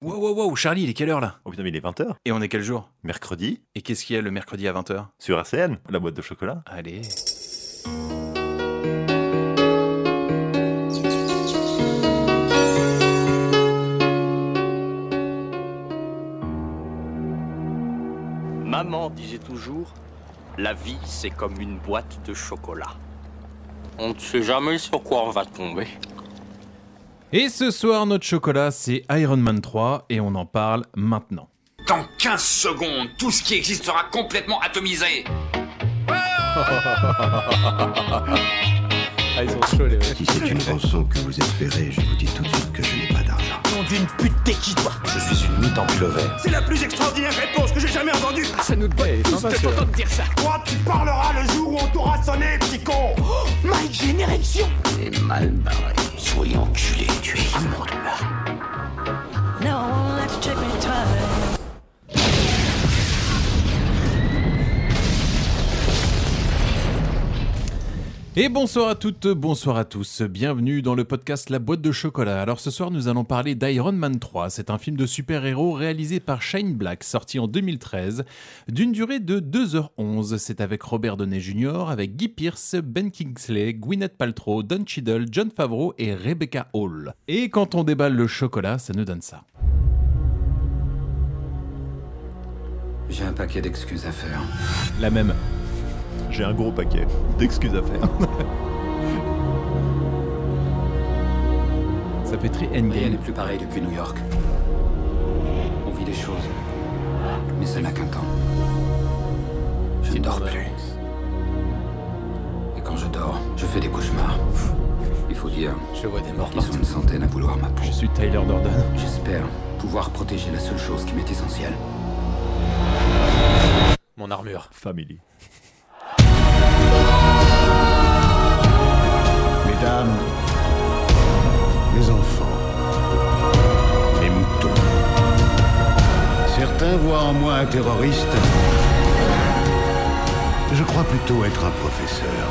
Wow, Charlie, il est quelle heure là? Oh putain, mais il est 20h. Et on est quel jour? Mercredi, Et qu'est-ce qu'il y a le mercredi à 20h? sur RCN, la boîte de chocolat. Allez. Maman disait toujours, la vie c'est comme une boîte de chocolat. On ne sait jamais sur quoi on va tomber. Et ce soir, notre chocolat, c'est Iron Man 3 et on en parle maintenant. Dans 15 secondes, tout ce qui existe sera complètement atomisé. Ah, ils sont chauds les mecs. Si c'est une rançon que vous espérez, je vous dis tout de suite que je n'ai pas d'argent. Nom d'une pute, t'es qui toi? Je suis une mythe en pullover. C'est la plus extraordinaire réponse que j'ai jamais entendue. Ça nous doit, il est sympa T'es content de dire ça? Toi, tu parleras le jour où on t'aura sonné, petit con. Mike, j'ai une érection. T'es mal barré. Soyez enculé, tu es immonde. No, let's check me twice. Et bonsoir à toutes, bonsoir à tous, bienvenue dans le podcast La Boîte de Chocolat. Alors ce soir nous allons parler d'Iron Man 3, c'est un film de super-héros réalisé par Shane Black, sorti en 2013, d'une durée de 2h11. C'est avec Robert Downey Jr., avec Guy Pearce, Ben Kingsley, Gwyneth Paltrow, Don Cheadle, Jon Favreau et Rebecca Hall. Et quand on déballe le chocolat, ça nous donne ça. J'ai un paquet d'excuses à faire. La même. J'ai un gros paquet d'excuses à faire. Ça fait très Rien endgame. n'est plus pareil depuis New York. On vit des choses, mais ça n'a qu'un temps. Je ne dors plus. Et quand je dors, je fais des cauchemars. Il faut dire Je vois des morts qu'ils sont partout. une centaine à vouloir ma peau. Je suis Tyler Durden. J'espère pouvoir protéger la seule chose qui m'est essentielle. Mon armure. Family. Mesdames, les enfants, les moutons. Certains voient en moi un terroriste. Je crois plutôt être un professeur.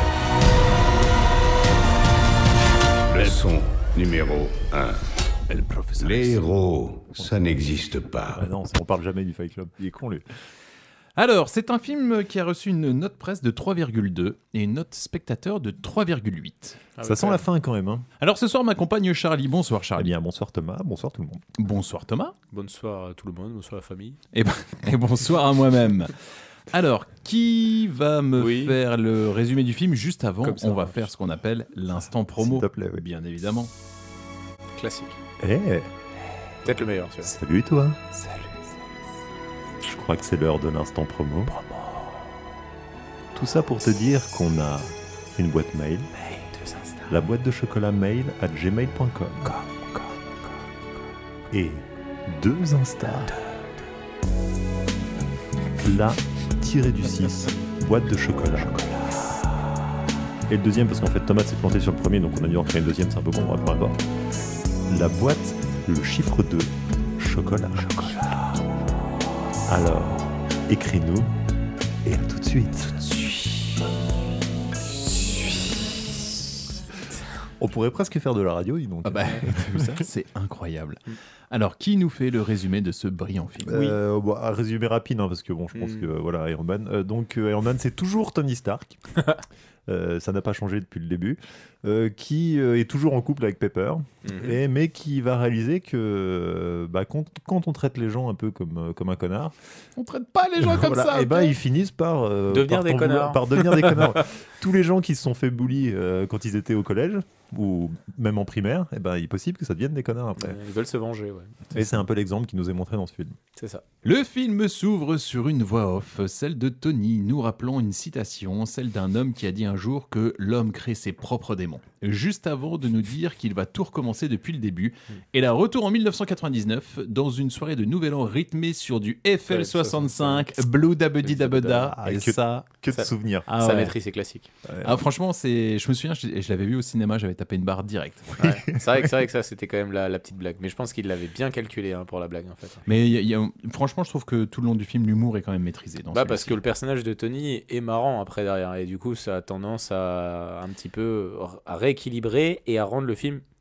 Leçon numéro 1. Le professeur. Les héros, ça n'existe pas. Ah non, on parle jamais du Fight Club. Il est con lui. Alors, c'est un film qui a reçu une note presse de 3,2 et une note spectateur de 3,8. Ça sent la fin quand même. Hein. Alors ce soir m'accompagne Charlie. Bonsoir Eh Charlie. bien, bonsoir Thomas, bonsoir tout le monde. Bonsoir Thomas. Bonsoir à tout le monde, bonsoir la famille. Et bonsoir à moi-même. Alors, qui va me Oui. faire le résumé du film juste avant? Comme ça, On va marche. faire ce qu'on appelle l'instant promo. S'il te plaît, oui. Bien évidemment. Classique. Eh, Peut-être le meilleur, celui-là. salut toi. Salut. Je crois que c'est l'heure de l'instant promo. Tout ça pour te dire qu'on a une boîte mail. La boîte de chocolat mail à gmail.com. Et 2 Insta. La-du-6 boîte de chocolat. Et le deuxième, parce qu'en fait Thomas s'est planté sur le premier, donc on a dû en créer une deuxième, c'est un peu con, bref, peu importe. La boîte, le chiffre 2, chocolat. Alors, écris-nous et à tout de suite. On pourrait presque faire de la radio, dis donc. Ah bah, t'as vu ça? C'est incroyable. Alors, qui nous fait le résumé de ce brillant film? Bon, un résumé rapide, hein, parce que bon, je pense que voilà, Iron Man. Donc, Iron Man, c'est toujours Tony Stark. Ça n'a pas changé depuis le début. Qui est toujours en couple avec Pepper, mais qui va réaliser que quand on traite les gens un peu comme un connard, On traite pas les gens comme voilà, ça. et ok ils finissent par Devenir des connards. par devenir des connards. Tous les gens qui se sont fait bully quand ils étaient au collège ou même en primaire, il est possible que ça devienne des connards après. Ils veulent se venger, ouais. Et c'est un peu l'exemple qui nous est montré dans ce film. C'est ça. Le film s'ouvre sur une voix off, celle de Tony, nous rappelant une citation, celle d'un homme qui a dit un jour que l'homme crée ses propres démons. Juste avant de nous dire qu'il va tout recommencer depuis le début. Et là, retour en 1999, dans une soirée de Nouvel An rythmée sur du FL65, Blue Dabedi Dabeda, Ah, et que- ça... Que de souvenirs. Ah Sa ouais. maîtrise est classique. Ah, franchement, je me souviens, je l'avais vu au cinéma, j'avais tapé une barre directe. Ouais. C'est vrai que ça, c'était quand même la petite blague. Mais je pense qu'il l'avait bien calculé pour la blague, en fait. Mais franchement, je trouve que tout le long du film, l'humour est quand même maîtrisé. Dans Bah celui-ci. parce que le personnage de Tony est marrant après derrière. Et du coup, ça a tendance à un petit peu à rééquilibrer et à rendre le film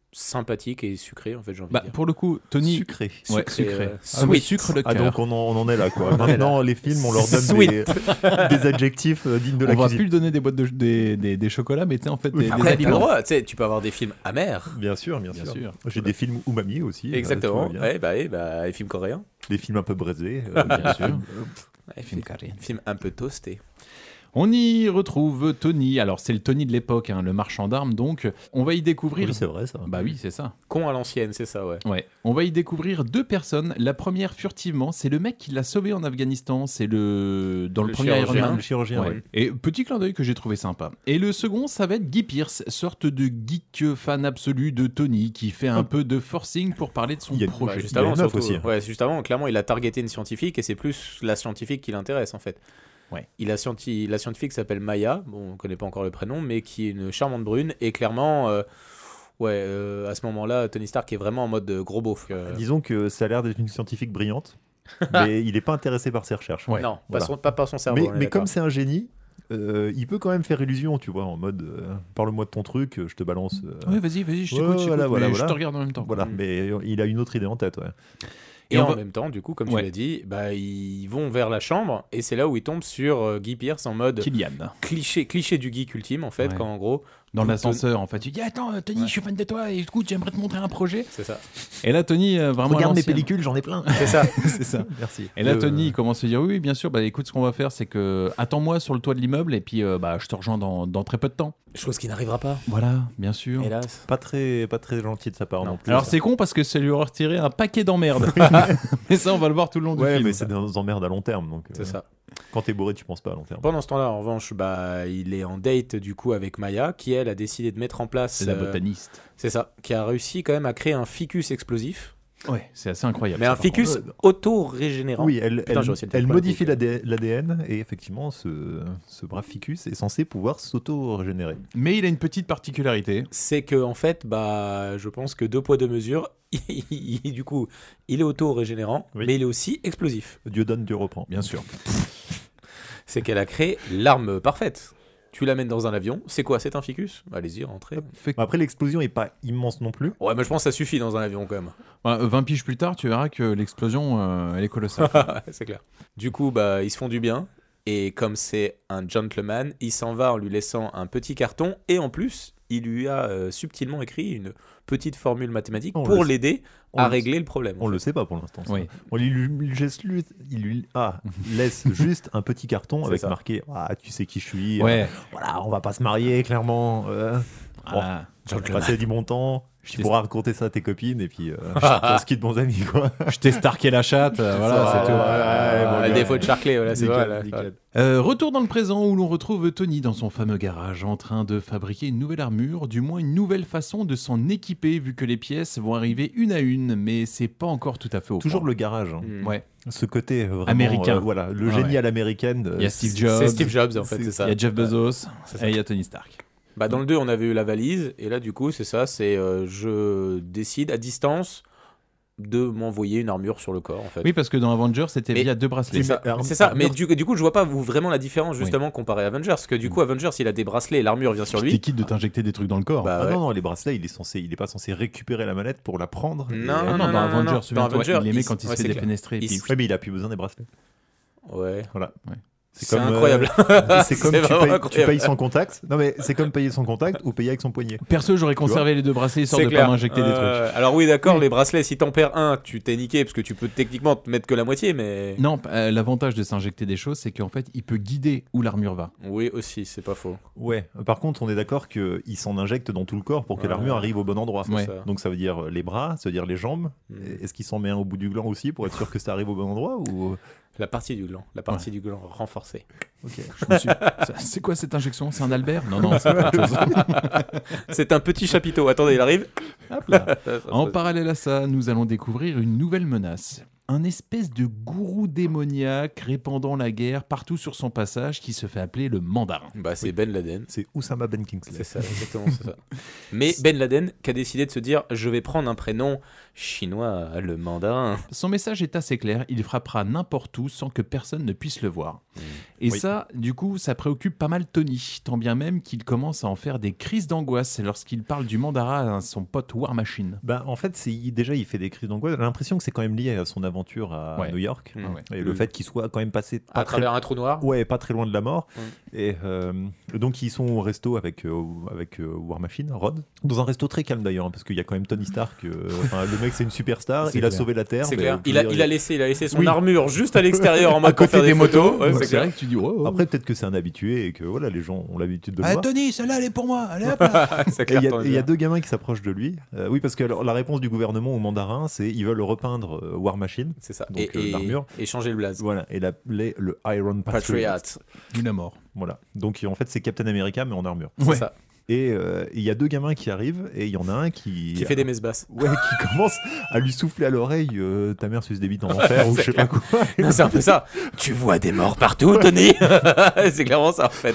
sympathique et sucré, en fait, j'ai envie Bah, de dire. pour le coup, Tony. Sucré. Ouais, sucré. Sweet. Sucre le Ah cœur. donc on en est là quoi. Maintenant les films on leur donne des adjectifs dignes de la On va cuisine. plus lui donner des boîtes des chocolats, mais tu sais, en fait, des Après, t'as le aliments. droit, tu sais, tu peux avoir des films amers. Bien sûr. J'ai des films umami aussi. Exactement. tout va bien. Les films coréens. Des films un peu braisés. Bien sûr. Les Film coréen. films un peu toastés. On y retrouve Tony. Alors, c'est le Tony de l'époque, hein, le marchand d'armes, donc. On va y découvrir. Oui, c'est vrai ça. Bah oui, c'est ça. Con à l'ancienne, c'est ça, ouais. Ouais. On va y découvrir 2 personnes. La première, furtivement, c'est le mec qui l'a sauvé en Afghanistan. C'est dans le premier Iron Man. Le chirurgien. Ouais. Ouais. Et petit clin d'œil que j'ai trouvé sympa. Et le second, ça va être Guy Pearce, sorte de geek fan absolu de Tony, qui fait un peu de forcing pour parler de son Il y a- projet. Ouais, juste Il y a avant, une meuf surtout. aussi. Ouais, juste avant, clairement, il a targeté une scientifique et c'est plus la scientifique qui l'intéresse en fait. Ouais. La scientifique s'appelle Maya, bon, on connaît pas encore le prénom, mais qui est une charmante brune et clairement, à ce moment-là, Tony Stark est vraiment en mode gros beauf. Disons que ça a l'air d'être une scientifique brillante, mais il n'est pas intéressé par ses recherches. Ouais. Non, Voilà. pas par son cerveau. on est Mais d'accord. comme c'est un génie, il peut quand même faire illusion, tu vois, en mode parle-moi de ton truc, je te balance. Ouais, vas-y, je Ouais, t'écoute, voilà, mais je voilà. te regarde en même temps. Voilà, mais il a une autre idée en tête. Ouais. Et on en va- même temps, du coup, comme Ouais. tu l'as dit, bah, ils vont vers la chambre et c'est là où ils tombent sur Guy Pearce en mode Kylian. cliché du geek ultime en fait, Ouais. quand en gros, Dans Tout- l'ascenseur, en fait. Tu dis, attends, Tony, je suis fan de toi, et écoute, j'aimerais te montrer un projet. c'est ça. Et là, Tony, vraiment. à l'ancienne. pellicules, j'en ai plein. C'est ça. C'est ça. Merci. Et là, Tony, il commence à dire, oui, bien sûr, bah écoute, ce qu'on va faire, c'est que attends-moi sur le toit de l'immeuble, et puis bah, je te rejoins dans très peu de temps. Chose qui n'arrivera pas, Voilà, bien sûr. hélas. Pas très gentil de sa part non, plus. Alors ça. c'est con parce que ça lui aura retiré un paquet d'emmerdes. Mais ça, on va le voir tout le long du Ouais, film. mais c'est des emmerdes à long terme. Donc, C'est ça. Quand t'es bourré, tu penses pas à long terme. Pendant ce temps-là, en revanche, bah, il est en date du coup avec Maya, qui elle a décidé de mettre en place. C'est la botaniste. C'est ça, qui a réussi quand même à créer un ficus explosif, Ouais, c'est assez incroyable. mais ça, un par ficus contre. auto-régénérant. Oui, elle Putain, j'ai réussi à le faire modifie politique. l'ADN et effectivement, ce brave ficus est censé pouvoir s'auto-régénérer. contre. Mais il a une petite particularité. C'est que en fait, bah, je pense que 2 poids 2 mesures, du coup, il est auto-régénérant, Oui. mais il est aussi explosif. Dieu donne, Dieu reprend. Bien sûr. C'est qu'elle a créé l'arme parfaite. Tu l'amènes dans un avion, c'est quoi? C'est un ficus? Allez-y, rentrez. Fait... Bon, après, l'explosion est pas immense non plus. Ouais, mais je pense que ça suffit dans un avion quand même. 20 piges plus tard, tu verras que l'explosion, elle est colossale. C'est clair. Du coup, bah, ils se font du bien. Et comme c'est un gentleman, il s'en va en lui laissant un petit carton. Et en plus, il lui a subtilement écrit une petite formule mathématique On pour le- l'aider on à le- régler le problème. On le sait pas pour l'instant. ça. Oui. On lui laisse juste un petit carton C'est avec ça. marqué ah tu sais qui je suis. Ouais. Voilà, on va pas se marier clairement. Ah, On va passer du bon temps. Tu C'est- pourras raconter ça à tes copines et puis on se quitte bons amis quoi. je t'ai starké la chatte, voilà, c'est tout. Le nickel. défaut de Charclay, voilà, c'est Nickel, vrai. là. nickel. Retour dans le présent où l'on retrouve Tony dans son fameux garage en train de fabriquer une nouvelle armure, du moins une nouvelle façon de s'en équiper vu que les pièces vont arriver une à une, mais c'est pas encore tout à fait au Toujours point. le garage. Hein. Mm. Ouais. Ce côté vraiment, Américain. Voilà, le Ouais, génie ouais. à l'américaine. Il y a Steve Jobs, C'est Steve Jobs en fait, c'est il ça. y a Jeff Bezos C'est ça. et il y a Tony Stark. Bah, dans le 2, on avait eu la valise, et là, du coup, c'est ça, c'est je décide à distance de m'envoyer une armure sur le corps, en fait. Oui, parce que dans Avengers, c'était Mais- via 2 bracelets. C'est ça, mais c'est ça. armure- Mais du coup, je vois pas vraiment la différence, justement, comparé à Avengers, parce que du coup, Avengers, il a des bracelets et l'armure vient sur T'es lui. quitte de t'injecter des trucs dans le corps. Bah, Ah ouais. non, les bracelets, il est pas censé récupérer la manette pour la prendre. Non, Ah non, dans Avengers, souviens-toi, Avengers, il les met il- quand il ouais, se fait c'est clair. défenestrer. et Il puis- se- Ouais, mais il a plus besoin des bracelets. Ouais. Voilà. Ouais. C'est incroyable. C'est comme C'est tu vraiment payes, tu incroyable. payes son contact. Non mais c'est comme payer son contact ou payer avec son poignet. Perso, j'aurais conservé les 2 bracelets histoire C'est de clair. pas m'injecter des trucs. Alors oui, d'accord, les bracelets, si t'en perds un, tu t'es niqué, parce que tu peux techniquement te mettre que la moitié, mais... Non, l'avantage de s'injecter des choses, c'est qu'en fait, il peut guider où l'armure va. Oui, aussi, c'est pas faux. Ouais. Par contre, on est d'accord qu'il s'en injecte dans tout le corps pour que Ouais. l'armure arrive au bon endroit. Ouais. Ça. Donc ça veut dire les bras, ça veut dire les jambes. Mm. Est-ce qu'il s'en met un au bout du gland aussi pour être sûr que ça arrive au bon endroit ou La partie du gland renforcée. Ok. Je me suis- C'est quoi cette injection? C'est un Albert? Non, non, c'est pas autre chose. C'est un petit chapiteau. Attendez, il arrive. Hop là. En parallèle à ça, nous allons découvrir une nouvelle menace. un espèce de gourou démoniaque répandant la guerre partout sur son passage qui se fait appeler le mandarin. Bah, c'est Ben Laden. C'est Oussama Ben Kingsley. C'est ça, exactement, c'est ça. Mais Ben Laden qui a décidé de se dire je vais prendre un prénom chinois, le mandarin. Son message est assez clair, il frappera n'importe où sans que personne ne puisse le voir. Et ça, du coup, ça préoccupe pas mal Tony, tant bien même qu'il commence à en faire des crises d'angoisse lorsqu'il parle du mandarin à son pote War Machine. Bah, en fait, déjà, il fait des crises d'angoisse. J'ai l'impression que c'est quand même lié à son aventure à New York. Et le fait qu'il soit quand même passé à travers un trou noir. Ouais, pas très loin de la mort. Et donc, ils sont au resto avec War Machine, Rod. Dans un resto très calme d'ailleurs, hein, parce qu'il y a quand même Tony Stark. Le mec, c'est une superstar. Il a sauvé la Terre. C'est clair. Il a laissé son armure juste à l'extérieur en mode pour faire des motos. C'est vrai que tu dis Après, peut-être que c'est un habitué et que voilà, les gens ont l'habitude de le voir. Tony, celle-là, elle est pour moi. Allez, hop là. Il y a deux gamins qui s'approchent de lui. Oui, parce que la réponse du gouvernement au mandarin, c'est ils veulent repeindre War Machine. C'est ça. Donc, l'armure. Et changer le blaze. Voilà. Et l'appeler le Iron Patriot. D'une la mort. Voilà. Donc, en fait, c'est Captain America, mais en armure. C'est ça. Et il y a deux gamins qui arrivent et il y en a un qui fait des messes basses. Ouais, qui commence à lui souffler à l'oreille ta mère suce des bites en enfer ou je sais pas quoi. Non, c'est un peu ça. Tu vois des morts partout, Tony. C'est clairement ça en fait.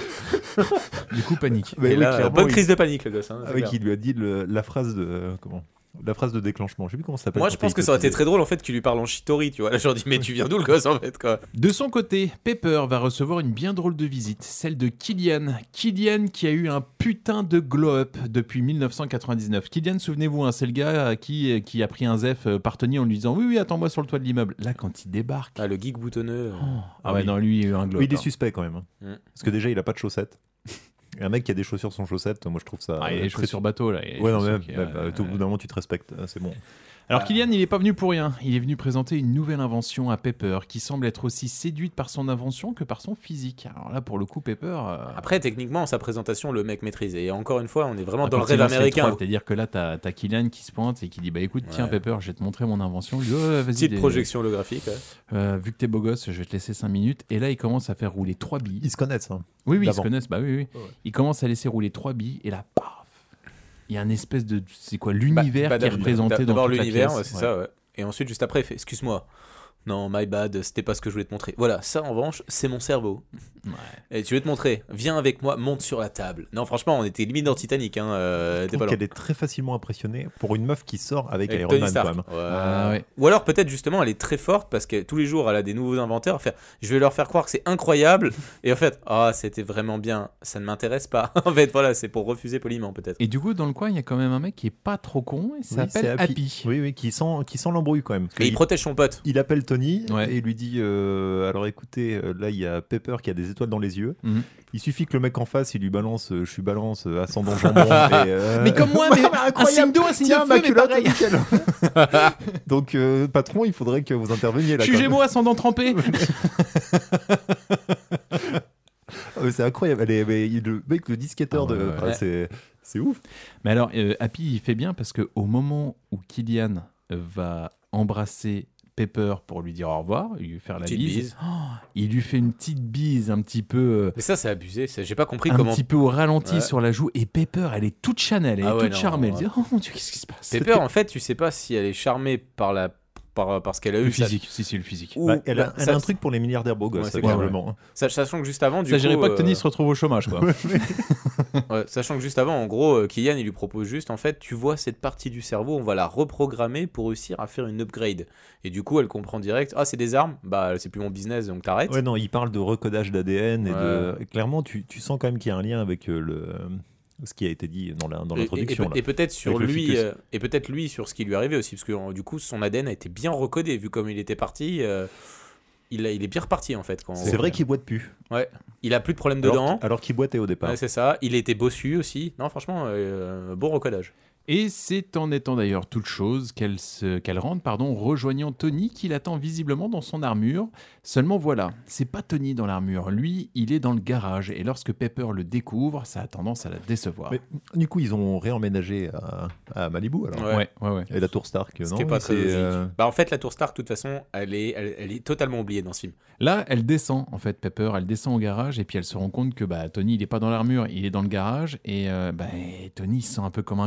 Du coup, panique. Et là, bonne crise de panique, le gosse. Hein, qui lui a dit la phrase de la phrase de déclenchement. Je sais plus comment ça s'appelle. Moi, je pense que ça aurait été très drôle en fait qu'il lui parle en shitori, tu vois. Là, je leur dis mais tu viens d'où le gosse en fait quoi. De son côté, Pepper va recevoir une bien drôle de visite, celle de Killian. Killian qui a eu un putain de glow-up depuis 1999. Killian, souvenez-vous, hein, c'est le gars qui a pris un zef par Tony en lui disant oui, attends-moi sur le toit de l'immeuble. Là, quand il débarque. Ah, le geek boutonneux. Non, lui, il a eu un glow-up. Oui, il est suspect quand même. Hein. Parce que déjà, il a pas de chaussettes. Et un mec qui a des chaussures sans chaussettes, moi je trouve ça. Il a des chaussures bateau là. Ouais, non, mais au bout d'un moment tu te respectes, c'est bon. Alors Killian, il n'est pas venu pour rien. Il est venu présenter une nouvelle invention à Pepper qui semble être aussi séduite par son invention que par son physique. Alors là, pour le coup, Pepper... Après, techniquement, sa présentation, le mec maîtrise. Et encore une fois, on est vraiment dans le rêve américain. C'est-à-dire que là, t'as Killian qui se pointe et qui dit bah écoute, tiens Pepper, je vais te montrer mon invention. Il dit, vas-y, petite projection holographique. Vu que t'es beau gosse, je vais te laisser 5 minutes. Et là, il commence à faire rouler 3 billes. Ils se connaissent. Hein, oui, ils se connaissent. Bah oui. Il commence à laisser rouler 3 billes et là, paf. Il y a un espèce de... C'est quoi l'univers qui est représenté dans toute la pièce. D'abord l'univers, c'est ça, ouais. Et ensuite, juste après, il fait « Excuse-moi, non, my bad, c'était pas ce que je voulais te montrer. » Voilà, ça, en revanche, c'est mon cerveau. Ouais. Et tu veux te montrer, viens avec moi, monte sur la table. Non, franchement, on était limite dans Titanic. Hein, je trouve qu'elle est très facilement impressionnée pour une meuf qui sort avec Iron Man quand même. Ouais. Ou alors peut-être justement elle est très forte parce que tous les jours elle a des nouveaux inventaires. Je vais leur faire croire que c'est incroyable et en fait, c'était vraiment bien, ça ne m'intéresse pas. En fait, voilà, c'est pour refuser poliment peut-être. Et du coup, dans le coin, il y a quand même un mec qui est pas trop con, il s'appelle Happy. Oui, qui sent l'embrouille quand même. Et il protège son pote. Il appelle Tony et il lui dit alors écoutez, là il y a Pepper qui a des étoiles dans les yeux. Il suffit que le mec en face il lui balance je suis balance ascendant jambon mais comme moi mais un signe d'eau, un signe de feu, mais pareil. Donc patron, il faudrait que vous interveniez là. Je suis Gémeaux ascendant trempé. C'est incroyable. Le mec, le disquetteur c'est ouf. Mais alors Happy il fait bien parce que au moment où Killian va embrasser Pepper pour lui dire au revoir, lui faire la bise. Il lui fait une petite bise un petit peu. Mais ça, c'est abusé. J'ai pas compris un comment. Un petit peu au ralenti sur la joue. Et Pepper, elle est toute Chanel, elle est toute charmée. Elle dit oh mon Dieu, qu'est-ce qui se passe? Pepper, en fait, tu sais pas si elle est charmée par ce qu'elle a eu. Le physique, si, le physique. Elle a un truc pour les milliardaires beaux gosses, probablement. Sachant que juste avant, ça dirait pas que Tony se retrouve au chômage, quoi. Sachant que juste avant, en gros, Killian, il lui propose juste, en fait, tu vois cette partie du cerveau, on va la reprogrammer pour réussir à faire une upgrade. Et du coup, elle comprend direct, c'est des armes, c'est plus mon business, donc t'arrêtes. Ouais, non, il parle de recodage d'ADN et de. Clairement, tu sens quand même qu'il y a un lien avec ce qui a été dit dans l'introduction. Et peut-être sur lui, et peut-être lui sur ce qui lui est arrivé aussi, parce que du coup, son ADN a été bien recodé, vu comme il était parti. Il est bien reparti en fait. C'est vrai qu'il boite plus. Ouais. Il a plus de problème dedans. Alors qu'il boitait au départ. Ouais, c'est ça. Il était bossu aussi. Non, franchement, bon recodage. Et c'est en étant d'ailleurs toute chose qu'elle rentre, rejoignant Tony qui l'attend visiblement dans son armure. Seulement voilà, c'est pas Tony dans l'armure. Lui, il est dans le garage. Et lorsque Pepper le découvre, ça a tendance à la décevoir. Mais, du coup, ils ont réemménagé à Malibu alors. Ouais. Et la tour Stark, non? C'était pas très logique. En fait, la tour Stark, de toute façon, elle est totalement oubliée dans ce film. Là, elle descend, en fait, Pepper. Elle descend au garage et puis elle se rend compte que Tony, il est pas dans l'armure, il est dans le garage. Et Tony, il se sent un peu comme un con, quoi.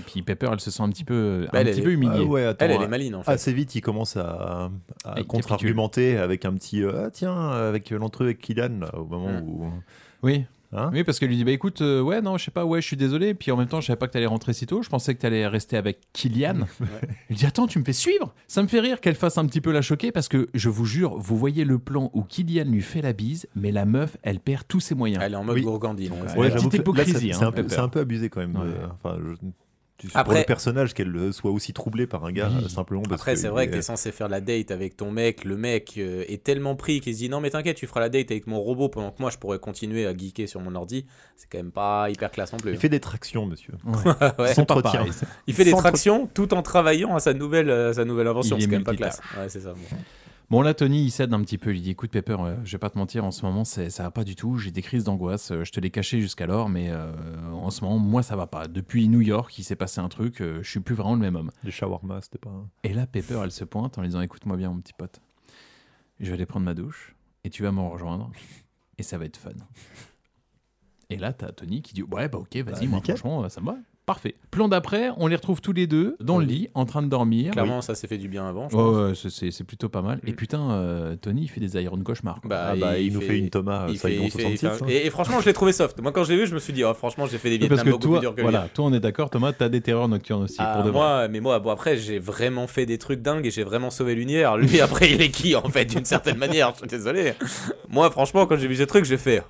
Et puis Pepper, elle se sent un petit peu humiliée. Elle est maline en fait. Assez vite, il commence à contre-argumenter avec un petit avec l'entrevue avec Killian là, au moment où. Oui. Oui, parce qu'elle lui dit bah écoute, je sais pas, je suis désolé. Et puis en même temps, je savais pas que t'allais rentrer si tôt. Je pensais que t'allais rester avec Killian. Il dit attends, tu me fais suivre. Ça me fait rire qu'elle fasse un petit peu la choquer parce que je vous jure, vous voyez le plan où Killian lui fait la bise, mais la meuf, elle perd tous ses moyens. Elle est en mode gourgandine. Petite hypocrisie. C'est un peu abusé quand même. Pour le personnage, qu'elle soit aussi troublée par un gars, simplement parce Après, c'est vrai que t'es censé faire la date avec ton mec. Le mec est tellement pris qu'il se dit non, mais t'inquiète, tu feras la date avec mon robot pendant que moi je pourrais continuer à geeker sur mon ordi. C'est quand même pas hyper classe non plus. Il fait des tractions, monsieur. Ouais. S'entretient. Il fait des tractions tout en travaillant à sa nouvelle invention. C'est quand même pas classe. Ouais, c'est ça. Bon là Tony il cède un petit peu, il dit écoute Pepper, je vais pas te mentir, en ce moment ça va pas du tout, j'ai des crises d'angoisse, je te l'ai caché jusqu'alors mais en ce moment moi ça va pas. Depuis New York il s'est passé un truc, je suis plus vraiment le même homme. Les shawarma c'était pas... Et là Pepper elle se pointe en lui disant écoute-moi bien mon petit pote, je vais aller prendre ma douche et tu vas me rejoindre et ça va être fun. Et là t'as Tony qui dit ouais bah ok vas-y moi franchement ça me va. Parfait. Plan d'après, on les retrouve tous les deux dans le lit, en train de dormir. Clairement, ça s'est fait du bien avant. Je pense. Ouais, c'est plutôt pas mal. Et putain, Tony, il fait des Iron cauchemars. Il nous fait une Thomas Saigon 66. Et franchement, je l'ai trouvé soft. Moi, quand je l'ai vu, je me suis dit, franchement, j'ai fait des Vietnam beaucoup plus durs que lui. Toi, on est d'accord, Thomas, t'as des terreurs nocturnes aussi. Moi, après, j'ai vraiment fait des trucs dingues et j'ai vraiment sauvé l'univers. Lui, après, il est qui, en fait, d'une certaine manière. Je suis désolé. Moi, franchement, quand j'ai vu ce truc, j'ai fait,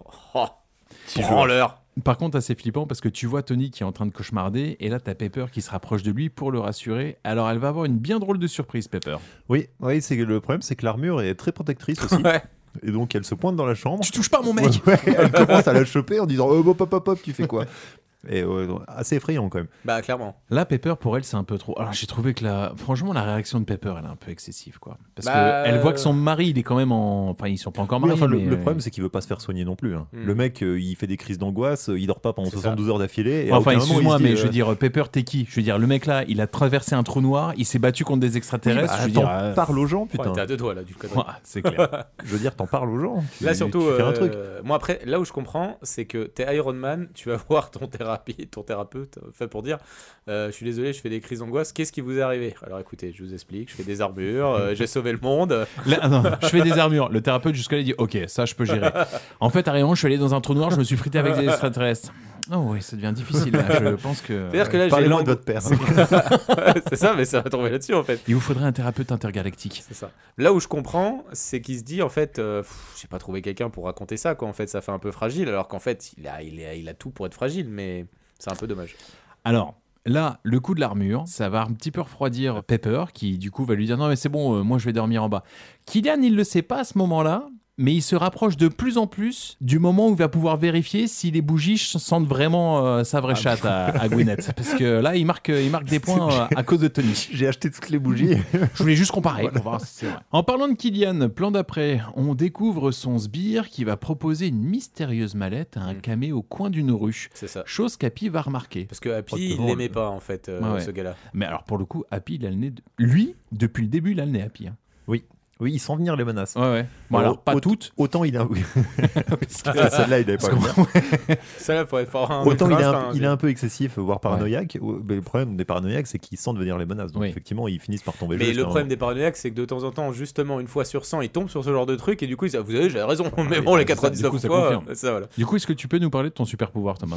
prends-leur. Par contre, c'est flippant parce que tu vois Tony qui est en train de cauchemarder et là, t'as Pepper qui se rapproche de lui pour le rassurer. Alors, elle va avoir une bien drôle de surprise, Pepper. Oui, le problème, c'est que l'armure est très protectrice aussi. Et donc, elle se pointe dans la chambre. Tu touches pas mon mec. Elle commence à la choper en disant hop, tu fais quoi? Et assez effrayant quand même. Bah clairement. Là Pepper pour elle c'est un peu trop. Alors j'ai trouvé que franchement la réaction de Pepper elle est un peu excessive quoi. Parce que elle voit que son mari il est quand même enfin ils sont pas encore mariés. Le problème c'est qu'il veut pas se faire soigner non plus. Le mec il fait des crises d'angoisse, il dort pas pendant 72 heures d'affilée. Et enfin excuse-moi mais je veux dire Pepper t'es qui? Je veux dire le mec là il a traversé un trou noir, il s'est battu contre des extraterrestres. Je veux dire parle aux gens putain. T'es à deux doigts là du coup. C'est clair. Je veux dire t'en parles aux gens. Là surtout tu fais un truc. Moi après là où je comprends c'est que t'es Iron Man, tu vas voir ton thérapeute fait pour dire je suis désolé, je fais des crises d'angoisse, qu'est-ce qui vous est arrivé? Alors écoutez, je vous explique, je fais des armures, j'ai sauvé le monde. Non, je fais des armures. Le thérapeute jusqu'à là il dit ok, ça je peux gérer. En fait, à Rayon, je suis allé dans un trou noir, je me suis frité avec des extraterrestres. Oh oui, ça devient difficile là. Je pense que. C'est-à-dire que là, parlez-moi de votre père. C'est ça, mais ça va tomber là-dessus en fait. Il vous faudrait un thérapeute intergalactique. C'est ça. Là où je comprends, c'est qu'il se dit en fait, j'ai pas trouvé quelqu'un pour raconter ça quoi. En fait, ça fait un peu fragile, alors qu'en fait, il a tout pour être fragile, mais c'est un peu dommage. Alors. Là, le coup de l'armure, ça va un petit peu refroidir Pepper, qui du coup va lui dire non mais c'est bon, moi je vais dormir en bas. Killian, il le sait pas à ce moment-là, mais il se rapproche de plus en plus du moment où il va pouvoir vérifier si les bougies sentent vraiment sa vraie chatte à Gwyneth. Parce que là, il marque des points à cause de Tony. J'ai acheté toutes les bougies. Je voulais juste comparer pour voir si c'est vrai. En parlant de Killian, plan d'après, on découvre son sbire qui va proposer une mystérieuse mallette à un camé au coin d'une rue. C'est ça. Chose qu'Happy va remarquer. Parce que Happy, il l'aimait pas en fait, ce gars-là. Mais alors pour le coup, Happy, il a le nez... Lui, depuis le début, il a le nez Happy. Oui, il sent venir les menaces. Ouais. Bon, alors, pas toutes. Autant il a. Celle-là, il n'avait pas vu. Celle-là, faut être fort. Autant il est un peu excessif, voire paranoïaque. Mais le problème des paranoïaques, c'est qu'ils sentent venir les menaces. Donc, effectivement, ils finissent par tomber. Mais le problème des paranoïaques, c'est que de temps en temps, justement, une fois sur 100, ils tombent sur ce genre de truc. Et du coup, ils disent, vous savez, j'avais raison. Mais bon, les 99 fois. Ça, voilà. Du coup, est-ce que tu peux nous parler de ton super pouvoir, Thomas?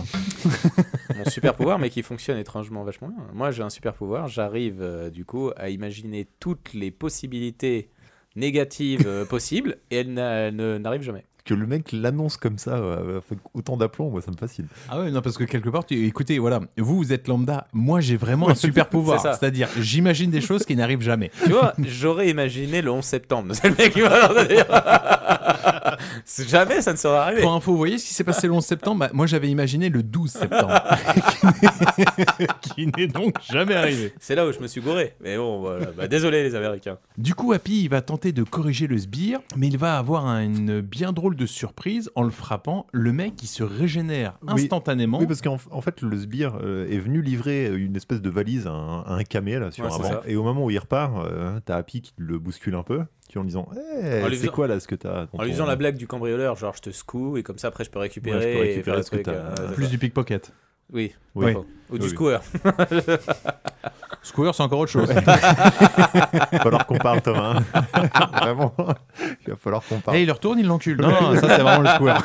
Mon super pouvoir, mais qui fonctionne étrangement vachement bien. Moi, j'ai un super pouvoir. J'arrive, du coup, à imaginer toutes les possibilités négatives possibles et elle n'arrive jamais. Que le mec l'annonce comme ça, avec autant d'aplomb, moi ça me fascine. Ah ouais, non, parce que quelque part, écoutez, voilà, vous êtes lambda, moi j'ai vraiment un super pouvoir. C'est-à-dire, j'imagine des choses qui n'arrivent jamais. Tu vois, j'aurais imaginé le 11 septembre. C'est le mec qui va leur dire. Jamais ça ne serait arrivé. Pour info, vous voyez ce qui s'est passé le 11 septembre? Moi j'avais imaginé le 12 septembre. qui n'est donc jamais arrivé. C'est là où je me suis gouré. Mais bon, voilà. Désolé les Américains. Du coup, Happy, il va tenter de corriger le sbire, mais il va avoir une bien drôle de surprise en le frappant. Le mec, il se régénère instantanément. Oui, parce qu'en fait, le sbire est venu livrer une espèce de valise à un camé là, sur un banc. Et au moment où il repart, t'as Happy qui le bouscule un peu. En lui disant c'est quoi là ce que t'as en lui disant la blague du cambrioleur, genre je te secoue et comme ça après je peux récupérer ce que t'as. Plus du pickpocket. Oui. Oui. Ou du Oui. Square. Square, c'est encore autre chose. Il va falloir qu'on parle, Thomas. Vraiment. Il va falloir qu'on parle. Et il retourne, il l'encule. Non, ça c'est vraiment le Square.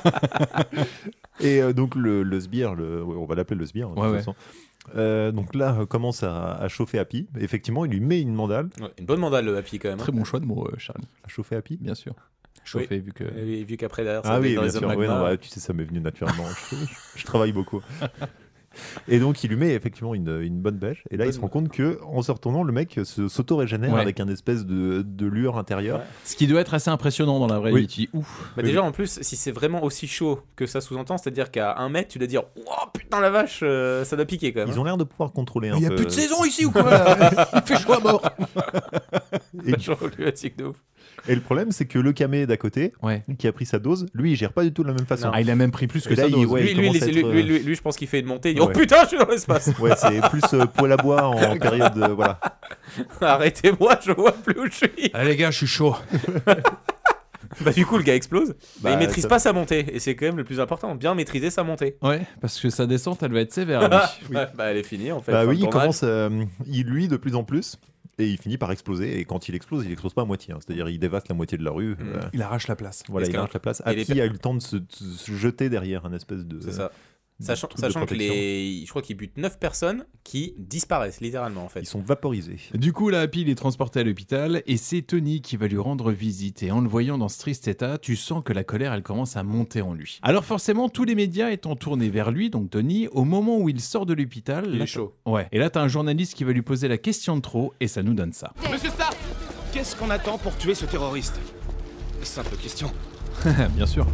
Et donc le sbire, on va l'appeler le sbire. De toute façon. Donc là, commence à chauffer Happy. Effectivement, il lui met une mandale. Ouais, une bonne mandale, le Happy, quand même. Très bon choix de mots, Charlie. À chauffer Happy. Bien sûr. Chauffer, vu que. Et vu qu'après, derrière, ça Ah oui, dans bien les sûr. magma. Ouais, non, bah, tu sais, ça m'est venu naturellement. Je travaille beaucoup. Et donc, il lui met effectivement une bonne bêche. Et là, il se rend compte que en se retournant, le mec s'auto-régénère avec un espèce de lueur intérieure. Ce qui doit être assez impressionnant dans la vraie vie. Tu dis, ouf. Bah déjà, en plus, si c'est vraiment aussi chaud que ça sous-entend, c'est-à-dire qu'à 1 mètre, tu dois dire oh putain la vache, ça doit piquer quand même. Ils ont l'air de pouvoir contrôler un peu. Il n'y a plus de saison ici ou quoi là Il fait chaud à mort. Problématique de ouf. Et le problème, c'est que le camé d'à côté, qui a pris sa dose, lui, il gère pas du tout de la même façon. Ah, il a même pris plus que là, sa dose. Lui, je pense qu'il fait une montée. Il dit, oh putain, je suis dans l'espace. Ouais, c'est plus poêle à bois en période de. Voilà. Arrêtez-moi, je vois plus où je suis. Allez, les gars, je suis chaud. Bah, du coup, le gars explose. Bah, mais il maîtrise pas sa montée. Et c'est quand même le plus important. Bien maîtriser sa montée. Ouais, parce que sa descente, elle va être sévère. Lui. Ouais, bah, elle est finie en fait. Bah oui, il commence. Il de plus en plus. Et il finit par exploser. Et quand il explose pas à moitié. Hein. C'est-à-dire, il dévaste la moitié de la rue. Il arrache la place. Voilà, il arrache la place. Happy a eu le temps de se jeter derrière un espèce de. C'est ça. Sachant que je crois qu'il bute 9 personnes qui disparaissent littéralement en fait. Ils sont vaporisés. Du coup, là, Happy il est transporté à l'hôpital et c'est Tony qui va lui rendre visite. Et en le voyant dans ce triste état, tu sens que la colère, elle commence à monter en lui. Alors forcément, tous les médias étant tournés vers lui, donc Tony, au moment où il sort de l'hôpital... Il est chaud. Ouais. Et là, t'as un journaliste qui va lui poser la question de trop et ça nous donne ça. Monsieur Stark, qu'est-ce qu'on attend pour tuer ce terroriste? Simple question. Bien sûr.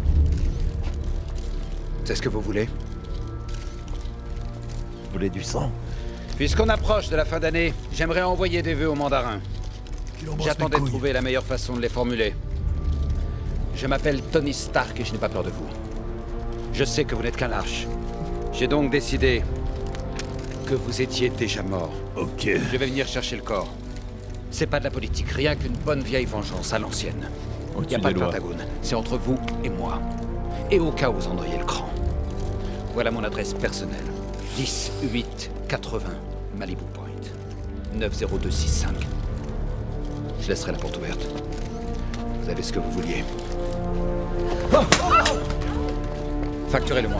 C'est ce que vous voulez? Vous voulez du sang? Puisqu'on approche de la fin d'année, j'aimerais envoyer des vœux aux mandarins. J'attendais de trouver la meilleure façon de les formuler. Je m'appelle Tony Stark et je n'ai pas peur de vous. Je sais que vous n'êtes qu'un lâche. J'ai donc décidé que vous étiez déjà mort. Ok. Je vais venir chercher le corps. C'est pas de la politique, rien qu'une bonne vieille vengeance à l'ancienne. Il n'y a pas de Pentagone, c'est entre vous et moi. Et au cas où vous endriez le cran. Voilà mon adresse personnelle. 10 8 80 Malibu Point 90265. Je laisserai la porte ouverte. Vous avez ce que vous vouliez. Facturez-le-moi.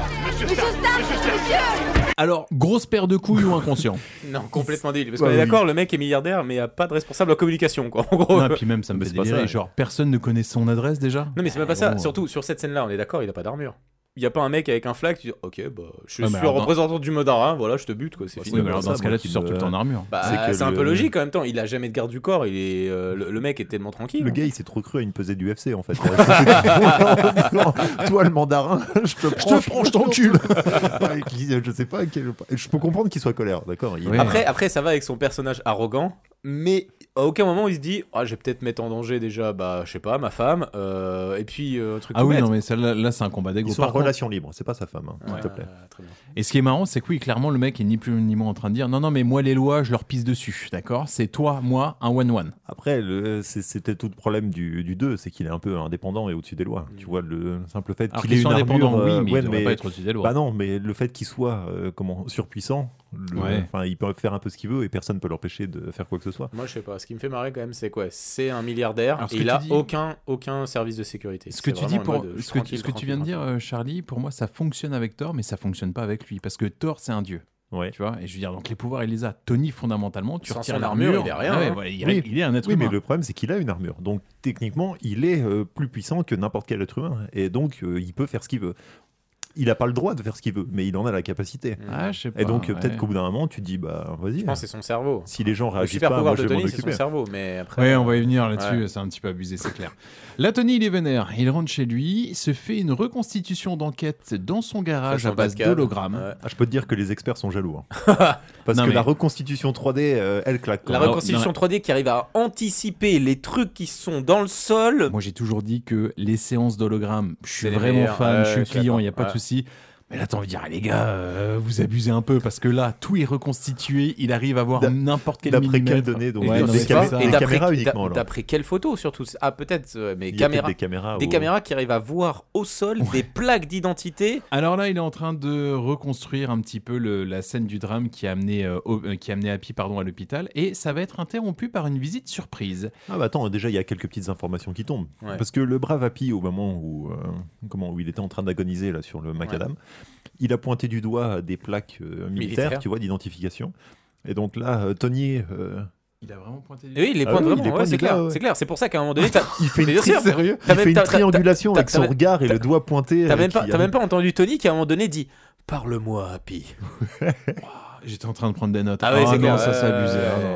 Alors, grosse paire de couilles ou inconscient? Non, complètement débile. Parce qu'on est d'accord, le mec est milliardaire, mais il n'y a pas de responsable en communication, quoi. En gros. Non, puis même, ça me fait délirer. Genre, personne ne connaît son adresse déjà? Non, mais c'est même pas ça. Surtout, sur cette scène-là, on est d'accord, il a pas d'armure. Il n'y a pas un mec avec un flag, tu dis ok, bah je suis le représentant du mandarin, voilà, je te bute, quoi, c'est fini. Oui, mais alors dans ce cas-là, tu sors tout le temps en armure. Bah, c'est un peu logique en même temps, il a jamais de garde du corps, il est, le mec est tellement tranquille. Le gars, il s'est trop cru à une pesée du UFC en fait. Toi, le mandarin, je te prends, je t'encule. Je sais pas, je peux comprendre qu'il soit colère, d'accord. Oui. Après, ça va avec son personnage arrogant, mais à aucun moment il se dit je vais peut-être mettre en danger déjà, bah je sais pas, ma femme, et puis un truc. Ah oui, non, mais là c'est un combat d'ego. Ils sont en relation libre, c'est pas sa femme, hein, s'il te plaît. Très bien. Et ce qui est marrant, c'est que oui, clairement, le mec est ni plus ni moins en train de dire non, mais moi les lois, je leur pisse dessus, d'accord? C'est toi, moi, un one-one. Après, c'était tout le problème du 2, c'est qu'il est un peu indépendant et au-dessus des lois. Tu vois, le simple fait qu'il ait une indépendant, armure, oui, mais il devrait pas être au-dessus des lois. Bah non, mais le fait qu'il soit surpuissant, il peut faire un peu ce qu'il veut et personne peut l'empêcher de faire quoi que ce soit. Moi, je sais pas. Ce qui me fait marrer quand même, c'est quoi? C'est un milliardaire et il a aucun service de sécurité. Ce que tu dis ce que tu viens de dire, Charlie, pour moi, ça fonctionne avec Thor, mais ça fonctionne pas avec lui parce que Thor, c'est un dieu. Ouais. Tu vois, et je veux dire, donc les pouvoirs, il les a. Tony, fondamentalement, tu retires l'armure, il est rien. Il est un être humain. Oui, mais le problème, c'est qu'il a une armure. Donc, techniquement, il est plus puissant que n'importe quel être humain. Et donc, il peut faire ce qu'il veut. Il n'a pas le droit de faire ce qu'il veut, mais il en a la capacité. Ah, je sais pas, et donc, peut-être qu'au bout d'un moment, tu te dis, bah, vas-y. Je pense que c'est son cerveau. Si les gens réagissent pas, moi, je vais m'en Tony, occuper. c'est son cerveau, mais après. Ouais, on va y venir là-dessus, c'est un petit peu abusé, c'est clair. Là, Tony, il est vénère. Il rentre chez lui, se fait une reconstitution d'enquête dans son garage à base d'hologrammes. Ah, je peux te dire que les experts sont jaloux. Hein. Parce que la reconstitution 3D, elle claque. La reconstitution 3D qui arrive à anticiper les trucs qui sont dans le sol. Moi, j'ai toujours dit que les séances d'hologrammes, je suis vraiment fan, je suis client, il n'y a pas de souci. Mais là, t'as envie de dire, les gars, vous abusez un peu, parce que là, tout est reconstitué, il arrive à voir n'importe quel D'après millimètre. quelles données donc, Ouais, des caméras uniquement. alors. D'après quelles photos surtout? Ah peut-être, mais Il y a peut-être des caméras. des caméras qui arrivent à voir au sol des plaques d'identité. Alors là, il est en train de reconstruire un petit peu la scène du drame qui a amené, Happy à l'hôpital, et ça va être interrompu par une visite surprise. Ah bah attends, déjà il y a quelques petites informations qui tombent. Ouais. Parce que le brave Happy, au moment où il était en train d'agoniser là, sur le macadam, il a pointé du doigt des plaques militaires, tu vois, d'identification. Et donc là, Tony... Il a vraiment pointé du Oui, il les pointe vraiment, c'est clair. C'est clair, c'est pour ça qu'à un moment donné, il fait une, sérieux il fait une triangulation avec son regard et le doigt pointé. T'as même pas entendu Tony qui à un moment donné dit « Parle-moi, Happy ». J'étais en train de prendre des notes. Ah ouais, c'est clair. Non, ça c'est abusé.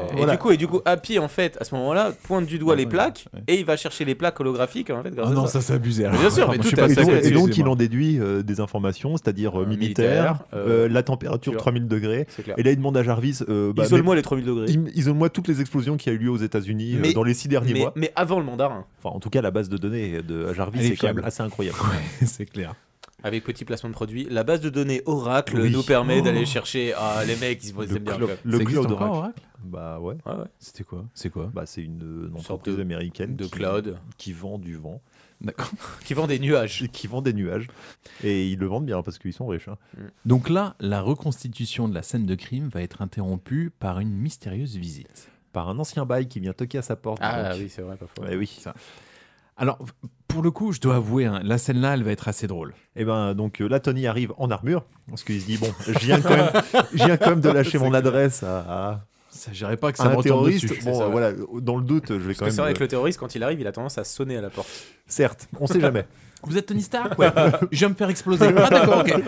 Et du coup, Happy, en fait, à ce moment-là, pointe du doigt les plaques et il va chercher les plaques holographiques, en fait, grâce à non, ça. ça c'est abusé. Bien sûr, mais tout est et donc, il en déduit des informations, c'est-à-dire militaire, la température 3000 degrés. Et là, il demande à Jarvis... Isole-moi les 3000 degrés. Isole-moi toutes les explosions qui a eu lieu aux États-Unis dans les 6 derniers mois. Mais avant le mandarin. Enfin, en tout cas, la base de données de Jarvis est quand même assez incroyable. C'est clair. Avec petit placement de produit, la base de données Oracle nous permet d'aller chercher. Ah, les mecs, ils aiment bien. Le cloud Oracle. Bah ouais. C'était quoi? C'est quoi? Bah c'est une entreprise américaine de cloud qui vend du vent. D'accord. Qui vend des nuages. Qui vend des nuages. Et ils le vendent bien parce qu'ils sont riches. Hein. Donc là, la reconstitution de la scène de crime va être interrompue par une mystérieuse visite. Par un ancien bail qui vient toquer à sa porte. Ah oui, c'est vrai, pas faux. Ouais, oui. Ça. Alors, pour le coup, je dois avouer, hein, la scène-là, elle va être assez drôle. Et ben donc là, Tony arrive en armure parce qu'il se dit bon, je viens quand même de lâcher mon adresse à ça, j'irais pas que ça me retombe terroriste. dessus. Bon, voilà, dans le doute, je vais quand même. C'est vrai que le terroriste, quand il arrive, il a tendance à sonner à la porte. Certes, on sait jamais. Vous êtes Tony Stark? Ouais. Je vais me faire exploser. Ah d'accord, ok.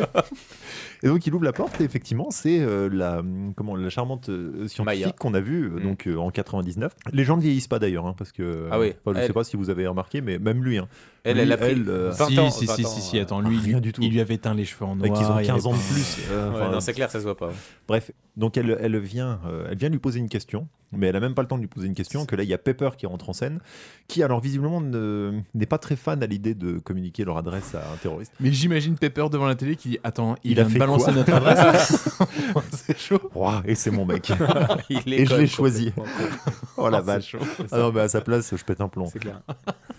Et donc il ouvre la porte et effectivement c'est la charmante scientifique qu'on a vue donc en 99. Les gens ne vieillissent pas d'ailleurs parce que je sais pas si vous avez remarqué mais même lui elle a pris 20 ans. Si, attends, lui rien du tout. Il lui avait teint les cheveux en noir. Qu'ils ont 15 ans de plus. Non, c'est clair, ça se voit pas. Bref, donc elle vient lui poser une question, mais elle a même pas le temps de lui poser une question que là il y a Pepper qui rentre en scène, qui alors visiblement n'est pas très fan à l'idée de communiquer leur adresse à un terroriste. Mais j'imagine Pepper devant la télé qui dit attends, il a vient fait de balancer notre adresse. C'est chaud. Et c'est mon mec. Et je l'ai choisi. Oh la vache. Ah non, mais à sa place, je pète un plomb. C'est clair.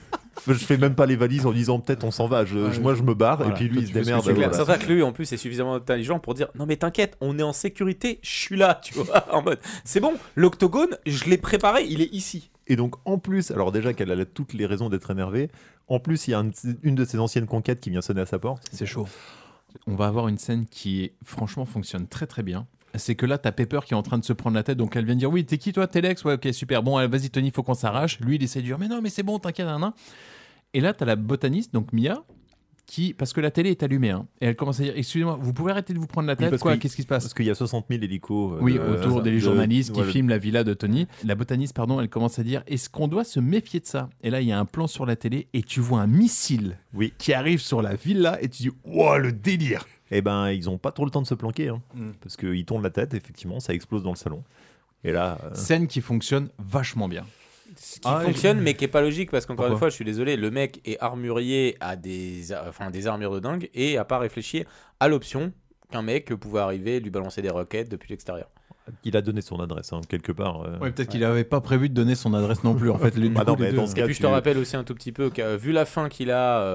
Je fais même pas les valises en disant peut-être on s'en va. Moi je me barre et puis lui il se démerde. C'est vrai que lui en plus est suffisamment intelligent pour dire non mais t'inquiète, on est en sécurité, je suis là, tu vois, en mode c'est bon, l'octogone, je l'ai préparé, il est ici. Et donc en plus, alors déjà qu'elle a toutes les raisons d'être énervée, en plus il y a une de ses anciennes conquêtes qui vient sonner à sa porte. C'est chaud. On va avoir une scène qui franchement fonctionne très très bien. C'est que là, t'as Pepper qui est en train de se prendre la tête, donc elle vient dire oui, t'es qui toi, t'es Lex? Ouais, ok, super. Bon, vas-y Tony, faut qu'on s'arrache. Lui, il essaie de dire mais non, mais c'est bon, t'inquiète, nan. Et là, t'as la botaniste, donc Mia, qui, parce que la télé est allumée, et elle commence à dire excusez-moi, vous pouvez arrêter de vous prendre la tête, qu'est-ce qui se passe? Parce qu'il y a 60 000 hélicos autour des journalistes qui filment la villa de Tony. La botaniste, elle commence à dire est-ce qu'on doit se méfier de ça? Et là, il y a un plan sur la télé et tu vois un missile qui arrive sur la villa et tu dis wow, le délire. Eh ben, ils ont pas trop le temps de se planquer, parce qu'ils tournent la tête, effectivement, ça explose dans le salon. Et là, scène qui fonctionne vachement bien. Qui fonctionne mais qui est pas logique parce qu'encore une fois je suis désolé, le mec est armurier à des armures de dingue et a pas réfléchi à l'option qu'un mec pouvait arriver et lui balancer des roquettes depuis l'extérieur. Il a donné son adresse quelque part. Peut-être qu'il avait pas prévu de donner son adresse non plus en fait. Et puis je te rappelle aussi un tout petit peu que vu la fin qu'il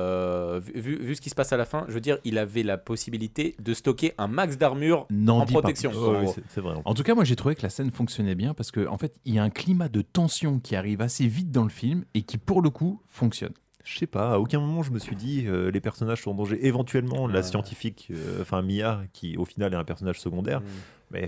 a, vu ce qui se passe à la fin, je veux dire, il avait la possibilité de stocker un max d'armure en protection. C'est vrai. En tout cas, moi j'ai trouvé que la scène fonctionnait bien parce que en fait, il y a un climat de tension qui arrive assez vite dans le film et qui pour le coup fonctionne. Je sais pas, à aucun moment je me suis dit les personnages sont en danger. Éventuellement la scientifique, Mia, qui au final est un personnage secondaire, mais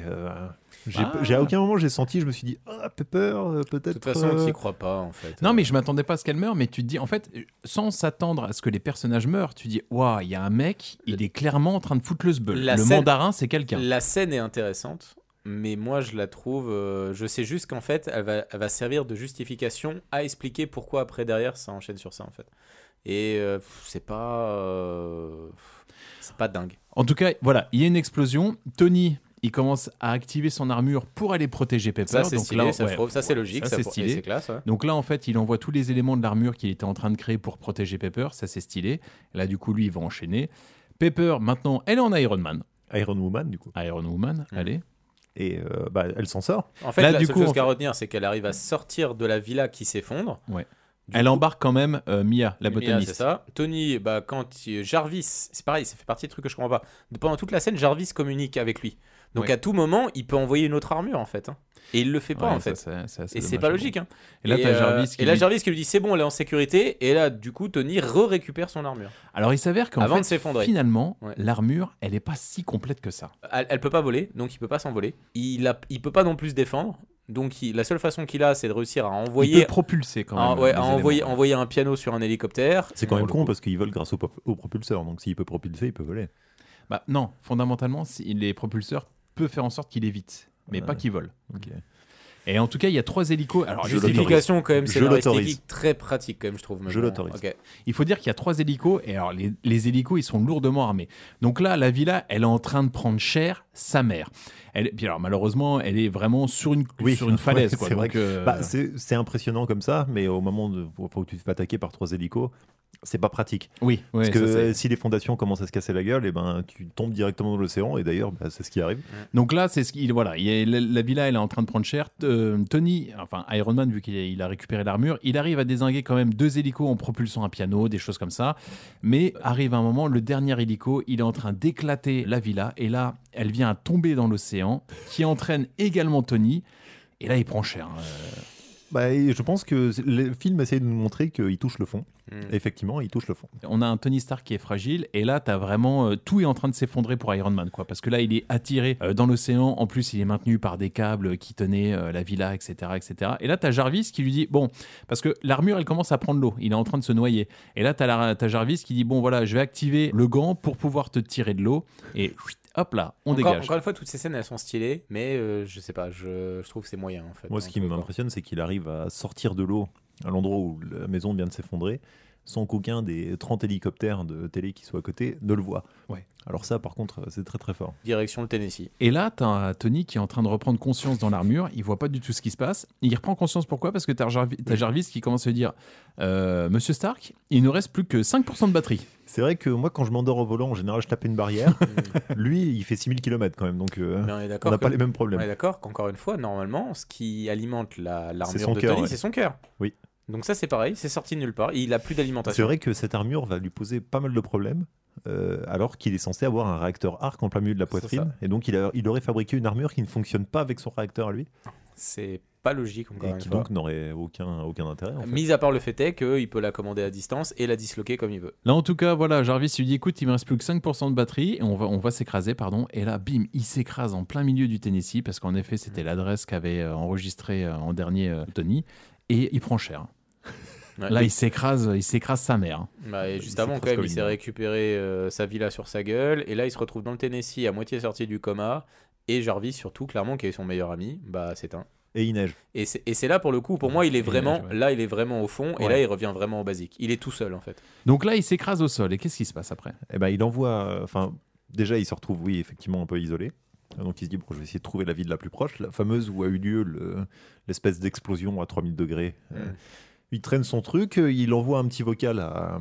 à aucun moment j'ai senti, je me suis dit Pepper peut-être. De toute façon, tu n'y crois pas en fait. Non, mais je m'attendais pas à ce qu'elle meure, mais tu te dis en fait, sans s'attendre à ce que les personnages meurent, tu dis waouh, il y a un mec, il est clairement en train de foutre le sbeul. Mandarin, c'est quelqu'un. La scène est intéressante. Mais moi, je la trouve... je sais juste qu'en fait, elle va servir de justification à expliquer pourquoi après, derrière, ça enchaîne sur ça, en fait. Et c'est pas dingue. En tout cas, voilà, il y a une explosion. Tony, il commence à activer son armure pour aller protéger Pepper. Ça, c'est stylé, ça, c'est logique. Ça, c'est stylé. C'est classe, ouais. Donc là, en fait, il envoie tous les éléments de l'armure qu'il était en train de créer pour protéger Pepper. Ça, c'est stylé. Là, du coup, lui, il va enchaîner. Pepper, maintenant, elle est en Iron Man. Iron Woman, du coup. Iron Woman, allez. Et elle s'en sort. En fait, la seule chose qu'à retenir, c'est qu'elle arrive à sortir de la villa qui s'effondre. Ouais. Elle embarque quand même Mia, la botaniste. Mia, c'est ça. Tony, Jarvis, c'est pareil, ça fait partie des trucs que je comprends pas. Pendant toute la scène, Jarvis communique avec lui. Donc à tout moment, il peut envoyer une autre armure en fait. Et il le fait pas en fait. Et c'est pas logique. Et là, Jarvis qui lui dit c'est bon, elle est en sécurité. Et là, du coup, Tony récupère son armure. Alors il s'avère qu'en fait, finalement, l'armure, elle est pas si complète que ça. Elle peut pas voler, donc il peut pas s'envoler. Il peut pas non plus se défendre. Donc la seule façon qu'il a, c'est de réussir à envoyer. Il peut propulser quand même. Envoyer un piano sur un hélicoptère. C'est quand même con parce qu'il vole grâce au propulseur. Donc s'il peut propulser, il peut voler. Bah non, fondamentalement, les propulseurs peuvent faire en sorte qu'il évite, mais pas qu'il vole. Okay. Et en tout cas, il y a 3 hélicos. Alors, justification quand même, scénaristique très pratique quand même, je trouve. Je l'autorise. Okay. Il faut dire qu'il y a 3 hélicos, et alors les hélicos, ils sont lourdement armés. Donc là, la villa, elle est en train de prendre cher sa mère. Puis alors, malheureusement, elle est vraiment sur une falaise. Quoi. C'est vrai que c'est impressionnant comme ça, mais au moment où tu te fais attaquer par 3 hélicos, c'est pas pratique. Oui, parce que si les fondations commencent à se casser la gueule, et ben tu tombes directement dans l'océan. Et d'ailleurs, c'est ce qui arrive. Donc là, c'est la villa, elle est en train de prendre cher. Tony, enfin Iron Man, vu qu'il a récupéré l'armure, il arrive à dézinguer quand même 2 hélicos en propulsant un piano, des choses comme ça. Mais arrive un moment, le dernier hélico, il est en train d'éclater la villa, et là, elle vient à tomber dans l'océan, qui entraîne également Tony. Et là, il prend cher. Je pense que le film essaie de nous montrer qu'il touche le fond. Effectivement, il touche le fond. On a un Tony Stark qui est fragile, et là, t'as vraiment tout est en train de s'effondrer pour Iron Man, quoi. Parce que là, il est attiré dans l'océan. En plus, il est maintenu par des câbles qui tenaient la villa, etc., etc. Et là, t'as Jarvis qui lui dit bon, parce que l'armure, elle commence à prendre l'eau. Il est en train de se noyer. Et là, t'as Jarvis qui dit bon, voilà, je vais activer le gant pour pouvoir te tirer de l'eau. Et hop là, on dégage. Encore une fois, toutes ces scènes, elles sont stylées, mais je sais pas, je trouve que c'est moyen en fait. Moi, ce qui m'impressionne, c'est qu'il arrive à sortir de l'eau à l'endroit où la maison vient de s'effondrer sans qu'aucun des 30 hélicoptères de télé qui soient à côté ne le voit. Ouais. Alors ça, par contre, c'est très très fort. Direction le Tennessee. Et là, t'as Tony qui est en train de reprendre conscience dans l'armure. Il voit pas du tout ce qui se passe. Il reprend conscience pourquoi ? Parce que t'as Jarvis qui commence à dire Monsieur Stark, il ne reste plus que 5% de batterie. C'est vrai que moi, quand je m'endors au volant, en général, je tape une barrière. Lui, il fait 6000 km quand même, donc on n'a pas les mêmes problèmes. On est d'accord qu'encore une fois, normalement, ce qui alimente l'armure de Tony, c'est son cœur. Oui. Donc ça, c'est pareil, c'est sorti de nulle part. Il a plus d'alimentation. C'est vrai que cette armure va lui poser pas mal de problèmes, alors qu'il est censé avoir un réacteur arc en plein milieu de la poitrine. Et donc, il aurait fabriqué une armure qui ne fonctionne pas avec son réacteur à lui. C'est pas logique encore une fois. Et qui donc n'aurait aucun intérêt. En fait. Mis à part le fait est qu'il peut la commander à distance et la disloquer comme il veut. Là, en tout cas, voilà, Jarvis lui dit écoute, il me reste plus que 5% de batterie et on va s'écraser, pardon. Et là, bim, il s'écrase en plein milieu du Tennessee parce qu'en effet, c'était l'adresse qu'avait enregistré en dernier Tony et il prend cher. Ouais, là, il s'écrase sa mère. Et juste avant, quand même, il s'est récupéré sa villa sur sa gueule. Et là, il se retrouve dans le Tennessee à moitié sorti du coma. Et Jarvis, surtout, clairement, qui est son meilleur ami, s'éteint. Et il neige. Et c'est là, pour le coup, pour moi, il est vraiment là, il est vraiment au fond. Et là, il revient vraiment au basique. Il est tout seul, en fait. Donc là, il s'écrase au sol. Et qu'est-ce qui se passe après ? Il envoie... déjà, il se retrouve, oui, effectivement, un peu isolé. Donc il se dit, bon, je vais essayer de trouver la ville la plus proche, la fameuse où a eu lieu l'espèce d'explosion à 3000 degrés. Il traîne son truc, il envoie un petit vocal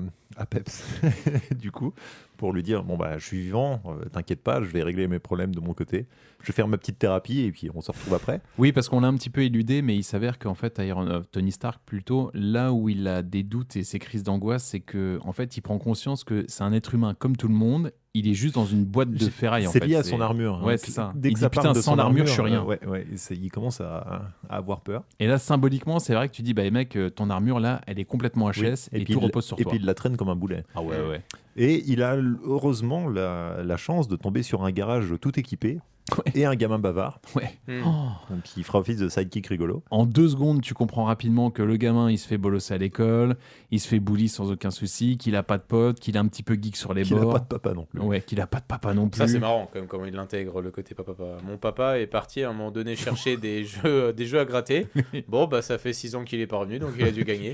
à Peps, du coup, pour lui dire, bon, je suis vivant, t'inquiète pas, je vais régler mes problèmes de mon côté. Je vais faire ma petite thérapie et puis on se retrouve après. Oui, parce qu'on l'a un petit peu éludé, mais il s'avère qu'en fait, Tony Stark, plutôt, là où il a des doutes et ses crises d'angoisse, c'est qu'en fait, il prend conscience que c'est un être humain comme tout le monde. Il est juste dans une boîte de ferraille. C'est lié à son armure. Ouais, c'est ça. Dès que ça putain, sans l'armure, je suis rien. Il commence à avoir peur. Et là, symboliquement, c'est vrai que tu dis, mec, ton armure là, elle est complètement HS et tout repose sur toi. Et puis il la traîne comme un boulet. Ah ouais. Et il a heureusement la chance de tomber sur un garage tout équipé. Et un gamin bavard. Ouais. Donc il fera office de sidekick rigolo. En 2 secondes, tu comprends rapidement que le gamin, il se fait bolosser à l'école, il se fait bully sans aucun souci, qu'il a pas de potes, qu'il est un petit peu geek sur les bords. Qu'il a pas de papa non plus. Ouais, qu'il a pas de papa non plus. Ça, c'est marrant, quand même, comment il intègre le côté papa. Mon papa est parti à un moment donné chercher des jeux à gratter. Bon, ça fait 6 ans qu'il est pas revenu, donc il a dû gagner.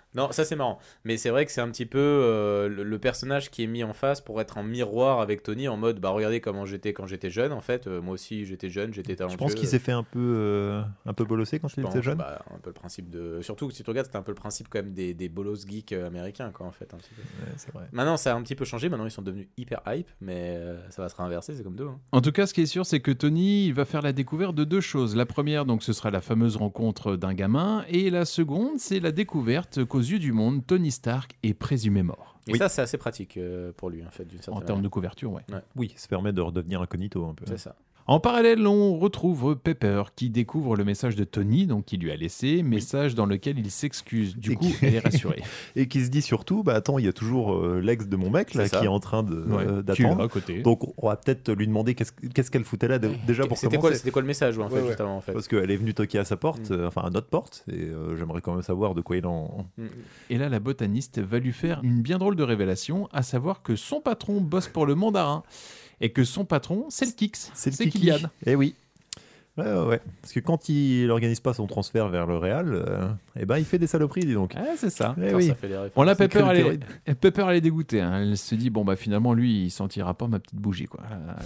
Non, ça c'est marrant. Mais c'est vrai que c'est un petit peu le personnage qui est mis en face pour être en miroir avec Tony en mode bah regardez comment j'étais quand j'étais jeune en fait. Moi aussi j'étais jeune, j'étais talentueux. Je pense qu'il s'est fait un peu bolossé quand il était jeune. Bah, un peu le principe de. Surtout si tu regardes, c'était un peu le principe quand même des bolos geeks américains quoi en fait. Un petit peu. Ouais, c'est vrai. Maintenant ça a un petit peu changé, maintenant ils sont devenus hyper hype, mais ça va se réinverser, c'est comme tout. Hein. En tout cas, ce qui est sûr, c'est que Tony il va faire la découverte de deux choses. La première, donc, ce sera la fameuse rencontre d'un gamin, et la seconde, c'est la découverte qu'aux yeux du monde, Tony Stark est présumé mort. Et ça, c'est assez pratique pour lui, en fait, d'une certaine En termes manière. de couverture, ouais. Oui, ça permet de redevenir incognito un peu. C'est ça. En parallèle, on retrouve Pepper qui découvre le message de Tony, donc qui lui a laissé, message dans lequel il s'excuse. Du coup, elle est rassurée. Et qui se dit surtout, bah attends, il y a toujours l'ex de mon mec là qui est en train d'attendre. À côté. Donc on va peut-être lui demander qu'est-ce qu'elle foutait là déjà pour commencer. C'était quoi le message en fait, juste avant en fait. Parce qu'elle est venue toquer à sa porte, enfin à notre porte, et j'aimerais quand même savoir de quoi il en. Et là, la botaniste va lui faire une bien drôle de révélation, à savoir que son patron bosse pour le mandarin. Et que son patron, c'est le Kix, c'est Kylian. Eh oui. Ouais. Parce que quand il n'organise pas son transfert vers le Real, il fait des saloperies, dis donc. Ah, c'est ça. Oui. Ça fait des références. Bon, là, Pepper, elle est dégoûtée. Hein. Elle se dit, bon, bah finalement, lui, il sentira pas ma petite bougie, quoi.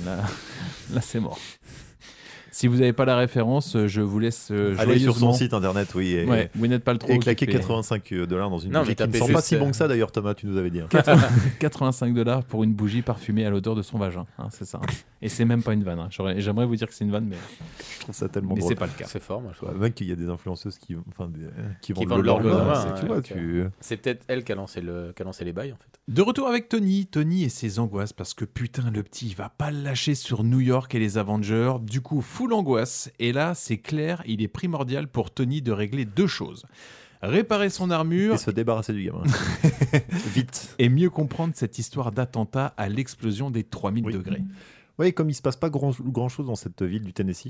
Là c'est mort. Si vous n'avez pas la référence, je vous laisse allez sur son site internet, oui. Ouais, vous n'êtes pas le trop. Et claquer $85 dans une bougie qui ne sent pas si bon que ça, d'ailleurs, Thomas, tu nous avais dit. Hein. $85 pour une bougie parfumée à l'odeur de son vagin. Hein, c'est ça. Et c'est même pas une vanne. Hein. J'aimerais vous dire que c'est une vanne, mais je trouve ça tellement drôle. Mais c'est pas le cas. C'est fort, moi, je trouve. Même qu'il y a des influenceuses qui vendent leur gomme. C'est peut-être elle qui a lancé les bails, en fait. De retour avec Tony et ses angoisses, parce que putain, le petit, il va pas le lâcher sur New York et les Avengers. Du coup, full angoisse. Et là, c'est clair, il est primordial pour Tony de régler deux choses. Réparer son armure... Et se débarrasser du gamin. Vite. Et mieux comprendre cette histoire d'attentat à l'explosion des 3000 degrés. Oui, comme il se passe pas grand chose dans cette ville du Tennessee,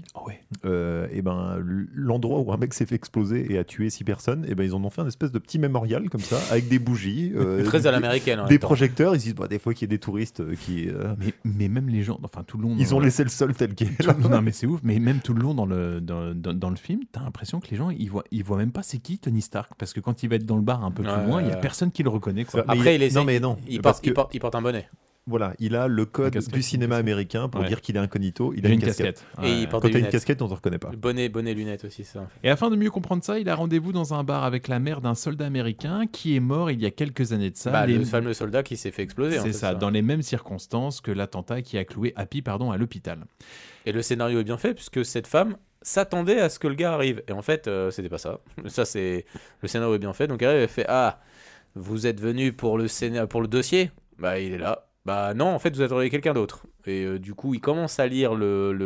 l'endroit où un mec s'est fait exploser et a tué 6 personnes, ils en ont fait un espèce de petit mémorial comme ça, avec des bougies, très à l'américaine, des projecteurs. Ils se disent des fois qu'il y a des touristes qui. Mais même les gens, enfin tout le long. Ils ont laissé le sol tel quel. Non mais c'est ouf. Mais même tout le long dans le film, t'as l'impression que les gens ils voient même pas c'est qui Tony Stark, parce que quand il va être dans le bar un peu plus loin, il y a personne qui le reconnaît. Quoi. Après il porte un bonnet. Voilà, il a le code du cinéma américain pour dire qu'il est incognito. Il a une casquette. Et il porte Quand tu as une casquette, on ne te reconnaît pas. Bonnet, lunettes aussi, ça. Et afin de mieux comprendre ça, il a rendez-vous dans un bar avec la mère d'un soldat américain qui est mort il y a quelques années de ça. Le fameux soldat qui s'est fait exploser. C'est ça, dans les mêmes circonstances que l'attentat qui a cloué Happy à l'hôpital. Et le scénario est bien fait, puisque cette femme s'attendait à ce que le gars arrive. Et en fait, c'était pas ça. Le scénario est bien fait. Donc elle fait vous êtes venu pour le dossier ? Il est là. Non, en fait, vous attendez quelqu'un d'autre. Et du coup, il commence à lire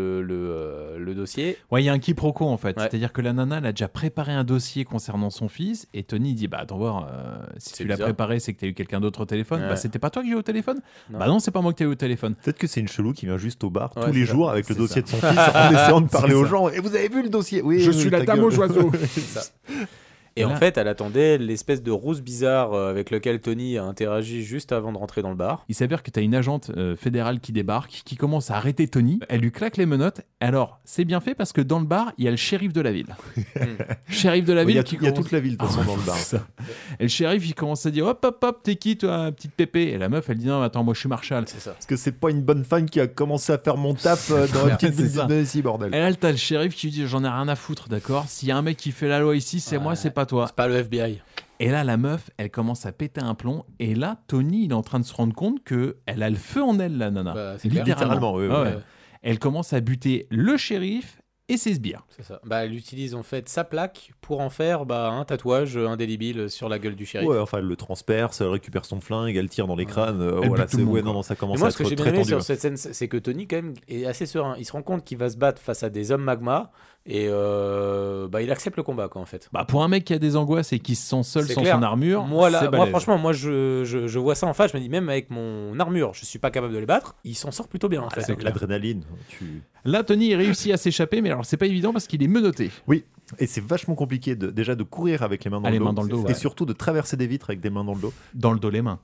le dossier. Ouais, il y a un quiproquo en fait. Ouais. C'est-à-dire que la nana, elle a déjà préparé un dossier concernant son fils. Et Tony dit attends voir, si tu l'as préparé, c'est que tu as eu quelqu'un d'autre au téléphone. Ouais. C'était pas toi qui j'ai eu au téléphone ? Non, c'est pas moi qui t'ai eu au téléphone. Peut-être que c'est une chelou qui vient juste au bar tous les jours avec le dossier de son fils en essayant de parler aux gens. Et vous avez vu le dossier ? Oui, je suis la dame aux oiseaux. C'est ça. Et en fait, elle attendait l'espèce de ruse bizarre avec lequel Tony a interagi juste avant de rentrer dans le bar. Il s'avère que tu as une agente fédérale qui débarque, qui commence à arrêter Tony. Elle lui claque les menottes. Alors, c'est bien fait parce que dans le bar, il y a le shérif de la ville. Shérif de la ville il y a toute la ville de toute façon dans le bar. Et le shérif, il commence à dire hop, t'es qui toi, petite pépé ? Et la meuf, elle dit non, attends, moi je suis Marshall. C'est ça. Parce que c'est pas une bonne fan qui a commencé à faire mon taf dans la petite ville de ici, bordel. Et là, t'as le shérif qui dit j'en ai rien à foutre, d'accord ? S'il y a un mec qui fait la loi ici, c'est moi, c'est pas toi. C'est pas le FBI. Et là, la meuf, elle commence à péter un plomb. Et là, Tony, il est en train de se rendre compte qu'elle a le feu en elle, la nana. Littéralement, oui. Elle commence à buter le shérif et ses sbires. C'est ça. Elle utilise en fait sa plaque pour en faire un tatouage indélébile sur la gueule du shérif. Ouais, enfin, elle le transperce, elle récupère son flingue, elle tire dans les crânes. Ça commence à être très tendu. Moi, ce que j'ai bien aimé sur cette scène, c'est que Tony, quand même, est assez serein. Il se rend compte qu'il va se battre face à des hommes magma. Et il accepte le combat, quoi, en fait. Pour un mec qui a des angoisses et qui se sent seul sans son armure, moi franchement, je vois ça en face, je me dis, même avec mon armure, je suis pas capable de les battre. Il s'en sort plutôt bien, en fait. Avec l'adrénaline. Là, Tony réussit à s'échapper, mais alors c'est pas évident parce qu'il est menotté. Oui, et c'est vachement compliqué déjà de courir avec les mains dans le dos. Et surtout de traverser des vitres avec des mains dans le dos. Dans le dos, les mains.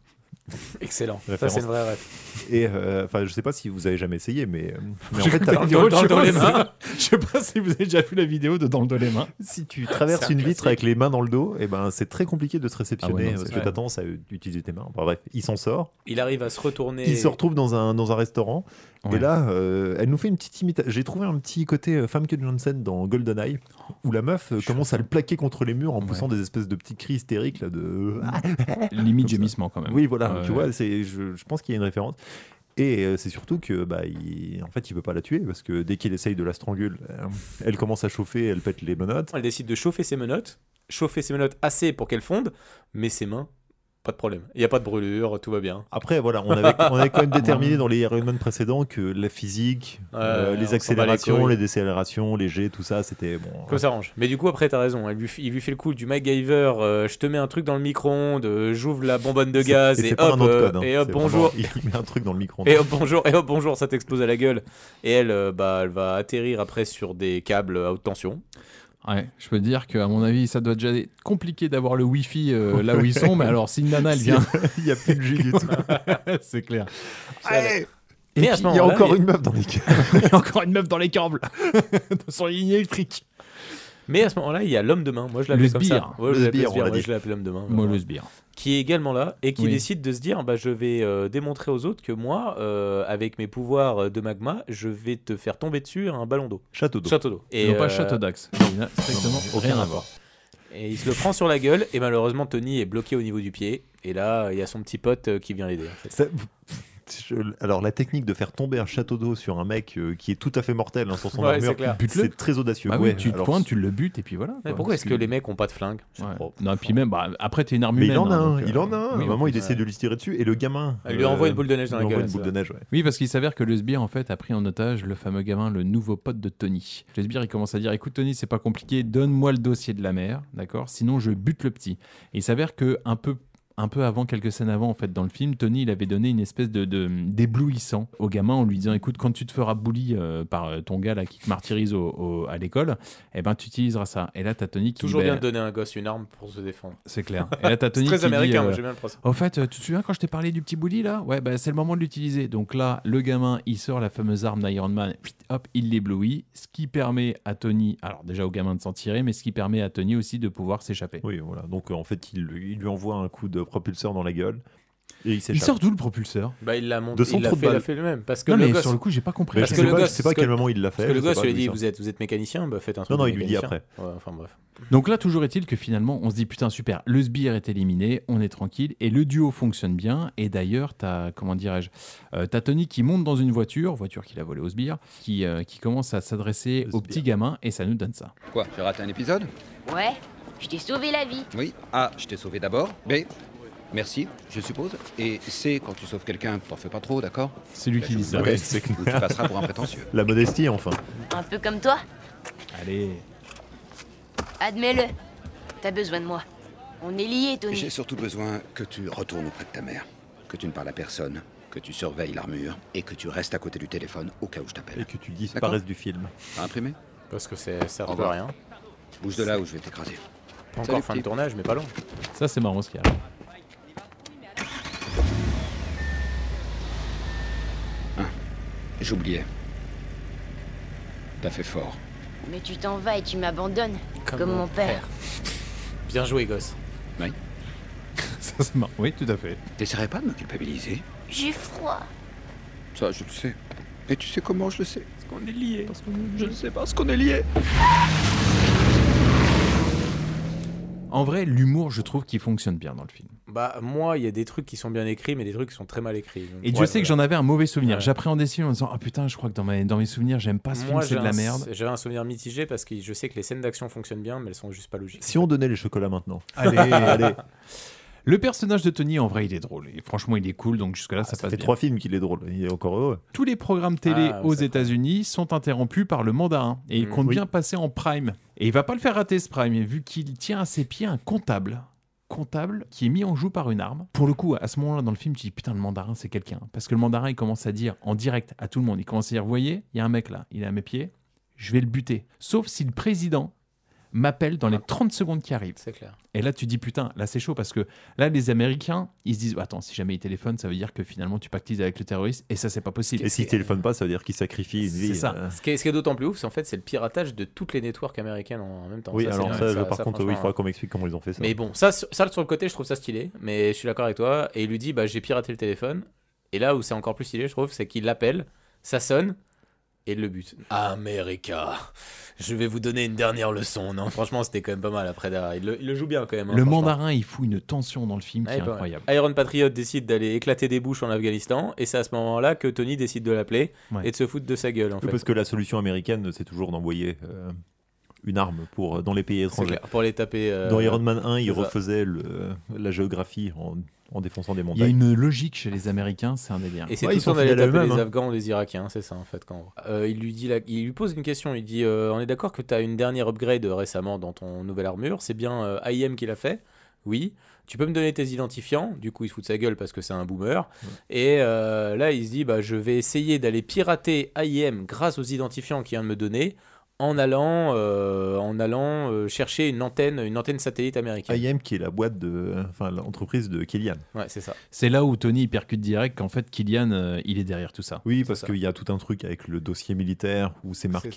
Excellent. Ça, Référence. c'est une vraie ref. Et je sais pas si vous avez jamais essayé, mais en J'ai fait, écouté t'as- la vidéo dans le dos les mains. Je sais pas si vous avez déjà vu la vidéo de Dans le dos les mains. si tu traverses C'est un une vitre classique. avec les mains dans le dos, et ben c'est très compliqué de se réceptionner Ah ouais, non, parce c'est que clair. t'as tendance à utiliser tes mains. Bref, il s'en sort. Il arrive à se retourner. Il se retrouve dans un restaurant. Ouais. Et là, elle nous fait une petite imitation. J'ai trouvé un petit côté Famke Janssen dans GoldenEye, où la meuf commence à le plaquer contre les murs en poussant des espèces de petits cris hystériques là, de. Limite Comme ça. gémissement quand même. Oui, voilà. Ouais. Tu vois, je pense qu'il y a une référence. Et c'est surtout que en fait, il peut pas la tuer parce que dès qu'il essaye de la stranguler, elle commence à chauffer, elle pète les menottes. Elle décide de chauffer ses menottes assez pour qu'elles fondent, mais ses mains, pas de problème. Il n'y a pas de brûlure, tout va bien. Après, voilà, on avait quand même déterminé dans les Iron Man précédents que la physique, Ouais, on les s'en bat les accélérations, couilles. les décélérations, les jets, tout ça, c'était bon. Comme ça arrange. Mais du coup, après, t'as raison. Il lui fait le coup du MacGyver. Je te mets un truc dans le micro-ondes, j'ouvre la bonbonne de gaz Et et c'est pas hop, un autre code. Hein. et hop, C'est bonjour. vraiment- il met un truc dans le micro-ondes. Et hop, bonjour, ça t'explose à la gueule. Et elle, elle va atterrir après sur des câbles à haute tension. Ouais, je peux te dire qu'à mon avis, ça doit déjà être compliqué d'avoir le Wi-Fi là où ils sont, mais alors si une nana elle vient, Il n'y a plus de jus du tout. c'est clair. Allez Mais Et à puis, ce il y a moment-là, encore une meuf dans les câbles. Il y a encore une meuf dans les câbles, sur les lignes électriques. Mais à ce moment-là, il y a l'homme de main. Moi, je Le l'appelle comme sbire. ça. Ouais, Le je l'appelle sbire, on l'a ouais, dit. je l'appelle l'homme de main. Moi, voilà. le sbire. Qui est également là et qui Oui. décide de se dire je vais démontrer aux autres que moi, avec mes pouvoirs de magma, je vais te faire tomber dessus un ballon d'eau. Château d'eau. Château d'eau. Et, Non, pas Château d'Axe. Il n'a strictement aucun rien à rapport. voir. Et il se le prend sur la gueule et malheureusement Tony est bloqué au niveau du pied. Et là, il y a son petit pote qui vient l'aider. En fait. Alors, la technique de faire tomber un château d'eau sur un mec qui est tout à fait mortel sur son Ouais, armure, c'est clair. Bute-le. c'est très audacieux. Bah Ouais, oui, tu te alors, pointes, tu le butes et puis voilà. Mais quoi. pourquoi est-ce que les mecs ont pas de flingue C'est Ouais. trop. Non, puis même, après, t'es une arme Mais humaine. il en a hein, un, donc, il en a un. oui, À un moment, il ouais. essaie de lui tirer dessus et le gamin. Elle lui envoie une boule de neige dans la il lui envoie gueule. une boule de neige, ouais. Oui, parce qu'il s'avère que le sbire, en fait, a pris en otage le fameux gamin, le nouveau pote de Tony. Le sbire, il commence à dire écoute, Tony, c'est pas compliqué, donne-moi le dossier de la mère, d'accord ? Sinon, je bute le petit. Et il s'avère que un peu avant, quelques scènes avant, en fait, dans le film, Tony, il avait donné une espèce d'éblouissant au gamin en lui disant écoute, quand tu te feras bully par ton gars là qui te martyrise à l'école, eh ben, tu utiliseras ça. Et là, t'as Tony qui Toujours dit, bien ben, de donner à un gosse une arme pour se défendre. c'est clair. Et là, t'as C'est Tony très qui américain, dit moi j'aime bien le procès. au fait, tu te souviens quand je t'ai parlé du petit bully là ? Ouais, bah, c'est le moment de l'utiliser. Donc là, le gamin, il sort la fameuse arme d'Iron Man, hop, il l'éblouit, ce qui permet à Tony, alors déjà au gamin de s'en tirer, mais ce qui permet à Tony aussi de pouvoir s'échapper. Oui, voilà. Donc, en fait, il lui envoie un coup de propulseur dans la gueule et il Il s'échappe. sort d'où le propulseur ? Bah, il l'a monté, De son il l'a trou de fait, il balle. a fait lui-même. Parce que Non, le mais gosse, sur le coup, j'ai pas compris. Mais Parce je que sais le pas, gosse- je sais pas à parce quel que- moment il l'a fait. parce que le je sais gosse pas lui a d'où dit il sort. vous êtes mécanicien, bah faites un truc. Non, non, de il lui dit mécanicien. après. Ouais, enfin bref. Donc là, toujours est-il que finalement, on se dit putain, super, le sbire est éliminé, on est tranquille, et le duo fonctionne bien. Et d'ailleurs, t'as Tony qui monte dans une voiture qu'il a volée au sbire, qui commence à s'adresser Le au sbire. petit gamin, et ça nous donne ça. Quoi, j'ai raté un épisode? Ouais, je t'ai sauvé la vie. Oui. A, je t'ai sauvé d'abord. B, merci, je suppose. Et C, quand tu sauves quelqu'un, t'en fais pas trop, d'accord? C'est lui qui dit ça. Ouais, c'est Ou tu passeras pour un prétentieux. La modestie, enfin. Un peu comme toi. Allez. Admets-le. T'as besoin de moi. On est liés, Tony. J'ai surtout besoin que tu retournes auprès de ta mère. Que tu ne parles à personne. Que tu surveilles l'armure. Et que tu restes à côté du téléphone au cas où je Et t'appelle. que tu disparaisses du film. T'as imprimé? Parce que ça Au sert à revoir. rien. Bouge de là ou je vais t'écraser. Pas Salut, encore fin de petit. tournage, mais pas long. Ça, c'est marrant ce qu'il y a. J'oubliais. T'as fait fort. Mais tu t'en vas et tu m'abandonnes. Comme mon père. Bien joué, gosse. Ça, c'est marrant. Oui, tout à fait. T'essaierais pas de me culpabiliser? J'ai froid. Ça, je le sais. Et tu sais comment je le sais? Parce qu'on est liés. Je ne sais pas ce qu'on est liés. En vrai, l'humour, je trouve qu'il fonctionne bien dans le film. Bah, moi, il y a des trucs qui sont bien écrits, mais des trucs qui sont très mal écrits. Donc, Et Dieu ouais, sait que voilà. j'en avais un mauvais souvenir. Ouais. J'appréhendais ce film en me disant ah putain, je crois que dans mes souvenirs, j'aime pas ce film, Moi, c'est de la merde. J'ai un souvenir mitigé parce que je sais que les scènes d'action fonctionnent bien, mais elles sont juste pas logiques. Si on donnait les chocolats maintenant. Allez, allez. Le personnage de Tony, en vrai, il est drôle. Et franchement, il est cool, donc jusque-là, ça Ça passe fait bien. 3 films qu'il est drôle. Il est encore heureux. Tous les programmes télé Ah, aux ça États-Unis sont interrompus par le mandarin. Et il compte Oui. bien passer en prime. Et il va pas le faire rater, ce prime, vu qu'il tient à ses pieds un comptable qui est mis en joue par une arme. Pour le coup, à ce moment-là, dans le film, tu dis putain, le mandarin, c'est quelqu'un. Parce que le mandarin, il commence à dire en direct à tout le monde, il commence à dire, vous voyez, il y a un mec là, il est à mes pieds, je vais le buter. Sauf si le président m'appelle dans les 30 secondes qui arrivent. C'est clair. Et là, tu dis, putain, là, c'est chaud parce que là, les Américains, ils se disent, attends, si jamais ils téléphonent, ça veut dire que finalement, tu pactises avec le terroriste et ça, c'est pas possible. Et s'ils téléphonent pas, ça veut dire qu'ils sacrifient une vie. C'est ça. Ce qui est d'autant plus ouf, c'est en fait, c'est le piratage de toutes les networks américaines en même temps. Oui, ça, alors par contre, il faudra qu'on m'explique comment ils ont fait ça. Mais bon, ça sur le côté, je trouve ça stylé, mais je suis d'accord avec toi. Et il lui dit, bah, j'ai piraté le téléphone. Et là où c'est encore plus stylé, je trouve, c'est qu'il l'appelle, ça sonne. Et le but. America, je vais vous donner une dernière leçon. Non, franchement, c'était quand même pas mal après derrière. Il le joue bien quand même. Le mandarin, il fout une tension dans le film qui est incroyable. Iron Patriot décide d'aller éclater des bouches en Afghanistan. Et c'est à ce moment-là que Tony décide de l'appeler et de se foutre de sa gueule. En fait. Parce que la solution américaine, c'est toujours d'envoyer une arme dans les pays étrangers. Pour les taper. Dans Iron Man 1, il refaisait la géographie en défonçant des montagnes. Il y a une logique chez les Américains, c'est un délire. Et c'est tout ça d'aller taper les Afghans ou les Irakiens, c'est ça en fait. Il lui pose une question, il dit on est d'accord que tu as une dernière upgrade récemment dans ton nouvelle armure, c'est bien IM qui l'a fait? Oui. Tu peux me donner tes identifiants? Du coup, il se fout de sa gueule parce que c'est un boomer. Et là, il se dit je vais essayer d'aller pirater IM grâce aux identifiants qu'il vient de me donner. En allant chercher une antenne satellite américaine. IM qui est la boîte l'entreprise de Killian. Ouais, c'est ça. C'est là où Tony percute direct qu'en fait Killian il est derrière tout ça. Oui, parce qu'il y a tout un truc avec le dossier militaire où c'est marqué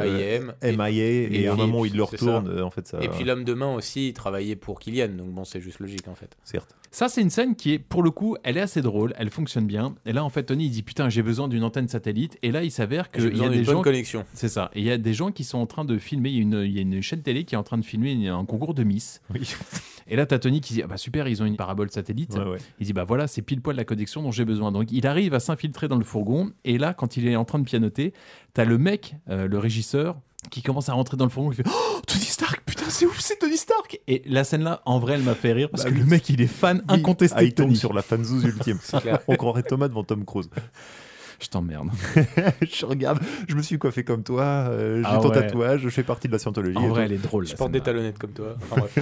MIA et à un moment où il le retourne en fait ça. Et puis l'homme de main aussi il travaillait pour Killian, donc bon c'est juste logique en fait. Certes. Ça c'est une scène qui est pour le coup elle est assez drôle, elle fonctionne bien. Et là en fait Tony il dit putain j'ai besoin d'une antenne satellite et là il s'avère qu'il y a des gens connexion. C'est ça. Et il y a des gens qui sont en train de filmer, il y a une chaîne télé qui est en train de filmer un concours de Miss. Oui. Et là, t'as Tony qui dit super, ils ont une parabole satellite. Ouais. Il dit voilà, c'est pile poil la connexion dont j'ai besoin. Donc il arrive à s'infiltrer dans le fourgon. Et là, quand il est en train de pianoter, t'as le mec, le régisseur, qui commence à rentrer dans le fourgon. Il fait Tony Stark, putain, c'est ouf, c'est Tony Stark. Et la scène là, en vrai, elle m'a fait rire parce que le mec, il est fan incontesté de il tombe Tony. sur la fanzouze ultime. On croirait Thomas devant Tom Cruise. Je t'emmerde. Je regarde, je me suis coiffé comme toi, j'ai ton tatouage, je fais partie de la scientologie. En vrai, elle est drôle. Je porte des talonnettes comme toi.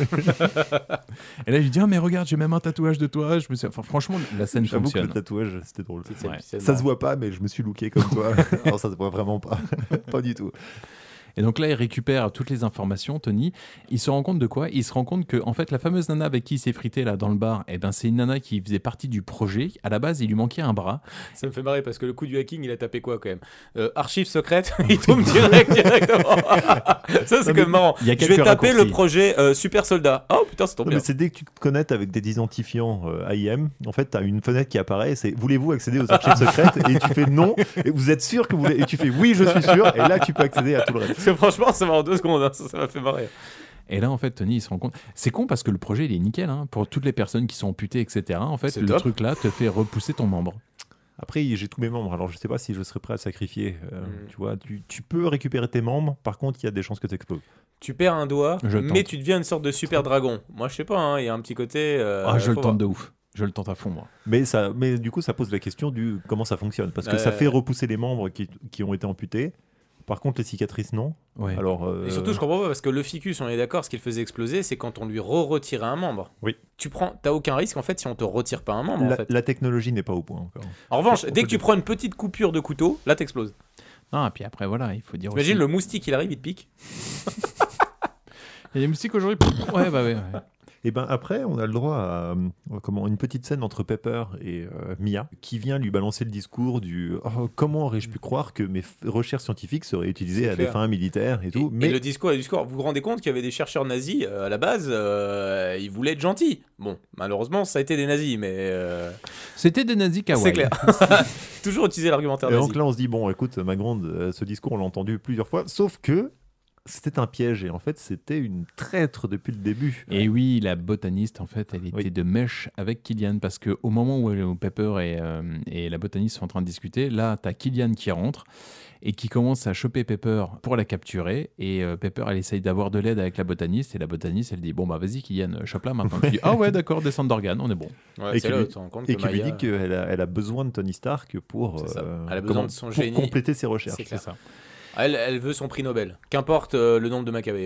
Et là, je lui dis mais regarde, j'ai même un tatouage de toi. Franchement, la scène J'avoue fonctionne. Que le tatouage, c'était drôle. Ouais. Ça se voit pas, mais je me suis looké comme toi. Alors ça se voit vraiment pas. Pas du tout. Et donc là, il récupère toutes les informations, Tony. Il se rend compte de quoi? Il se rend compte que, en fait, la fameuse nana avec qui il s'est frité là dans le bar, c'est une nana qui faisait partie du projet. À la base, il lui manquait un bras. Ça me fait marrer parce que le coup du hacking, il a tapé quoi quand même? Archives secrètes, il tombe directement. Ça, c'est quand même marrant. Je vais taper le projet Super Soldat. Oh putain, c'est tombé bien. Mais c'est dès que tu te connectes avec des identifiants IM, en fait, tu as une fenêtre qui apparaît. C'est voulez-vous accéder aux archives secrètes? Et tu fais non. Et vous êtes sûr que vous voulez? Et tu fais oui, je suis sûr. Et là, tu peux accéder à tout le reste. Parce que franchement, ça va en 2 secondes, hein. Ça m'a fait marrer. Et là, en fait, Tony, il se rend compte. C'est con parce que le projet, il est nickel. Hein, pour toutes les personnes qui sont amputées, etc. En fait, le truc là te fait repousser ton membre. Après, j'ai tous mes membres. Alors, je sais pas si je serais prêt à sacrifier. Tu vois, tu peux récupérer tes membres. Par contre, il y a des chances que tu exploses. Tu perds un doigt, mais tu deviens une sorte de super dragon. Moi, je sais pas, il y a un petit côté. Je le tente de ouf. Je le tente à fond, moi. Mais du coup, ça pose la question du comment ça fonctionne. Parce que ça fait repousser les membres qui ont été amputés. Par contre, les cicatrices, non. Ouais. Alors, Et surtout, je comprends pas parce que le ficus, on est d'accord, ce qu'il faisait exploser, c'est quand on lui retirait un membre. Oui. T'as aucun risque en fait si on te retire pas un membre. En fait. La technologie n'est pas au point encore. En revanche, dès que tu prends une petite coupure de couteau, là t'exploses. Non, et puis après, voilà, il faut dire. Imagine le moustique, il arrive, il te pique. Il y a des moustiques aujourd'hui. Ouais. Et ben après, on a le droit à une petite scène entre Pepper et Mia qui vient lui balancer le discours du comment aurais-je pu croire que mes recherches scientifiques seraient utilisées à des fins militaires et tout. Mais le discours, vous vous rendez compte qu'il y avait des chercheurs nazis à la base, ils voulaient être gentils. Bon, malheureusement, ça a été des nazis, mais c'était des nazis kawaii. C'est clair. Toujours utiliser l'argumentaire nazi. Et donc là, on se dit bon, écoute, ma grande, ce discours, on l'a entendu plusieurs fois, sauf que c'était un piège et en fait c'était une traître depuis le début. Et oui, la botaniste en fait elle était de mèche avec Killian parce que au moment où Pepper et la botaniste sont en train de discuter, là t'as Killian qui rentre et qui commence à choper Pepper pour la capturer et Pepper elle essaye d'avoir de l'aide avec la botaniste et la botaniste elle dit bon bah vas-y Killian chope-la maintenant. Tu dis ah ouais d'accord descente d'organes on est bon. Ouais, et qui lui dit qu'elle a besoin de Tony Stark pour elle a besoin de son génie pour compléter ses recherches. C'est ça. Elle veut son prix Nobel. Qu'importe le nombre de Maccabées, en fait.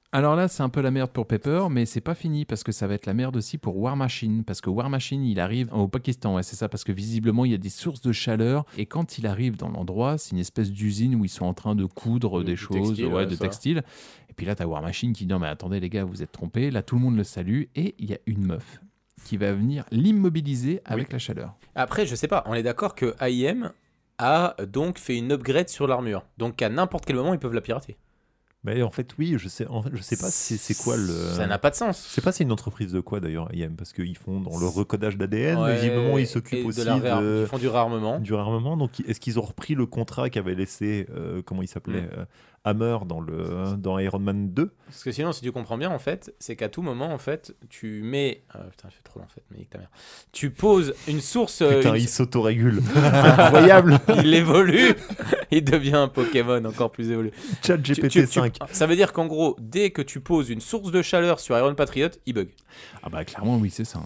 Alors là, c'est un peu la merde pour Pepper, mais c'est pas fini parce que ça va être la merde aussi pour War Machine. Parce que War Machine, il arrive au Pakistan, ouais, c'est ça, parce que visiblement, il y a des sources de chaleur. Et quand il arrive dans l'endroit, c'est une espèce d'usine où ils sont en train de coudre des choses, de textiles. Et puis là, t'as War Machine qui dit non, mais attendez, les gars, vous êtes trompés. Là, tout le monde le salue. Et il y a une meuf qui va venir l'immobiliser avec la chaleur. Après, je sais pas, on est d'accord que AIM a donc fait une upgrade sur l'armure. Donc à n'importe quel moment, ils peuvent la pirater. Mais en fait, oui, je sais pas c'est quoi le... Ça n'a pas de sens. Je sais pas c'est une entreprise de quoi d'ailleurs, IM, parce qu'ils font dans le recodage d'ADN, mais visiblement ils s'occupent aussi ils font du réarmement. Du réarmement, donc est-ce qu'ils ont repris le contrat qu'avait laissé, comment il s'appelait, Hammer dans Iron Man 2 ? Parce que sinon, si tu comprends bien, en fait, c'est qu'à tout moment, en fait, tu mets... putain, je fais trop long, en fait, mais nique ta mère. Tu poses une source... Putain, il s'autorégule. Incroyable. Il évolue. Il devient un Pokémon encore plus évolué. Chat GPT 5. Ça veut dire qu'en gros, dès que tu poses une source de chaleur sur Iron Patriot, il bug. Ah bah clairement, oui, c'est ça.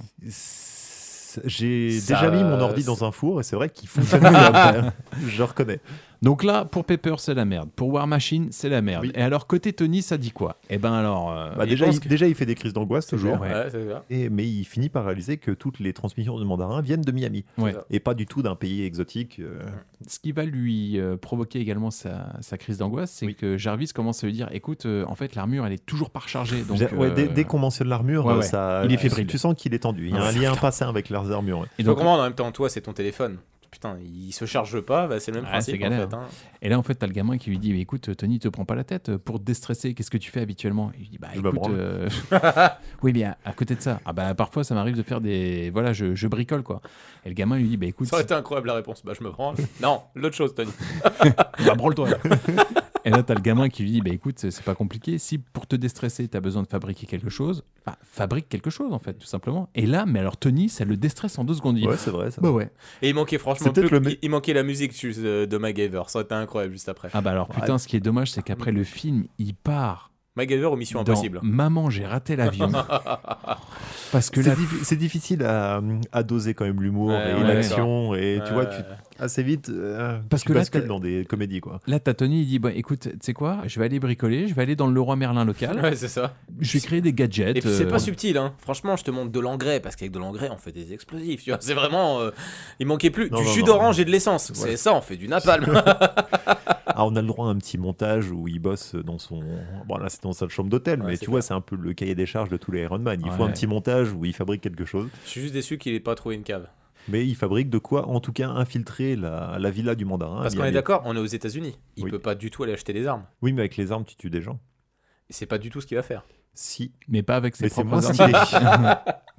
J'ai déjà mis mon ordi dans un four et c'est vrai qu'il fonctionne mieux après. Je reconnais. Donc là, pour Pepper, c'est la merde. Pour War Machine, c'est la merde. Oui. Et alors, côté Tony, ça dit quoi ? Eh ben alors... déjà, il fait des crises d'angoisse toujours. Ouais, c'est ça. Mais il finit par réaliser que toutes les transmissions du mandarin viennent de Miami. Ouais. Et pas du tout d'un pays exotique. Ce qui va lui provoquer également sa crise d'angoisse, c'est que Jarvis commence à lui dire, écoute, en fait, l'armure, elle est toujours pas rechargée. Donc, dès qu'on mentionne l'armure, ça, il est fébrile. Tu sens qu'il est tendu. Il y a un lien passé avec leurs armures. Et donc, comment en même temps, toi, c'est ton téléphone. Putain, il se charge pas, bah, c'est le même principe en fait. Hein. Et là, en fait, t'as le gamin qui lui dit, écoute, Tony, te prends pas la tête. Pour te déstresser, qu'est-ce que tu fais habituellement ? Il lui dit, bah écoute, oui, bien, à côté de ça, parfois, ça m'arrive de faire des... Voilà, je bricole, quoi. Et le gamin lui dit, bah écoute... Ça aurait été incroyable la réponse. Bah je me branle. Non, l'autre chose, Tony. Bah branle-toi. Et là, t'as le gamin qui lui dit, bah écoute, c'est pas compliqué. Si pour te déstresser, t'as besoin de fabriquer quelque chose, fabrique quelque chose, en fait, tout simplement. Et là, mais alors Tony, ça le déstresse en 2 secondes. Ouais, c'est vrai. Ça. Bah ouais. Et il manquait franchement il manquait la musique de MacGyver. Ça aurait été incroyable juste après. Ah bah alors, putain, ce qui est dommage, c'est qu'après le film, il part... MacGyver aux Missions Impossibles. Maman, j'ai raté l'avion. Parce que c'est difficile à doser quand même l'humour et l'action. Et tu vois, assez vite, parce que bascules dans des comédies, quoi. Là, t'as Tony, il dit, bah, écoute, tu sais quoi, je vais aller bricoler, je vais aller dans le Leroy Merlin local. Ouais, c'est ça. Je vais créer des gadgets. Et puis c'est pas subtil, hein. Franchement, je te montre de l'engrais, parce qu'avec de l'engrais, on fait des explosifs. Tu vois, c'est vraiment... il manquait plus du jus d'orange et de l'essence. Ouais. C'est ça, on fait du napalm. On a le droit à un petit montage où il bosse dans son... Bon, là, c'est dans sa chambre d'hôtel, mais tu vois, c'est un peu le cahier des charges de tous les Iron Man. Il faut un petit montage où il fabrique quelque chose. Je suis juste déçu qu'il ait pas trouvé une cave. Mais il fabrique de quoi, en tout cas, infiltrer la villa du mandarin. Parce qu'on est d'accord, on est aux États-Unis. Il peut pas du tout aller acheter des armes. Oui, mais avec les armes, tu tues des gens. Et c'est pas du tout ce qu'il va faire. Si. Mais pas avec ses propres armes.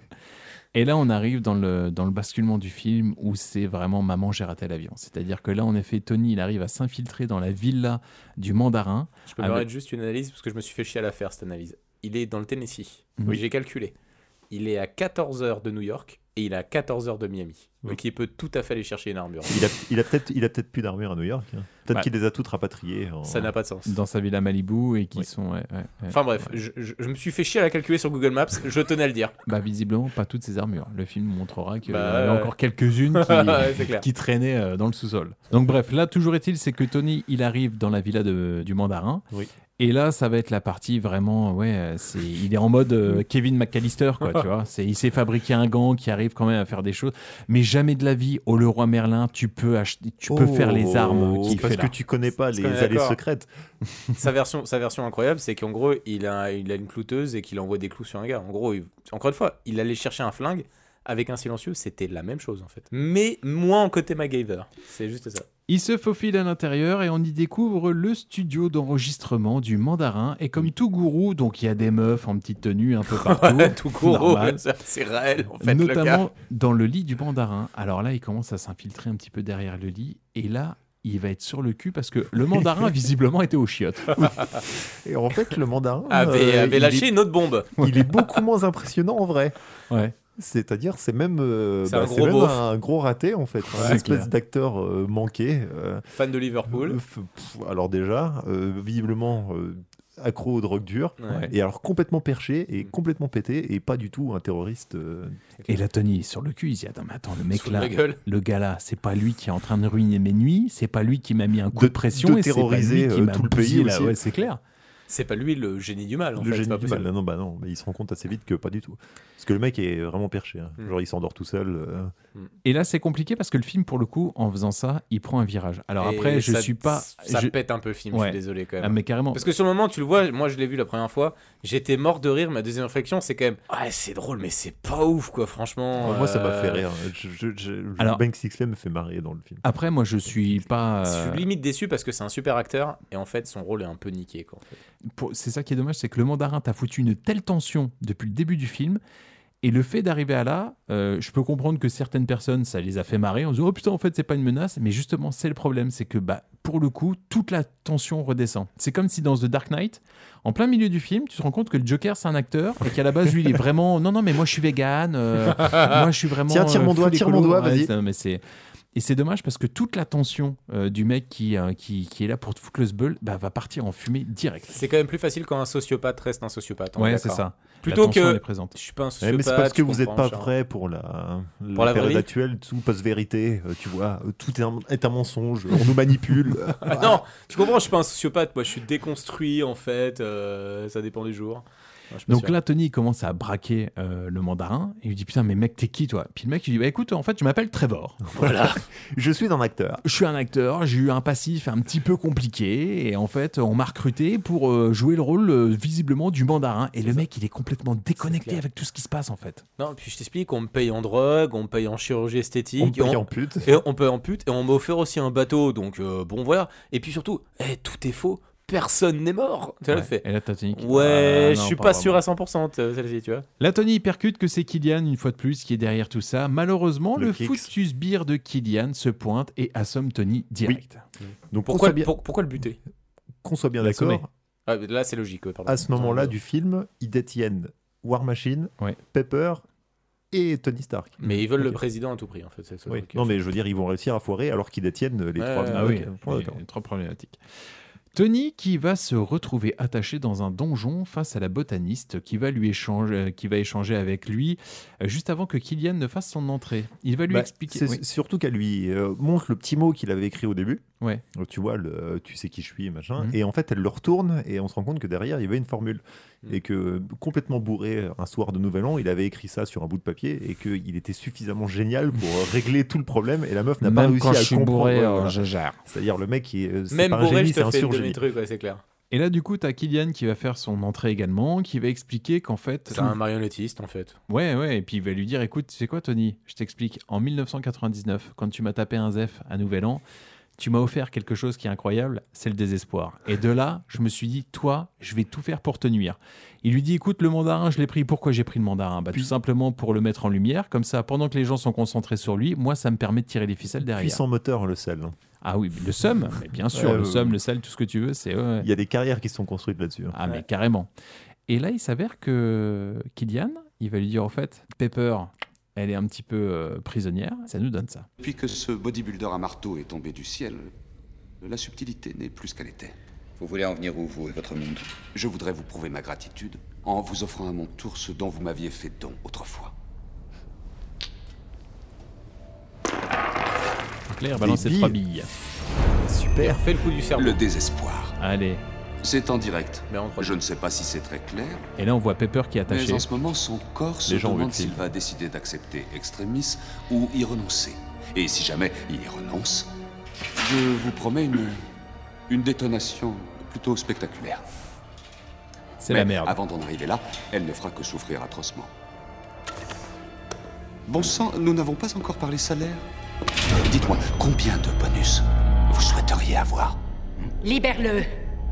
Et là, on arrive dans le basculement du film où c'est vraiment maman, j'ai raté l'avion. C'est-à-dire que là, en effet, Tony, il arrive à s'infiltrer dans la villa du mandarin. Je peux me permettre juste une analyse parce que je me suis fait chier à la faire, cette analyse. Il est dans le Tennessee. Oui. J'ai calculé. Il est à 14 heures de New York et il est à 14 heures de Miami. Oui. Donc il peut tout à fait aller chercher une armure. Il a peut-être plus d'armure à New York. Hein. Peut-être qu'il les a toutes rapatriées. Ça n'a pas de sens. Dans sa villa Malibu et qui sont... Enfin bref, je me suis fait chier à la calculer sur Google Maps, je tenais à le dire. Bah visiblement, pas toutes ces armures. Le film montrera qu'il y en a encore quelques-unes qui traînaient dans le sous-sol. Donc bref, là, toujours est-il, c'est que Tony, il arrive dans la villa du mandarin. Oui. Et là, ça va être la partie vraiment, il est en mode Kevin McAllister, quoi, tu vois. Il s'est fabriqué un gant qui arrive quand même à faire des choses, mais jamais de la vie, au Leroy Merlin, tu peux faire les armes qu'il fait là. Parce que tu connais pas les allées secrètes. Sa version incroyable, c'est qu'en gros, il a une clouteuse et qu'il envoie des clous sur un gars. En gros, encore une fois, il allait chercher un flingue avec un silencieux, c'était la même chose en fait. Mais moins en côté MacGyver, c'est juste ça. Il se faufile à l'intérieur et on y découvre le studio d'enregistrement du mandarin. Et comme tout gourou, donc il y a des meufs en petite tenue un peu partout. Tout gourou, c'est réel en fait. Notamment dans le lit du mandarin. Alors là, il commence à s'infiltrer un petit peu derrière le lit. Et là, il va être sur le cul parce que le mandarin visiblement était aux chiottes. Et en fait, le mandarin avait lâché une autre bombe. Il est beaucoup moins impressionnant en vrai. Ouais. C'est-à-dire, c'est même un gros raté en fait, une espèce d'acteur manqué. Fan de Liverpool. Alors déjà, visiblement accro aux drogues dures, et alors complètement perché et complètement pété, et pas du tout un terroriste. Et là, Tony, sur le cul, il dit attends, le mec là, le gars là, c'est pas lui qui est en train de ruiner mes nuits, c'est pas lui qui m'a mis un coup de pression, de terroriser et c'est pas lui qui m'a tout le pays là. aussi. Ouais, c'est clair. C'est pas lui le génie du mal, en Le fait. génie du mal, non, mais il se rend compte assez vite que pas du tout. Parce que le mec est vraiment perché. Genre, il s'endort tout seul. Et là, c'est compliqué parce que le film, pour le coup, en faisant ça, il prend un virage. Alors après, ça suis pas. pète un peu le film, je suis désolé quand même. Ah, mais carrément. Parce que sur le moment, tu le vois, moi je l'ai vu la première fois, j'étais mort de rire. Ma deuxième réflexion, c'est quand même, c'est drôle, mais c'est pas ouf, quoi, franchement. Moi, ça m'a fait rire. Alors, Ben Kingsley me fait marrer dans le film. Après, moi, je suis pas. Je suis limite déçu parce que c'est un super acteur et en fait, son rôle est un peu niqué, quoi. En fait. C'est ça qui est dommage, c'est que le mandarin t'a foutu une telle tension depuis le début du film. Et le fait d'arriver à là, je peux comprendre que certaines personnes, ça les a fait marrer. On se dit, oh putain, en fait, c'est pas une menace. Mais justement, c'est le problème. C'est que, pour le coup, toute la tension redescend. C'est comme si dans The Dark Knight, en plein milieu du film, tu te rends compte que le Joker, c'est un acteur. Et qu'à la base, lui, il est vraiment. Non, mais moi, je suis vegan. Moi, je suis vraiment. Tiens, tire mon doigt, vas-y. Et c'est dommage parce que toute la tension du mec qui est là pour te foutre le sbeul va partir en fumée direct. C'est quand même plus facile quand un sociopathe reste un sociopathe. Ouais, c'est ça. Plutôt que présente. Je suis pas un sociopathe. Mais c'est parce que vous n'êtes pas vrai pour la période actuelle, tout post-vérité, tu vois, tout est un mensonge, on nous manipule. Non, tu comprends, je suis pas un sociopathe, moi je suis déconstruit en fait, ça dépend du jour. Donc là, Tony commence à braquer le mandarin et il lui dit putain, mais mec, t'es qui toi? Puis le mec il dit écoute, en fait, je m'appelle Trevor. Voilà, je suis un acteur. Je suis un acteur, j'ai eu un passif un petit peu compliqué et en fait, on m'a recruté pour jouer le rôle visiblement du mandarin. Et le mec, il est complètement déconnecté avec tout ce qui se passe en fait. Non, puis je t'explique, on me paye en drogue, on me paye en chirurgie esthétique, on me paye en pute. Et on paye en pute et on m'a offert aussi un bateau. Donc bon voilà. Et puis surtout, tout est faux. Personne n'est mort. Tu vois, fait. Et là, Tony. Ouais, je suis pas sûr à 100% celle-ci, tu vois. Là, Tony il percute que c'est Killian une fois de plus qui est derrière tout ça. Malheureusement, le foutu sbire de Killian se pointe et assomme Tony direct. Oui. Donc pourquoi le buter? Qu'on soit bien d'accord. Là, c'est logique. Pardon. À ce moment-là du film, ils détiennent War Machine, Pepper et Tony Stark. Mais ils veulent le président à tout prix, en fait. Non, mais je veux dire, ils vont réussir à foirer alors qu'ils détiennent les trois. Les trois problématiques. Tony qui va se retrouver attaché dans un donjon face à la botaniste qui va échanger avec lui juste avant que Killian ne fasse son entrée. Il va lui expliquer. C'est surtout qu'elle lui montre le petit mot qu'il avait écrit au début. Ouais. Tu vois, tu sais qui je suis, machin. Et en fait, elle le retourne et on se rend compte que derrière, il y avait une formule. Et que complètement bourré un soir de Nouvel An, il avait écrit ça sur un bout de papier et qu'il était suffisamment génial pour régler tout le problème. Et la meuf n'a pas réussi à le comprendre. Bourré, je gère. C'est-à-dire le mec, c'est même pas un bourré, génie, je c'est te un fais surgénie. mes trucs, c'est clair. Et là, du coup, t'as Killian qui va faire son entrée également, qui va expliquer qu'en fait... C'est un marionnettiste, en fait. Ouais, et puis il va lui dire, écoute, tu sais quoi, Tony? Je t'explique. En 1999, quand tu m'as tapé un Zef à Nouvel An, tu m'as offert quelque chose qui est incroyable, c'est le désespoir. Et de là, je me suis dit, toi, je vais tout faire pour te nuire. Il lui dit, écoute, le mandarin, je l'ai pris. Pourquoi j'ai pris le mandarin? Tout simplement pour le mettre en lumière. Comme ça, pendant que les gens sont concentrés sur lui, moi, ça me permet de tirer les ficelles derrière. Puissant moteur, le sel. Ah oui, le seum, mais bien sûr, le seum, le sel, tout ce que tu veux, c'est... Il y a des carrières qui sont construites là-dessus. Ah, mais carrément. Et là, il s'avère que Killian, il va lui dire, en fait, Pepper... Elle est un petit peu prisonnière, ça nous donne ça. Depuis que ce bodybuilder à marteau est tombé du ciel, la subtilité n'est plus ce qu'elle était. Vous voulez en venir où, vous et votre monde? Je voudrais vous prouver ma gratitude en vous offrant à mon tour ce dont vous m'aviez fait don autrefois. Claire, balance ses 3 billes. Super. Fais le coup du cerveau. Le désespoir. Allez. C'est en direct. Je ne sais pas si c'est très clair. Et là, on voit Pepper qui est attaché. Mais en ce moment, son corps se demande s'il va décider d'accepter Extremis ou y renoncer. Et si jamais il y renonce, je vous promets une détonation plutôt spectaculaire. C'est la merde. Avant d'en arriver là, elle ne fera que souffrir atrocement. Bon sang, nous n'avons pas encore parlé salaire. Dites-moi, combien de bonus vous souhaiteriez avoir? Libère-le.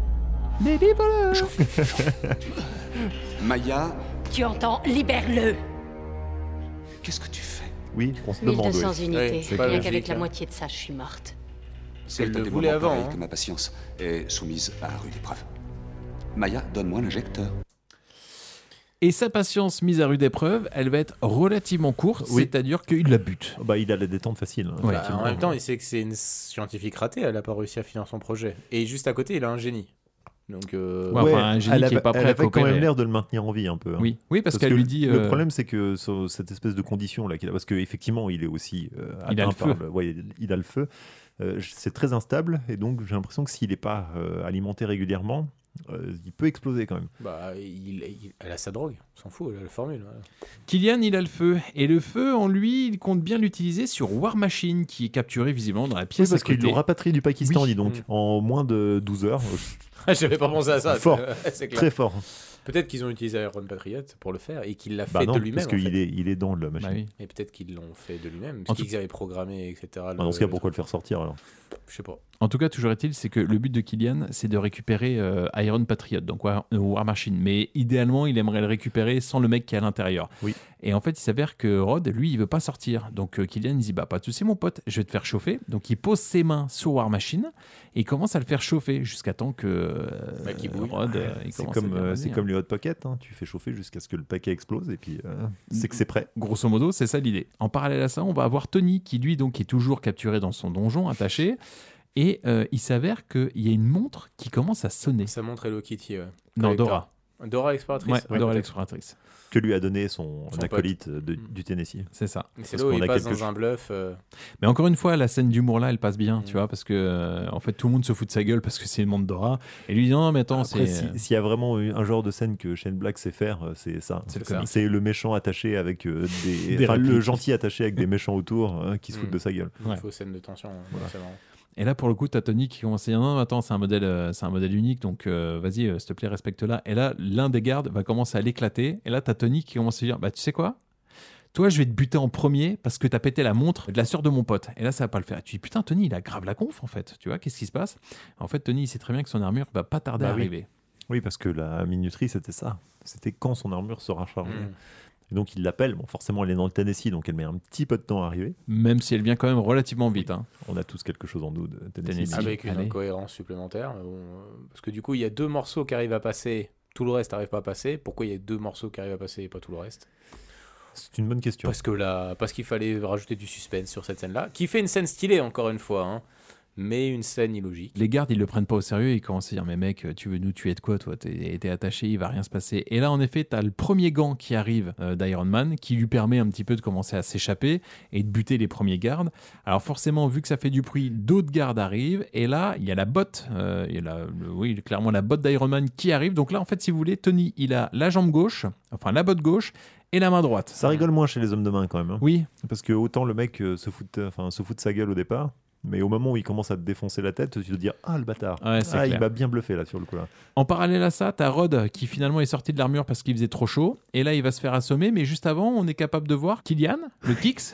Maya. Tu entends? Libère-le. Qu'est-ce que tu fais? Oui, on se demande. 1200 unités. Oui, Rien qu'avec la moitié de ça, je suis morte. C'est le voulait avant. Que ma patience est soumise à rude épreuve. Maya, donne-moi l'injecteur. Et sa patience mise à rude épreuve, elle va être relativement courte, c'est-à-dire qu'il la bute. Il a la détente facile. Ouais. En même temps, il sait que c'est une scientifique ratée, elle n'a pas réussi à finir son projet. Et juste à côté, il a un génie. Donc, un génie qui n'est pas prêt à coopérer. Elle avait quand même l'air de le maintenir en vie un peu. Oui, parce qu'elle lui dit... Le problème, c'est que cette espèce de condition là qu'il a, parce qu'effectivement, il est aussi il a le feu. Il a le feu. C'est très instable et donc j'ai l'impression que s'il n'est pas alimenté régulièrement, il peut exploser quand même. Bah, elle a sa drogue, on s'en fout, elle a la formule. Ouais. Killian, il a le feu. Et le feu, en lui, il compte bien l'utiliser sur War Machine, qui est capturé visiblement dans la pièce parce à côté. qu'ils l'ont rapatrié du Pakistan, dis donc, en moins de 12 heures. J'avais pas pensé à ça. Fort, c'est clair. très fort. Peut-être qu'ils ont utilisé Iron Patriot pour le faire et qu'il l'a fait non, de lui-même. Parce qu'il il est dans la machine. Bah oui. Et peut-être qu'ils l'ont fait de lui-même, parce qu'ils avaient programmé, etc. Dans ce cas, pourquoi le faire sortir alors? Je sais pas. En tout cas, toujours est-il, c'est que le but de Killian, c'est de récupérer Iron Patriot, donc War Machine. Mais idéalement, il aimerait le récupérer sans le mec qui est à l'intérieur. Oui. Et en fait, il s'avère que Rod, lui, il veut pas sortir. Donc Killian, il dit, bah pas de souci, mon pote, je vais te faire chauffer. Donc il pose ses mains sur War Machine et il commence à le faire chauffer jusqu'à temps que Rod, il commence à bien c'est comme les Hot Pockets, hein. Tu fais chauffer jusqu'à ce que le paquet explose et puis c'est que c'est prêt. Grosso modo, c'est ça l'idée. En parallèle à ça, on va avoir Tony qui, lui, donc, est toujours capturé dans son donjon, attaché. Et il s'avère qu'il y a une montre qui commence à sonner. Sa montre Hello Kitty, Non, Dora. Dora l'exploratrice. Ouais, Dora l'exploratrice. Que lui a donné son acolyte du Tennessee. C'est ça. C'est là où il passe dans un bluff. Mais encore une fois, la scène d'humour là, elle passe bien, tu vois, parce que en fait, tout le monde se fout de sa gueule parce que c'est une montre Dora. Et lui dit non, mais attends, après, s'il y a vraiment un genre de scène que Shane Black sait faire, c'est ça. C'est le méchant attaché avec le gentil attaché avec des méchants autour qui se foutent de sa gueule. Une fausse scène de tension. Voilà. C'est marrant. Et là, pour le coup, t'as Tony qui commence à dire non, attends, c'est un modèle unique, donc vas-y, s'il te plaît, respecte-la. Et là, l'un des gardes va commencer à l'éclater. Et là, t'as Tony qui commence à dire bah, tu sais quoi? Toi, je vais te buter en premier parce que t'as pété la montre de la sœur de mon pote. Et là, ça va pas le faire. Et tu dis putain, Tony, il a grave la conf, en fait. Tu vois, qu'est-ce qui se passe? En fait, Tony, il sait très bien que son armure va pas tarder à arriver. Oui, parce que la minuterie, c'était ça. C'était quand son armure sera chargée. Et donc il l'appelle, bon forcément elle est dans le Tennessee, donc elle met un petit peu de temps à arriver. Même si elle vient quand même relativement vite. Hein. On a tous quelque chose en nous de Tennessee. Avec une incohérence supplémentaire. Parce que du coup il y a 2 morceaux qui arrivent à passer, tout le reste n'arrive pas à passer. Pourquoi il y a 2 morceaux qui arrivent à passer et pas tout le reste? C'est une bonne question. Parce qu'il fallait rajouter du suspense sur cette scène-là, qui fait une scène stylée encore une fois, hein. Mais une scène illogique. Les gardes, ils le prennent pas au sérieux, ils commencent à dire mais mec, tu veux nous tuer de quoi toi? T'es attaché, il va rien se passer. Et là en effet, t'as le premier gant qui arrive d'Iron Man, qui lui permet un petit peu de commencer à s'échapper et de buter les premiers gardes. Alors forcément, vu que ça fait du bruit, d'autres gardes arrivent, et là il y a la botte, clairement la botte d'Iron Man qui arrive. Donc là en fait, si vous voulez, Tony, il a la jambe gauche, enfin la botte gauche, et la main droite. Ça rigole moins chez les hommes de main quand même. Hein. Oui. Parce que autant le mec se fout de sa gueule au départ, mais au moment où il commence à te défoncer la tête, tu te dis ah le bâtard, il m'a bien bluffé là sur le coup là. En parallèle à ça, t'as Rod qui finalement est sorti de l'armure parce qu'il faisait trop chaud, et là il va se faire assommer, mais juste avant on est capable de voir Killian, le Kix.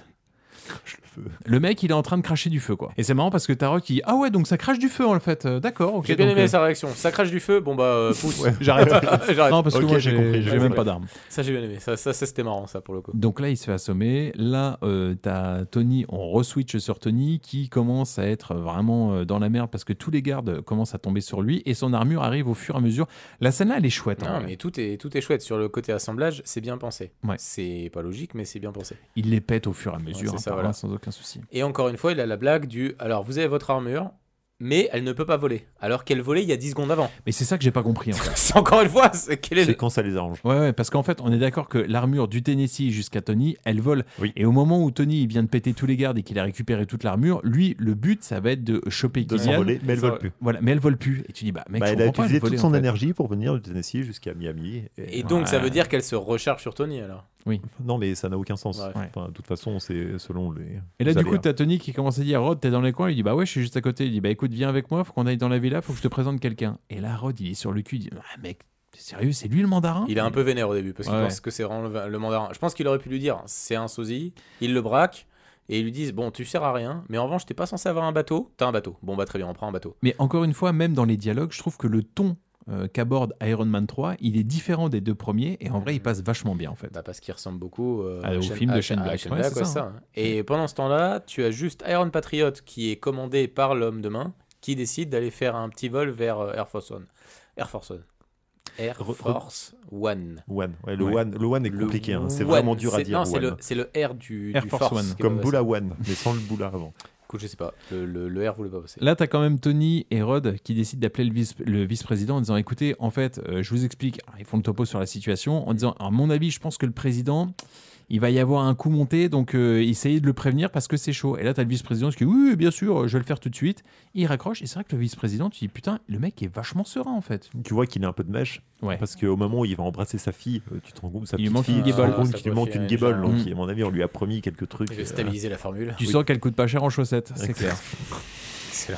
Le mec, il est en train de cracher du feu, quoi. Et c'est marrant parce que t'as Rod qui dit ah ouais, donc ça crache du feu en fait. D'accord, ok. J'ai bien aimé sa réaction. Ça crache du feu, bon bah pousse. Ouais, j'arrête. Non, parce que moi j'ai même pas d'arme. Ça j'ai bien aimé. Ça c'était marrant ça pour le coup. Donc là, il se fait assommer. Là, t'as Tony, on re-switch sur Tony qui commence à être vraiment dans la merde parce que tous les gardes commencent à tomber sur lui et son armure arrive au fur et à mesure. La scène là, elle est chouette. Non, mais tout est chouette sur le côté assemblage, c'est bien pensé. Ouais. C'est pas logique, mais c'est bien pensé. Il les pète au fur et à mesure, ouais, ça, voilà. Sans aucun souci. Et encore une fois, il a la blague du alors vous avez votre armure, mais elle ne peut pas voler. Alors qu'elle volait il y a 10 secondes avant. Mais c'est ça que j'ai pas compris en fait. C'est encore une fois, c'est quand ça les arrange. Ouais, parce qu'en fait, on est d'accord que l'armure du Tennessee jusqu'à Tony, elle vole. Oui. Et au moment où Tony il vient de péter tous les gardes et qu'il a récupéré toute l'armure, lui, le but, ça va être de choper Killian. Voler, mais elle vole plus. Voilà, mais elle vole plus. Et tu dis bah mec, elle a utilisé toute son énergie pour venir du Tennessee jusqu'à Miami. Et donc ça veut dire qu'elle se recharge sur Tony alors. Oui. Non, mais ça n'a aucun sens. Ouais. Enfin, de toute façon, c'est selon les. Et là, du coup, t'as Tony qui commence à dire Rod, t'es dans les coins. Il dit bah ouais, je suis juste à côté. Il dit bah écoute, viens avec moi, faut qu'on aille dans la villa, faut que je te présente quelqu'un. Et là, Rod, il est sur le cul. Il dit ah, mec, t'es sérieux, c'est lui le mandarin? Il est un peu vénère au début parce qu'il pense que c'est vraiment le mandarin. Je pense qu'il aurait pu lui dire c'est un sosie. Il le braque. Et ils lui disent bon, tu sers à rien, mais en revanche, t'es pas censé avoir un bateau. T'as un bateau. Bon bah très bien, on prend un bateau. Mais encore une fois, même dans les dialogues, je trouve que le ton qu'aborde Iron Man 3, il est différent des 2 premiers et en vrai il passe vachement bien en fait. Bah parce qu'il ressemble beaucoup au film de Shane Black. Ouais, c'est ça. Et pendant ce temps-là, tu as juste Iron Patriot qui est commandé par l'homme de main qui décide d'aller faire un petit vol vers Air Force One. Air Force One. Ouais, le One est compliqué, hein. C'est vraiment dur à dire. Non, c'est le R du Air Force One. Comme Bula One, mais sans le Boula avant. Écoute, je sais pas, le R voulait pas passer. Là, t'as quand même Tony et Rod qui décident d'appeler le vice-président en disant écoutez, en fait, je vous explique, ils font le topo sur la situation en disant à mon avis, je pense que le président, il va y avoir un coup monté, donc essayez de le prévenir parce que c'est chaud. Et là, tu as le vice-président qui dit oui, bien sûr, je vais le faire tout de suite. Il raccroche, et c'est vrai que le vice-président, tu dis putain, le mec est vachement serein en fait. Tu vois qu'il a un peu de mèche, parce qu'au moment où il va embrasser sa fille, tu te rends compte, il lui manque une guébole. Il lui manque une guébole, donc à mon avis, on lui a promis quelques trucs. Il veut stabiliser la formule. Tu sens qu'elle coûte pas cher en chaussettes, c'est clair. Excellent.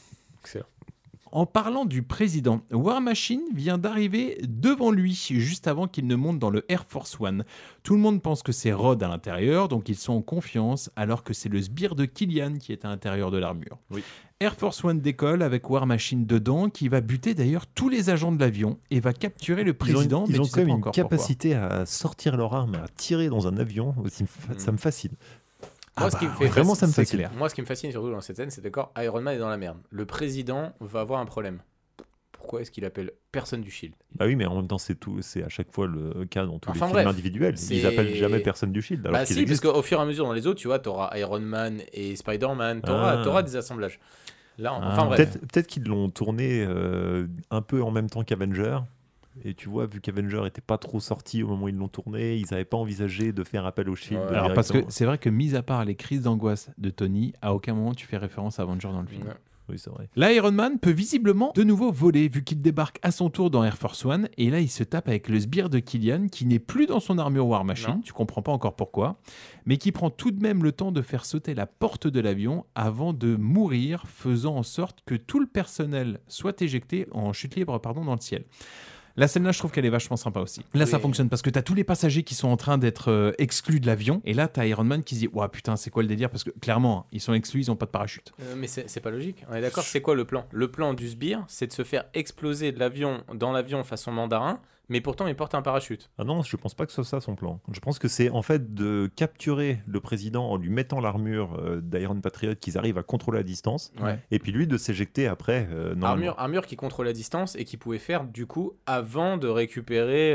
En parlant du président, War Machine vient d'arriver devant lui, juste avant qu'il ne monte dans le Air Force One. Tout le monde pense que c'est Rod à l'intérieur, donc ils sont en confiance, alors que c'est le sbire de Killian qui est à l'intérieur de l'armure. Oui. Air Force One décolle avec War Machine dedans, qui va buter d'ailleurs tous les agents de l'avion et va capturer le président. Ils ont mais quand même une capacité à sortir leur arme et à tirer dans un avion, ça me fascine. Moi, ce qui me fait vraiment, ça me fascine. Moi, ce qui me fascine surtout dans cette scène, c'est d'accord, Iron Man est dans la merde. Le président va avoir un problème. Pourquoi est-ce qu'il appelle personne du Shield ? Bah oui, mais en même temps, c'est à chaque fois le cas dans tous les films individuels. Ils appellent jamais personne du Shield. Bah si, parce qu'au fur et à mesure dans les autres, tu vois, t'auras Iron Man et Spider-Man, t'auras des assemblages. Là, peut-être qu'ils l'ont tourné un peu en même temps qu'Avenger. Et tu vois, vu qu'Avenger n'était pas trop sorti au moment où ils l'ont tourné, ils n'avaient pas envisagé de faire appel au Shield. Alors parce que c'est vrai que mis à part les crises d'angoisse de Tony, à aucun moment tu fais référence à Avenger dans le film. Ouais. Oui, c'est vrai. Là, Iron Man peut visiblement de nouveau voler, vu qu'il débarque à son tour dans Air Force One, et là il se tape avec le sbire de Killian, qui n'est plus dans son armure War Machine, tu comprends pas encore pourquoi, mais qui prend tout de même le temps de faire sauter la porte de l'avion avant de mourir, faisant en sorte que tout le personnel soit éjecté en chute libre dans le ciel. La scène-là, je trouve qu'elle est vachement sympa aussi. Là, ça fonctionne parce que t'as tous les passagers qui sont en train d'être exclus de l'avion. Et là, t'as Iron Man qui se dit « Ouah, putain, c'est quoi le délire ?» Parce que clairement, ils sont exclus, ils ont pas de parachute. Mais c'est pas logique. On est d'accord, c'est quoi le plan ? Le plan du sbire, c'est de se faire exploser dans l'avion façon mandarin, mais pourtant, il porte un parachute. Ah non, je pense pas que ce soit ça son plan. Je pense que c'est en fait de capturer le président en lui mettant l'armure d'Iron Patriot qu'ils arrivent à contrôler à distance. Ouais. Et puis lui de s'éjecter après. Armure qui contrôle la distance et qui pouvait faire du coup avant de récupérer,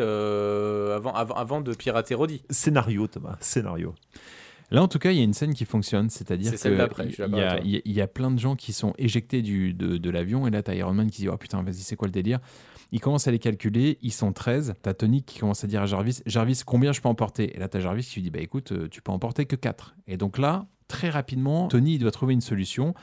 avant de pirater Roddy. Scénario, Thomas, scénario. Là, en tout cas, il y a une scène qui fonctionne, c'est-à-dire qu'il y a plein de gens qui sont éjectés de l'avion, et là, t'as Iron Man qui dit « Oh putain, vas-y, c'est quoi le délire ?» Il commence à les calculer, ils sont 13. T'as Tony qui commence à dire à Jarvis, combien je peux emporter ? Et là, t'as Jarvis qui lui dit, bah écoute, tu peux emporter que 4. Et donc là, très rapidement, Tony il doit trouver une solution.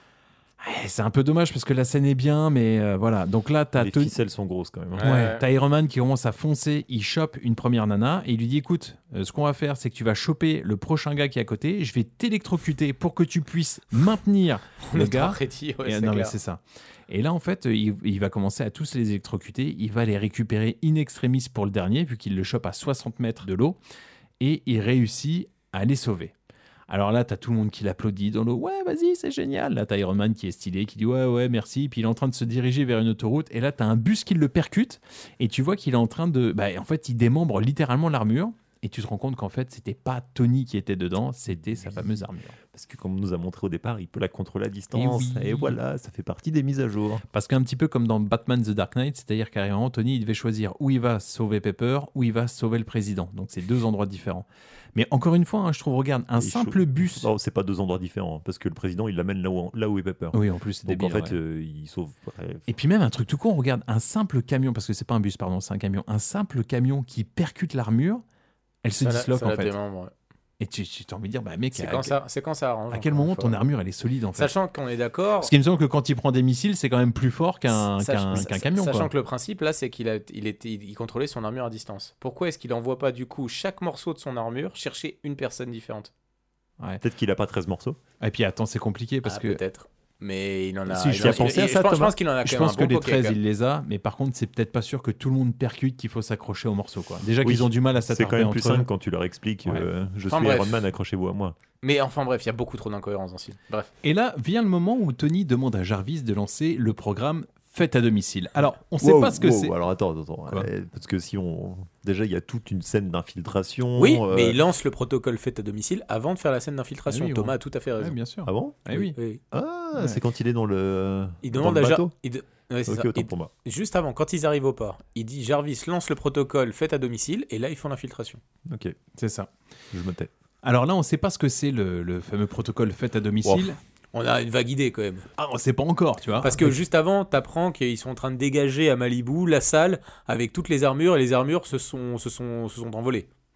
C'est un peu dommage parce que la scène est bien, mais voilà. Donc là, t'as les ficelles sont grosses quand même. Ouais. T'as Iron Man qui commence à foncer, il chope une première nana et il lui dit, écoute, ce qu'on va faire, c'est que tu vas choper le prochain gars qui est à côté, je vais t'électrocuter pour que tu puisses maintenir le gars. Mais c'est ça. Et là, en fait, il va commencer à tous les électrocuter. Il va les récupérer in extremis pour le dernier, vu qu'il le chope à 60 mètres de l'eau. Et il réussit à les sauver. Alors là, t'as tout le monde qui l'applaudit dans l'eau. Ouais, vas-y, c'est génial. Là, t'as Iron Man qui est stylé, qui dit ouais, merci. Puis il est en train de se diriger vers une autoroute. Et là, t'as un bus qui le percute. Et tu vois qu'il est en train de... en fait, il démembre littéralement l'armure. Et tu te rends compte qu'en fait, c'était pas Tony qui était dedans, c'était sa fameuse armure. Parce que comme on nous a montré au départ, il peut la contrôler à distance. Et voilà, ça fait partie des mises à jour. Parce qu'un petit peu comme dans Batman The Dark Knight, c'est-à-dire carrément, Tony, il devait choisir où il va sauver Pepper, où il va sauver le président. Donc c'est 2 endroits différents. Mais encore une fois, je trouve, regarde, un simple bus... Non, c'est pas 2 endroits différents, parce que le président, il l'amène là où est Pepper. Oui, en plus, c'est débile. Donc en fait, il sauve... Et puis même un truc tout con, regarde, un simple camion, parce que c'est pas un bus, pardon, c'est un camion. Un simple camion qui percute l'armure, elle se disloque en fait. Et tu as envie de dire, mec, c'est quand ça arrange. À quel moment ton armure elle est solide en fait ? Sachant qu'on est d'accord. Parce qu'il me semble que quand il prend des missiles, c'est quand même plus fort qu'un camion. Sachant que le principe là, c'est qu'il contrôlait son armure à distance. Pourquoi est-ce qu'il n'envoie pas du coup chaque morceau de son armure chercher une personne différente ? Peut-être qu'il a pas 13 morceaux. Et puis attends, c'est compliqué parce que. Peut-être. Mais il en a. Si, je pense qu'il en a. Je pense que les 13 il les a, mais par contre c'est peut-être pas sûr que tout le monde percute qu'il faut s'accrocher au morceau quoi. Déjà qu'ils ont du mal à s'attarder. C'est quand même plus simple quand tu leur expliques je suis Iron Man, accrochez-vous à moi. Mais enfin bref, il y a beaucoup trop d'incohérences dans ce film. Bref. Et là vient le moment où Tony demande à Jarvis de lancer le programme Fête à domicile. Alors, on sait pas ce que c'est. Alors attends. Parce que si on... Déjà, il y a toute une scène d'infiltration. Oui, mais il lance le protocole Fête à domicile avant de faire la scène d'infiltration. Thomas a tout à fait raison. Oui, bien sûr. Ah bon ? Oui. Ah, c'est quand il est dans le... Il demande dans le bateau. Ouais, c'est ça. Pour moi. Juste avant, quand ils arrivent au port, il dit Jarvis lance le protocole Fête à domicile et là, ils font l'infiltration. Ok. C'est ça. Je me tais. Alors là, on sait pas ce que c'est le fameux protocole Fête à domicile. Wow. On a une vague idée quand même. Ah, on sait pas encore, tu vois. Parce que juste avant, t'apprends qu'ils sont en train de dégager à Malibu la salle avec toutes les armures et les armures se sont envolées.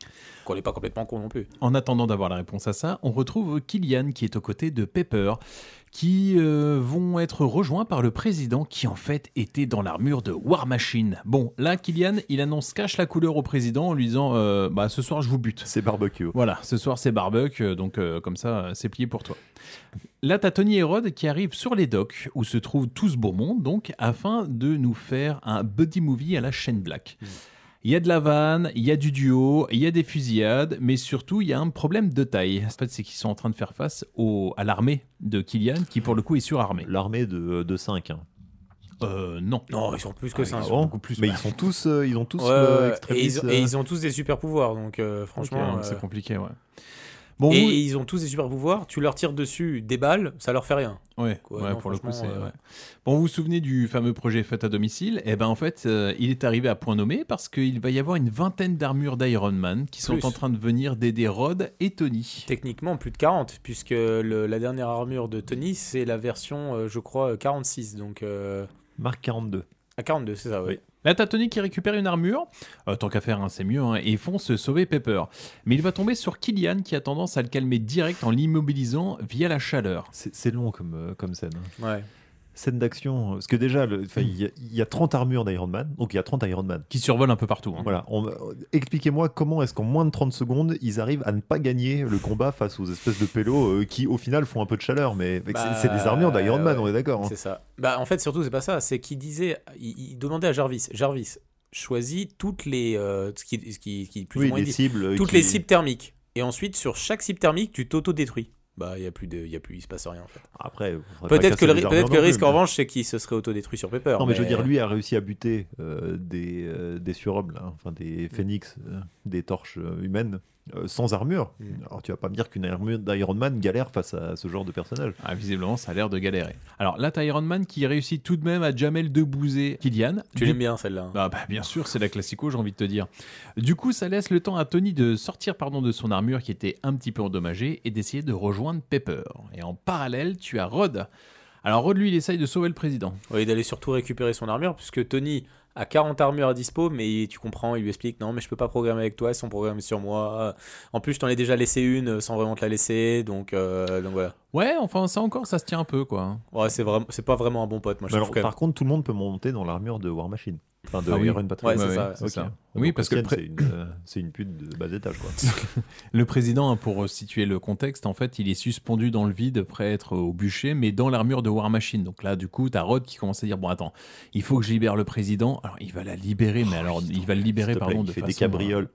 qu'on n'est pas complètement con non plus. En attendant d'avoir la réponse à ça, on retrouve Killian qui est aux côtés de Pepper, qui vont être rejoints par le président qui en fait était dans l'armure de War Machine. Bon, là, Killian, il annonce cache la couleur au président en lui disant ce soir je vous bute. C'est barbecue. Voilà, ce soir c'est barbecue, donc comme ça c'est plié pour toi. Là, t'as Tony et Rod qui arrivent sur les docks où se trouve tout ce beau monde, donc afin de nous faire un buddy movie à la Shane Black. Il y a de la vanne, il y a du duo, il y a des fusillades, mais surtout, il y a un problème de taille. En fait, c'est qu'ils sont en train de faire face à l'armée de Killian, qui pour le coup est surarmée. L'armée de 5. Hein. Non. Non, ils sont plus que ça. Ils sont beaucoup plus. Mais ils ont tous et ils ont tous des super pouvoirs, donc franchement... Okay, c'est compliqué, ouais. Bon, et ils ont tous des super pouvoirs, tu leur tires dessus des balles, ça leur fait rien. Ouais, pour le coup, c'est... Ouais. Bon, vous vous souvenez du fameux projet Fête à domicile ? Eh ben, en fait, il est arrivé à point nommé parce qu'il va y avoir une vingtaine d'armures d'Iron Man qui sont en train de venir d'aider Rod et Tony. Techniquement, plus de 40, puisque la dernière armure de Tony, c'est la version, je crois, 46, donc... Marque 42. À 42, c'est ça, oui. Là, t'as Tony qui récupère une armure, tant qu'à faire, c'est mieux, et ils font se sauver Pepper. Mais il va tomber sur Killian qui a tendance à le calmer direct en l'immobilisant via la chaleur. C'est long comme scène. Ouais. Scène d'action, parce que déjà, il y a 30 armures d'Iron Man, donc il y a 30 Iron Man. Qui survolent un peu partout. Hein. Voilà. Expliquez-moi comment est-ce qu'en moins de 30 secondes, ils arrivent à ne pas gagner le combat face aux espèces de pélos qui, au final, font un peu de chaleur, mais c'est des armures d'Iron Man, on est d'accord. C'est ça. En fait, surtout, c'est pas ça, c'est qu'il disait, il demandait à Jarvis, choisis toutes les, ce qui plus ou moins les cibles, toutes les cibles thermiques. Et ensuite, sur chaque cible thermique, tu t'auto-détruis. Il se passe rien en fait. Après, peut-être que le risque en revanche, c'est qu'il se serait autodétruit sur Pepper. Non, mais je veux dire, lui a réussi à buter des surhommes, là, enfin des phénix, des torches humaines, sans armure. Alors tu vas pas me dire qu'une armure d'Iron Man galère face à ce genre de personnage. Ah, visiblement, ça a l'air de galérer. Alors là, t'as Iron Man qui réussit tout de même à jamel de bouser Killian. Tu l'aimes bien celle-là. Bah, bien sûr, c'est la classico, j'ai envie de te dire. Du coup, ça laisse le temps à Tony de sortir de son armure qui était un petit peu endommagée et d'essayer de rejoindre Pepper. Et en parallèle, tu as Rod. Alors Rod, lui, il essaye de sauver le président. Oui, d'aller surtout récupérer son armure, puisque Tony a 40 armures à dispo, mais tu comprends, il lui explique non, mais je peux pas programmer avec toi, elles sont programmées sur moi. En plus, je t'en ai déjà laissé une sans vraiment te la laisser, donc voilà. Ouais, enfin, ça encore, ça se tient un peu, quoi. Ouais, c'est pas vraiment un bon pote, moi je trouve. Par contre, tout le monde peut monter dans l'armure de War Machine. Enfin, de Iron Patriot. Ouais, c'est ça. Oui, parce que c'est une pute de bas étage, quoi. Le président, pour situer le contexte, en fait, il est suspendu dans le vide, prêt à être au bûcher, mais dans l'armure de War Machine. Donc là, du coup, t'as Rod qui commence à dire bon, attends, il faut que je libère le président. Alors, il va la libérer, mais alors, il va le libérer, pardon, de façon. Il fait des cabrioles.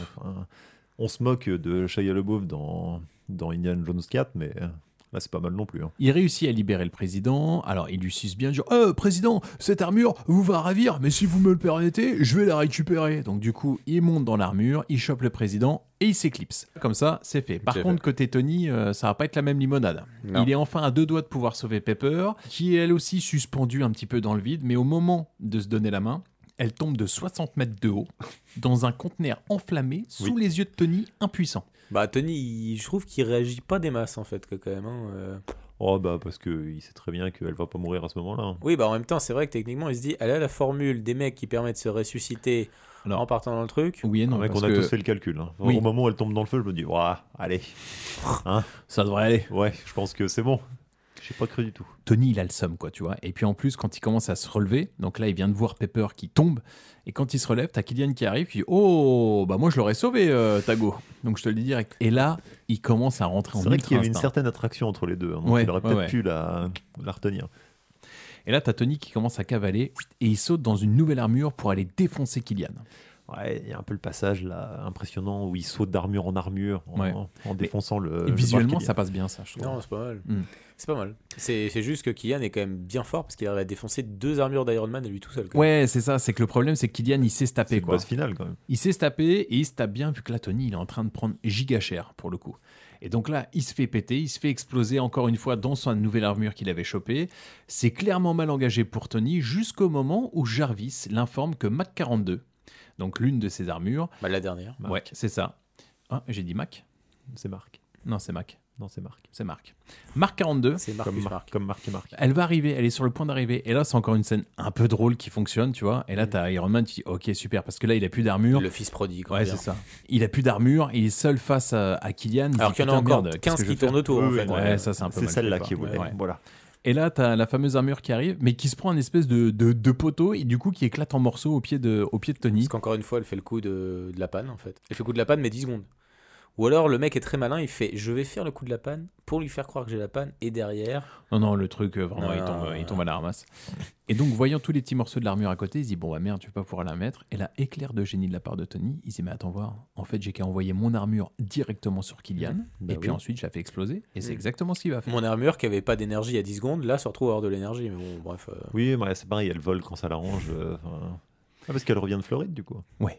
On se moque de Shia LaBeouf dans Indiana Jones 4, mais. Là, c'est pas mal non plus. Hein. Il réussit à libérer le président. Alors, il lui suce bien, genre président, cette armure vous va ravir, mais si vous me le permettez, je vais la récupérer. Donc, du coup, il monte dans l'armure, il chope le président et il s'éclipse. Comme ça, c'est fait. Par contre, côté Tony, ça va pas être la même limonade. Non. Il est enfin à 2 doigts de pouvoir sauver Pepper, qui est elle aussi suspendue un petit peu dans le vide, mais au moment de se donner la main, elle tombe de 60 mètres de haut dans un conteneur enflammé sous les yeux de Tony, impuissant. Bah Tony, je trouve qu'il réagit pas des masses en fait quand même. Oh bah parce qu'il sait très bien qu'elle va pas mourir à ce moment-là. Hein. Oui bah en même temps c'est vrai que techniquement il se dit elle a la formule des mecs qui permettent de se ressusciter en partant dans le truc. Oui et non. On a tous fait le calcul. Hein. Au moment où elle tombe dans le feu, je me dis allez, hein, ça devrait aller. Ouais, je pense que c'est bon. J'ai pas cru du tout. Tony, il a le seum, quoi, tu vois. Et puis en plus, quand il commence à se relever, donc là, il vient de voir Pepper qui tombe. Et quand il se relève, t'as Killian qui arrive, qui dit oh, bah moi je l'aurais sauvé, Tago. Donc je te le dis direct. Et là, il commence à rentrer en ultra instinct. C'est vrai qu'il y avait une certaine attraction entre les deux. Hein, donc il aurait peut-être pu la retenir. Et là, t'as Tony qui commence à cavaler et il saute dans une nouvelle armure pour aller défoncer Killian. Ouais, il y a un peu le passage là impressionnant où il saute d'armure en armure en défonçant le. Et visuellement, ça passe bien, ça, je trouve. Non, c'est pas mal. C'est pas mal. C'est juste que Killian est quand même bien fort parce qu'il arrive à défoncer 2 armures d'Iron Man à lui tout seul. Ouais, c'est ça. C'est que le problème, c'est que Killian, il sait se taper. C'est une base finale quand même. Il sait se taper et il se tape bien vu que là, Tony, il est en train de prendre giga cher pour le coup. Et donc là, il se fait péter, il se fait exploser encore une fois dans sa nouvelle armure qu'il avait chopée. C'est clairement mal engagé pour Tony jusqu'au moment où Jarvis l'informe que Mac 42, donc l'une de ses armures... la dernière. Ouais, c'est ça. Ah, j'ai dit Mac ? C'est Marc. Non, c'est Mac. Non, c'est Marc. C'est Marc. Marc 42. C'est Marcus Marc. Comme Marc et Marc. Elle va arriver, elle est sur le point d'arriver. Et là, c'est encore une scène un peu drôle qui fonctionne, tu vois. Et là, t'as Iron Man, tu dis, ok, super, parce que là, il a plus d'armure. Le fils prodigue. Ouais, c'est ça. Il a plus d'armure, il est seul face à Killian. Alors qu'il y en a encore 15 qui tournent autour. Oui, en fait. Ouais, ça, c'est un peu mal. C'est celle-là fait, qui est quoi. ouais. Voilà. Et là, t'as la fameuse armure qui arrive, mais qui se prend un espèce de poteau et du coup qui éclate en morceaux au pied de Tony. Parce qu'encore une fois, elle fait le coup de la panne, en fait. Elle fait le coup de la panne, mais 10 secondes. Ou alors, le mec est très malin, il fait « Je vais faire le coup de la panne pour lui faire croire que j'ai la panne, et derrière... » Non, le truc, vraiment, il tombe à la ramasse. Et donc, voyant tous les petits morceaux de l'armure à côté, il se dit « Bon, bah merde, tu vas pas pouvoir la mettre. » Et là, éclair de génie de la part de Tony, il se dit « Mais attends, voir, en fait, j'ai qu'à envoyer mon armure directement sur Killian, et puis ensuite, je la fais exploser. » Et c'est exactement ce qu'il va faire. Mon armure, qui avait pas d'énergie à 10 secondes, là, se retrouve à avoir de l'énergie. Mais bon, bref... Oui, mais c'est pareil, elle vole quand ça l'arrange. Parce qu'elle revient de Floride, du coup. Ouais,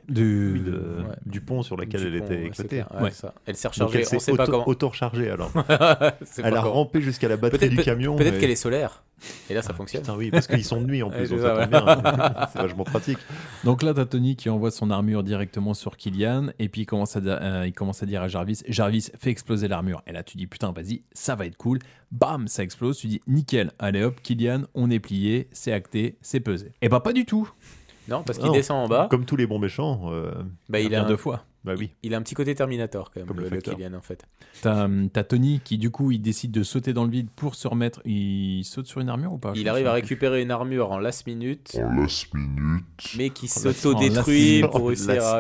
du pont sur lequel elle était éclatée. Ouais, ça. Elle s'est rechargée, on sait pas comment. Auto-rechargée, alors. Elle a rampé jusqu'à la batterie du camion. Peut-être qu'elle est solaire. Et là, ça fonctionne. Putain, oui, parce qu'ils sont de nuit en plus, on s'attend bien. C'est vachement pratique. Donc là, t'as Tony qui envoie son armure directement sur Killian, et puis il commence à dire à Jarvis, fais exploser l'armure. Et là, tu dis, putain, vas-y, ça va être cool. Bam, ça explose. Tu dis, nickel, allez hop, Killian, on est plié, c'est acté, c'est pesé. Et bah, pas du tout. Non, parce qu'il descend en bas. Comme tous les bons méchants. Il a deux fois. Bah oui. Il a un petit côté Terminator quand même, comme le Killian en fait. T'as Tony qui du coup il décide de sauter dans le vide pour se remettre. Il saute sur une armure ou pas? Il arrive à récupérer une armure en last minute. Mais qui s'auto-détruit pour réussir à...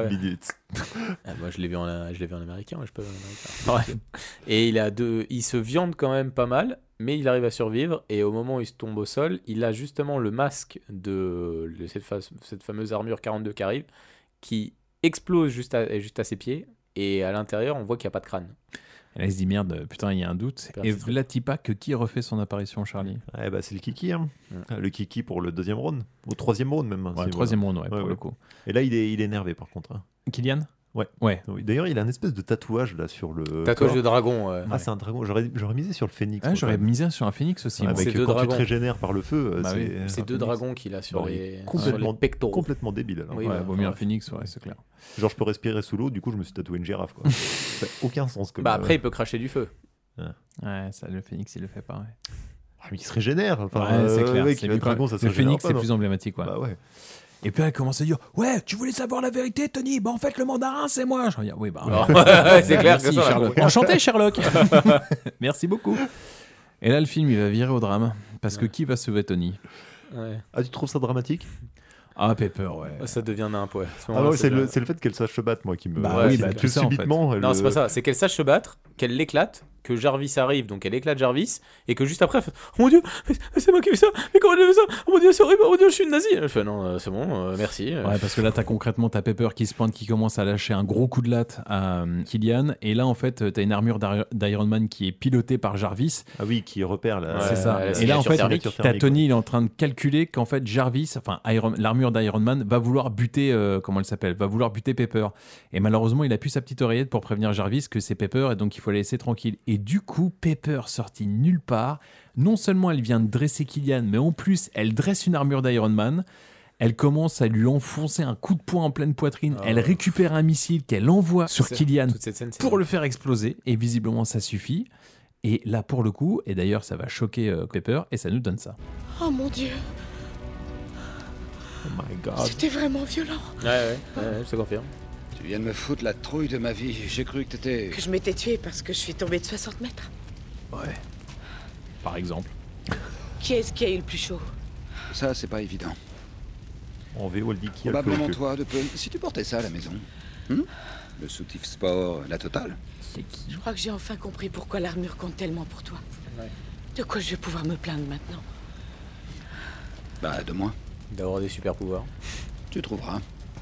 moi je l'ai vu en américain, moi je peux en américain. Et il se viande quand même pas mal, mais il arrive à survivre. Et au moment où il se tombe au sol, il a justement le masque de cette fameuse armure 42 qui arrive, qui explose juste à ses pieds, et à l'intérieur on voit qu'il n'y a pas de crâne. Et là il se dit merde, putain il y a un doute. Et Vlatipa, que qui refait son apparition, Charlie? C'est le Kiki, hein. Le Kiki pour le deuxième round, au troisième round même. Ouais, troisième round, pour le coup. Et là il est énervé par contre. Killian? Ouais. Oui. D'ailleurs, il a un espèce de tatouage là sur le. Tatouage de dragon. C'est un dragon. J'aurais misé sur le phénix. J'aurais misé sur un phénix aussi. Avec quand tu te régénères par le feu. C'est deux dragons qu'il a sur les pectoraux. Complètement débile. Alors. Oui, vaut mieux un phénix, c'est clair. Genre, je peux respirer sous l'eau. Du coup, je me suis tatoué une girafe. Quoi. Ça n'a aucun sens. Après, il peut cracher du feu. Ouais, ça, le phénix, il le fait pas. Mais il se régénère. C'est clair. Le dragon, ça se régénère. Le phénix, c'est plus emblématique. Bah ouais. Et puis elle commence à dire ouais, tu voulais savoir la vérité, Tony? Bah en fait le mandarin c'est moi. Je dis oui c'est clair. Merci Sherlock. Enchanté Sherlock. Merci beaucoup. Et là le film il va virer au drame parce que qui va sauver Tony? Ah, tu trouves ça dramatique? Ah, Pepper, ça devient nimp, ouais. C'est le fait qu'elle sache se battre, moi, qui me. Tout ça, subitement. En fait. Non, c'est pas ça. C'est qu'elle sache se battre, qu'elle l'éclate, que Jarvis arrive, donc elle éclate Jarvis, et que juste après, elle fait oh mon dieu, mais c'est moi qui ai fait ça, mais comment j'ai fait ça? Oh mon dieu, c'est horrible, oh mon dieu, je suis une nazie. Je fais non, c'est bon, merci. Ouais, parce que là, t'as Pepper qui se pointe, qui commence à lâcher un gros coup de latte à Killian, et là, en fait, t'as une armure d'Iron Man qui est pilotée par Jarvis. Ah oui, qui repère là. C'est ça. Et là, en fait, t'as Tony, il est en train de calculer qu'en fait, Jarvis, enfin, l'armure d'Iron Man va vouloir buter, va vouloir buter Pepper. Et malheureusement, il a plus sa petite oreillette pour prévenir Jarvis que c'est Pepper, et donc il faut la laisser tranquille. Et du coup, Pepper, sortie nulle part, non seulement elle vient de dresser Killian, mais en plus, elle dresse une armure d'Iron Man. Elle commence à lui enfoncer un coup de poing en pleine poitrine. Elle récupère un missile qu'elle envoie sur Killian pour le faire exploser. Et visiblement, ça suffit. Et là, pour le coup, et d'ailleurs, ça va choquer Pepper, et ça nous donne ça. Oh mon Dieu. Oh my God. C'était vraiment violent. Ouais, je te confirme. Tu viens de me foutre la trouille de ma vie. J'ai cru que t'étais... Que je m'étais tué parce que je suis tombé de 60 mètres. Ouais. Par exemple. Qui est-ce qui a eu le plus chaud? Ça, c'est pas évident. En VO, elle dit qui a le probablement toi, de peu. Si tu portais ça à la maison. Le soutif sport, la totale. Je crois que j'ai enfin compris pourquoi l'armure compte tellement pour toi. Ouais. De quoi je vais pouvoir me plaindre maintenant? Bah, de moi. D'avoir des super pouvoirs. Tu trouveras.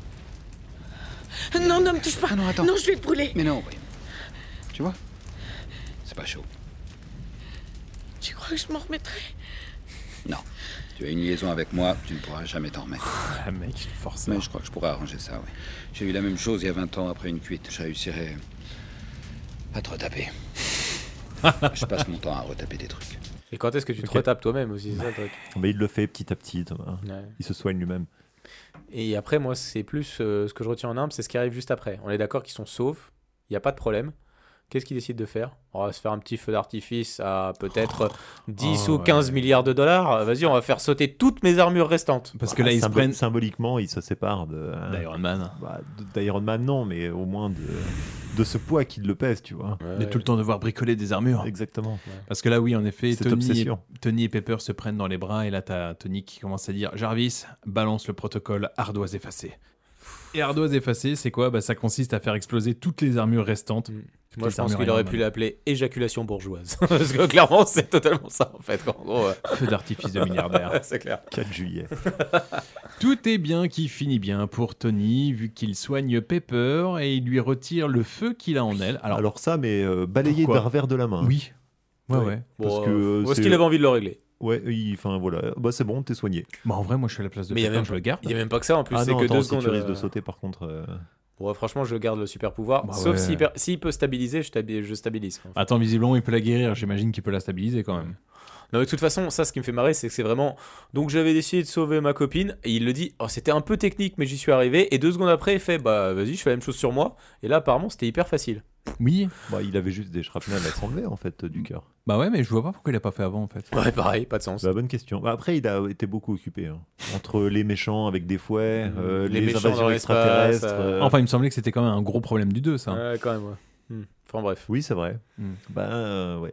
Non, ne me touche pas. Ah non, attends. Non, je vais te brûler. Mais non, oui. Tu vois? C'est pas chaud. Tu crois que je m'en remettrai? Non. Tu as une liaison avec moi, tu ne pourras jamais t'en remettre. Ah mec, je force. Mais je crois que je pourrais arranger ça, oui. J'ai eu la même chose il y a 20 ans après une cuite. Je réussirais à te retaper. Je passe mon temps à retaper des trucs. Et quand est-ce que tu te retapes toi-même aussi, c'est ça le truc? Mais il le fait petit à petit, Thomas. Ouais. Il se soigne lui-même. Et après, moi, c'est plus ce que je retiens en arme, c'est ce qui arrive juste après. On est d'accord qu'ils sont saufs, il n'y a pas de problème. qu'est-ce qu'il décide de faire ? On va se faire un petit feu d'artifice à peut-être 10 ou 15 milliards de dollars. Vas-y, on va faire sauter toutes mes armures restantes. Parce que là, ils se prennent... Symboliquement, ils se séparent d'Iron Man. D'Iron Man, non, mais au moins de ce poids qui le pèse, tu vois. De tout le temps devoir bricoler des armures. Exactement. Ouais. Parce que là, oui, en effet, Tony et Pepper se prennent dans les bras et là, t'as Tony qui commence à dire « Jarvis, balance le protocole ardoise effacée ». Et ardoise effacée, c'est quoi ? Ça consiste à faire exploser toutes les armures restantes. Moi, je pense qu'il aurait pu l'appeler éjaculation bourgeoise. Parce que clairement, c'est totalement ça, en fait. En gros, feu d'artifice de milliardaire. C'est clair. 4 juillet. Tout est bien qui finit bien pour Tony, vu qu'il soigne Pepper et il lui retire le feu qu'il a en elle. Alors ça, mais balayé d'un revers de la main. Oui. Ouais. Parce que est-ce qu'il avait envie de le régler ? Ouais, enfin voilà, c'est bon, t'es soigné. En vrai, moi je suis à la place de Pepper, je le garde. Il n'y a même pas que ça, en plus, c'est non, que 2 secondes. Si tu risques de sauter, par contre. Ouais, franchement, je garde le super pouvoir. Sauf s'il peut stabiliser, je stabilise. En fait. Attends, visiblement, il peut la guérir. J'imagine qu'il peut la stabiliser quand même. Non, mais de toute façon, ça, ce qui me fait marrer, c'est que c'est vraiment. Donc, j'avais décidé de sauver ma copine, et il le dit. Oh, c'était un peu technique, mais j'y suis arrivé. Et 2 secondes après, il fait vas-y, je fais la même chose sur moi. Et là, apparemment, c'était hyper facile. Oui. Il avait juste des shrapnels à s'enlever, en fait, du cœur. Ouais, mais je vois pas pourquoi il a pas fait avant, en fait. Ouais, pareil, pas de sens. Bonne question. Après, il a été beaucoup occupé. Entre les méchants avec des fouets, les méchants invasions extraterrestres. Enfin, il me semblait que c'était quand même un gros problème du 2, ça. Ouais, quand même, ouais. Enfin, bref. Oui, c'est vrai. Ouais,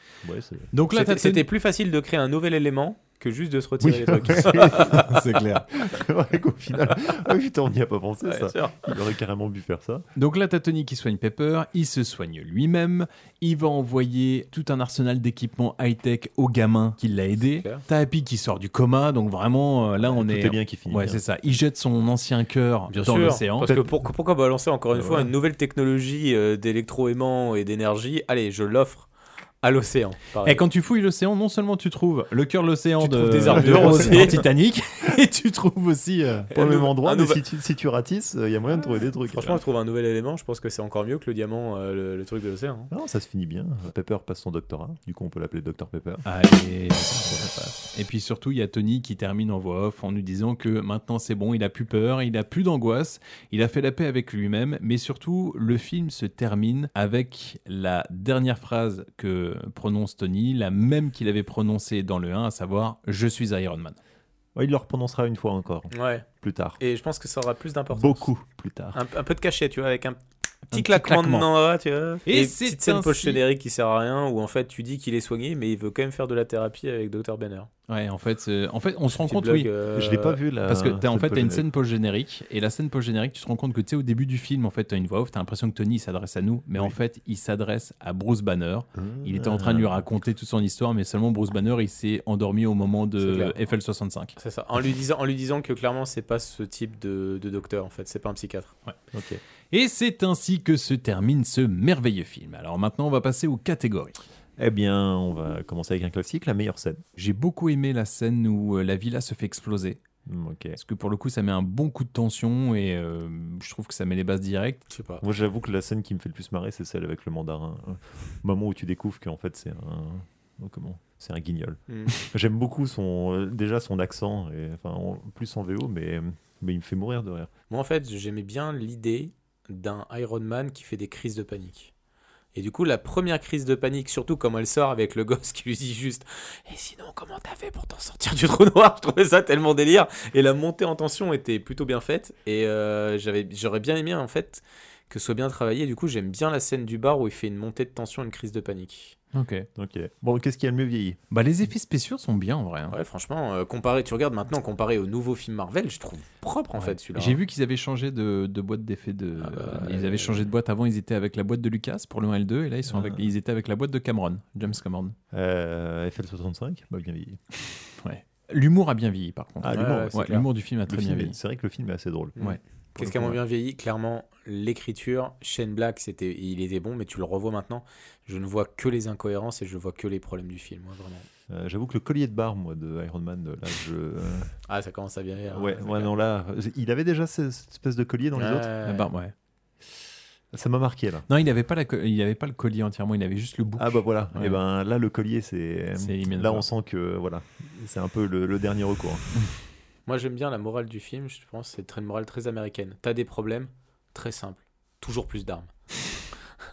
donc là, c'était plus facile de créer un nouvel élément que juste de se retirer les trucs. C'est clair. Au final, putain, on n'y a pas pensé, ça. Sûr. Il aurait carrément pu faire ça. Donc là, t'as Tony qui soigne Pepper, il se soigne lui-même, il va envoyer tout un arsenal d'équipements high-tech au gamin qui l'a aidé. T'as Happy qui sort du coma, donc vraiment, là, on est... Tout est bien qui finit. Ouais, c'est ça. Il jette son ancien cœur dans l'océan. Parce que pourquoi balancer encore une fois une nouvelle technologie d'électro-aimant et d'énergie ? Allez, je l'offre à l'océan. Et quand tu fouilles l'océan, non seulement tu trouves le cœur de l'océan des armures de Titanic, et tu trouves aussi pas au même endroit, mais si tu ratisses, il y a moyen de trouver des trucs. Franchement, je trouve un nouvel élément, je pense que c'est encore mieux que le diamant, le truc de l'océan. Non, ça se finit bien. Pepper passe son doctorat, du coup on peut l'appeler Dr Pepper. Allez, ça passe. Et puis surtout, il y a Tony qui termine en voix off en nous disant que maintenant c'est bon, il a plus peur, il a plus d'angoisse, il a fait la paix avec lui-même, mais surtout, le film se termine avec la dernière phrase que prononce Tony, la même qu'il avait prononcée dans le 1, à savoir « Je suis Iron Man ». Ouais, il le reprononcera une fois encore, plus tard. Et je pense que ça aura plus d'importance. Beaucoup plus tard. Un peu de cachet, tu vois, avec un petit claquement. Tu vois. Et c'est une scène post-générique qui sert à rien, où en fait tu dis qu'il est soigné, mais il veut quand même faire de la thérapie avec Dr Banner. Ouais, en fait, on se rend compte, blog, je l'ai pas vu là. Parce que t'as une scène post-générique, et la scène post-générique, tu te rends compte que tu sais, au début du film, en fait, t'as une voix off, t'as l'impression que Tony s'adresse à nous, mais en fait, il s'adresse à Bruce Banner. Il était en train de lui raconter toute son histoire, mais seulement Bruce Banner, il s'est endormi au moment de FL65. C'est ça. En lui disant que clairement, c'est pas ce type de docteur, en fait, c'est pas un psychiatre. Ouais. Ok. Et c'est ainsi que se termine ce merveilleux film. Alors maintenant, on va passer aux catégories. Eh bien, on va commencer avec un classique, la meilleure scène. J'ai beaucoup aimé la scène où la villa se fait exploser. Parce que pour le coup, ça met un bon coup de tension et je trouve que ça met les bases directes. Je sais pas. Moi, j'avoue que la scène qui me fait le plus marrer, c'est celle avec le mandarin. Au moment où tu découvres qu'en fait, c'est un guignol. J'aime beaucoup déjà son accent, plus en VO, mais il me fait mourir de rire. Moi, en fait, j'aimais bien l'idée d'un Iron Man qui fait des crises de panique. Et du coup, la première crise de panique, surtout comme elle sort avec le gosse qui lui dit juste « Et sinon, comment t'as fait pour t'en sortir du trou noir ?» Je trouvais ça tellement délire. Et la montée en tension était plutôt bien faite. Et j'aurais bien aimé, en fait, que ce soit bien travaillé. Du coup, j'aime bien la scène du bar où il fait une montée de tension, une crise de panique. Ok. Bon, qu'est-ce qui a le mieux vieilli ? Les effets spéciaux sont bien, en vrai. Ouais, franchement, tu regardes maintenant, comparé au nouveau film Marvel, je trouve propre, en fait, celui-là. J'ai vu qu'ils avaient changé de boîte d'effets. Ils avaient changé de boîte. Avant, ils étaient avec la boîte de Lucas pour le 1 et le 2, et là, ils étaient avec la boîte de James Cameron. FL65 ? Bien vieilli. Ouais. L'humour a bien vieilli, par contre. L'humour du film a très bien vieilli. C'est vrai que le film est assez drôle. Ouais. Qu'est-ce qui a moins bien vieilli ? Clairement, l'écriture. Shane Black, il était bon, mais tu le revois maintenant. Je ne vois que les incohérences et je vois que les problèmes du film, moi, vraiment. J'avoue que le collier de barre, moi, de Iron Man, là, Ah, ça commence à bien rire. Non, là, il avait déjà cette espèce de collier dans les autres. La barre, ouais. Ça m'a marqué, là. Non, il n'avait pas le collier entièrement, il avait juste le bouc. Ah bah voilà. Ouais. Et ben là, le collier, là, on sent que voilà, c'est un peu le dernier recours. Moi, j'aime bien la morale du film. Je pense que c'est une morale très américaine. T'as des problèmes, très simple. Toujours plus d'armes.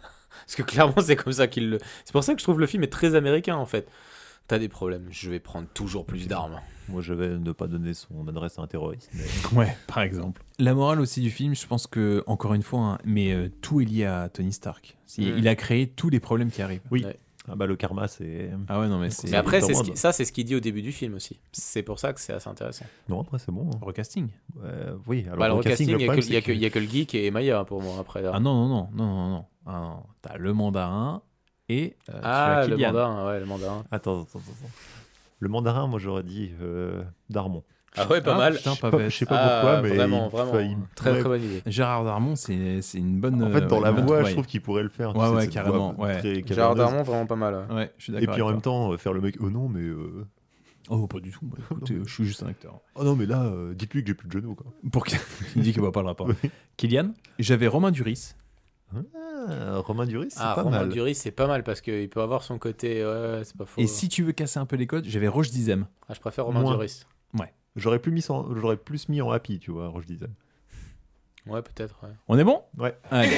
Parce que clairement, c'est comme ça qu'il le... C'est pour ça que je trouve le film est très américain, en fait. T'as des problèmes, je vais prendre toujours plus d'armes. Moi, je vais ne pas donner son adresse à un terroriste. Mais... Ouais, par exemple. La morale aussi du film, je pense que, encore une fois, hein, mais tout est lié à Tony Stark. Il a créé tous les problèmes qui arrivent. Oui. Ouais. Ah bah le karma, c'est... Ah ouais, non, mais c'est... Mais après, ça, c'est ce qu'il dit au début du film aussi. C'est pour ça que c'est assez intéressant. Non, après, c'est bon. Hein. Recasting. Oui, alors le recasting, il n'y a que le geek et Maya pour moi, après. Là. Ah non. Ah, non. T'as le mandarin et... le mandarin, ouais, le mandarin. Attends. Le mandarin, moi j'aurais dit Darmon. Ah ouais, pas mal. Putain, pas bête. Je sais pas pourquoi, mais vraiment, très bonne idée. Gérard Darmon, c'est une bonne. En fait, dans la voix, je trouve qu'il pourrait le faire. Ouais, carrément. Ouais. Gérard Darmon, vraiment pas mal. Ouais, je suis d'accord. Et puis en même temps, faire le mec. Oh non, mais. Oh, pas du tout. Écoutez, je suis juste un acteur. Oh non, mais là, dites-lui que j'ai plus de genoux, quoi. Il dit qu'il voit pas le rapport. Kylian, j'avais Romain Duris. Romain Duris, c'est pas Romain mal. Duris, c'est pas mal parce qu'il peut avoir son côté. Ouais, c'est pas faux. Et si tu veux casser un peu les codes, j'avais Roche Dizem. Ah, je préfère Romain Duris. Ouais. J'aurais plus mis en happy, tu vois, Roche Dizem. Ouais, peut-être. Ouais. On est bon ? Ouais. Allez.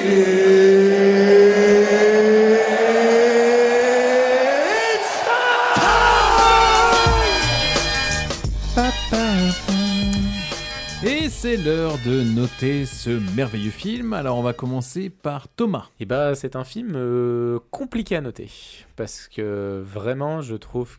Et c'est l'heure de noter ce merveilleux film. Alors on va commencer par Thomas. Et bah c'est un film compliqué à noter parce que vraiment je trouve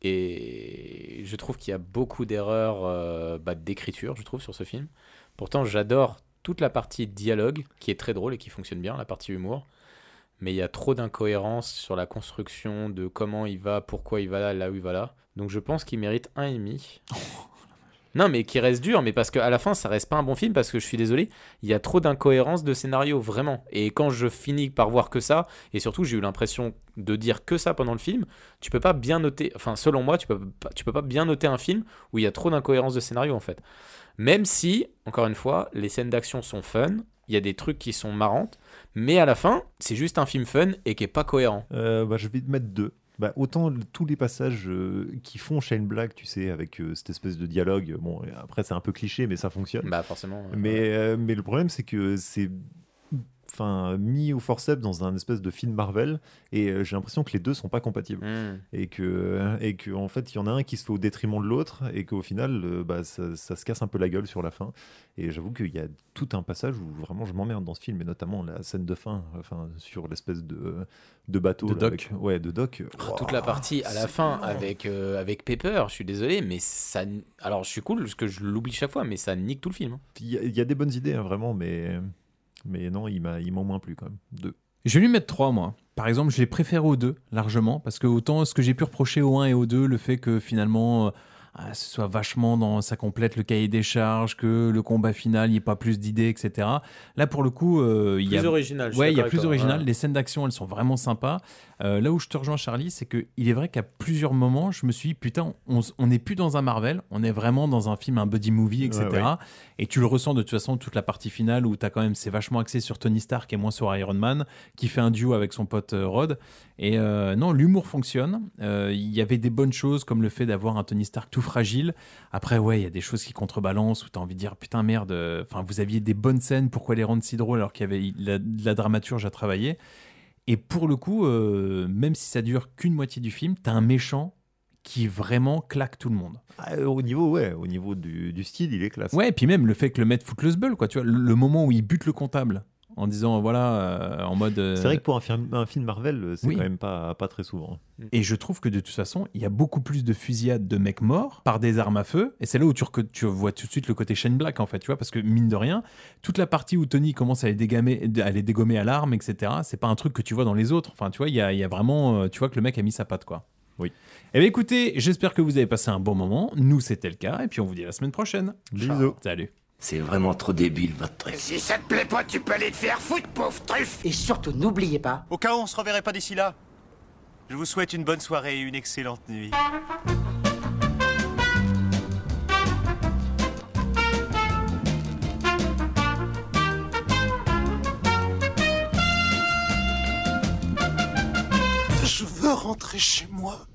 qu'il y a beaucoup d'erreurs d'écriture, je trouve, sur ce film. Pourtant j'adore toute la partie dialogue qui est très drôle et qui fonctionne bien, la partie humour. Mais il y a trop d'incohérences sur la construction de comment il va, pourquoi il va là où il va là. Donc je pense qu'il mérite 1,5. Non, mais qui reste dur, mais parce qu'à la fin, ça reste pas un bon film, parce que je suis désolé, il y a trop d'incohérences de scénario, vraiment. Et quand je finis par voir que ça, et surtout j'ai eu l'impression de dire que ça pendant le film, tu peux pas bien noter, enfin selon moi, tu peux pas bien noter un film où il y a trop d'incohérences de scénario en fait. Même si, encore une fois, les scènes d'action sont fun, il y a des trucs qui sont marrantes, mais à la fin, c'est juste un film fun et qui est pas cohérent. Je vais te mettre 2. Autant tous les passages qui font Shane Black, tu sais, avec cette espèce de dialogue, bon, après c'est un peu cliché, mais ça fonctionne. Bah forcément. Mais le problème, c'est que c'est mis au forceps dans un espèce de film Marvel, et j'ai l'impression que les deux sont pas compatibles. Et que en fait, il y en a un qui se fait au détriment de l'autre, et qu'au final, ça se casse un peu la gueule sur la fin. Et j'avoue qu'il y a tout un passage où vraiment je m'emmerde dans ce film, et notamment la scène de fin, sur l'espèce de bateau. De dock. De dock. Toute la partie à la fin avec Pepper, je suis désolé, mais ça... Alors je suis cool, parce que je l'oublie chaque fois, mais ça nique tout le film. Il y a des bonnes idées, hein, vraiment, mais non, il m'en moins plu quand même. 2. Je vais lui mettre 3, moi. Par exemple, je l'ai préféré au 2, largement, parce que autant ce que j'ai pu reprocher au 1 et au 2, le fait que finalement... ce soit vachement ça complète le cahier des charges, que le combat final, il n'y ait pas plus d'idées, etc. Là, pour le coup, il y a... original. Ouais, il y a plus original. Ouais. Les scènes d'action, elles sont vraiment sympas. Là où je te rejoins, Charlie, c'est qu'il est vrai qu'à plusieurs moments, je me suis dit, putain, on n'est plus dans un Marvel, on est vraiment dans un film, un buddy movie, etc. Ouais. Et tu le ressens de toute façon, toute la partie finale où t'as quand même, c'est vachement axé sur Tony Stark et moins sur Iron Man, qui fait un duo avec son pote Rod. Et non, l'humour fonctionne. Il y avait des bonnes choses, comme le fait d'avoir un Tony Stark tout fragile. Après, ouais, il y a des choses qui contrebalancent, où t'as envie de dire, putain, merde, vous aviez des bonnes scènes, pourquoi les rendre si drôles alors qu'il y avait de la dramaturge à travailler. Et pour le coup, même si ça dure qu'une moitié du film, t'as un méchant qui vraiment claque tout le monde. Au niveau du style, il est classe. Ouais, et puis même le fait que le mec foute le sbeul, quoi, tu vois, le moment où il bute le comptable en disant voilà, en mode. C'est vrai que pour un film Marvel, c'est quand même pas très souvent. Et je trouve que de toute façon, il y a beaucoup plus de fusillades de mecs morts par des armes à feu. Et c'est là où tu vois tout de suite le côté Shane Black, en fait, tu vois, parce que mine de rien, toute la partie où Tony commence à les dégommer à l'arme, etc., c'est pas un truc que tu vois dans les autres. Enfin, tu vois, il y a vraiment, tu vois que le mec a mis sa patte, quoi. Oui. Eh bien, écoutez, j'espère que vous avez passé un bon moment. Nous, c'était le cas. Et puis, on vous dit à la semaine prochaine. Bisous. Salut. C'est vraiment trop débile, votre truc. Si ça te plaît pas, tu peux aller te faire foutre, pauvre truffe. Et surtout, n'oubliez pas... Au cas où on se reverrait pas d'ici là, je vous souhaite une bonne soirée et une excellente nuit. Je veux rentrer chez moi.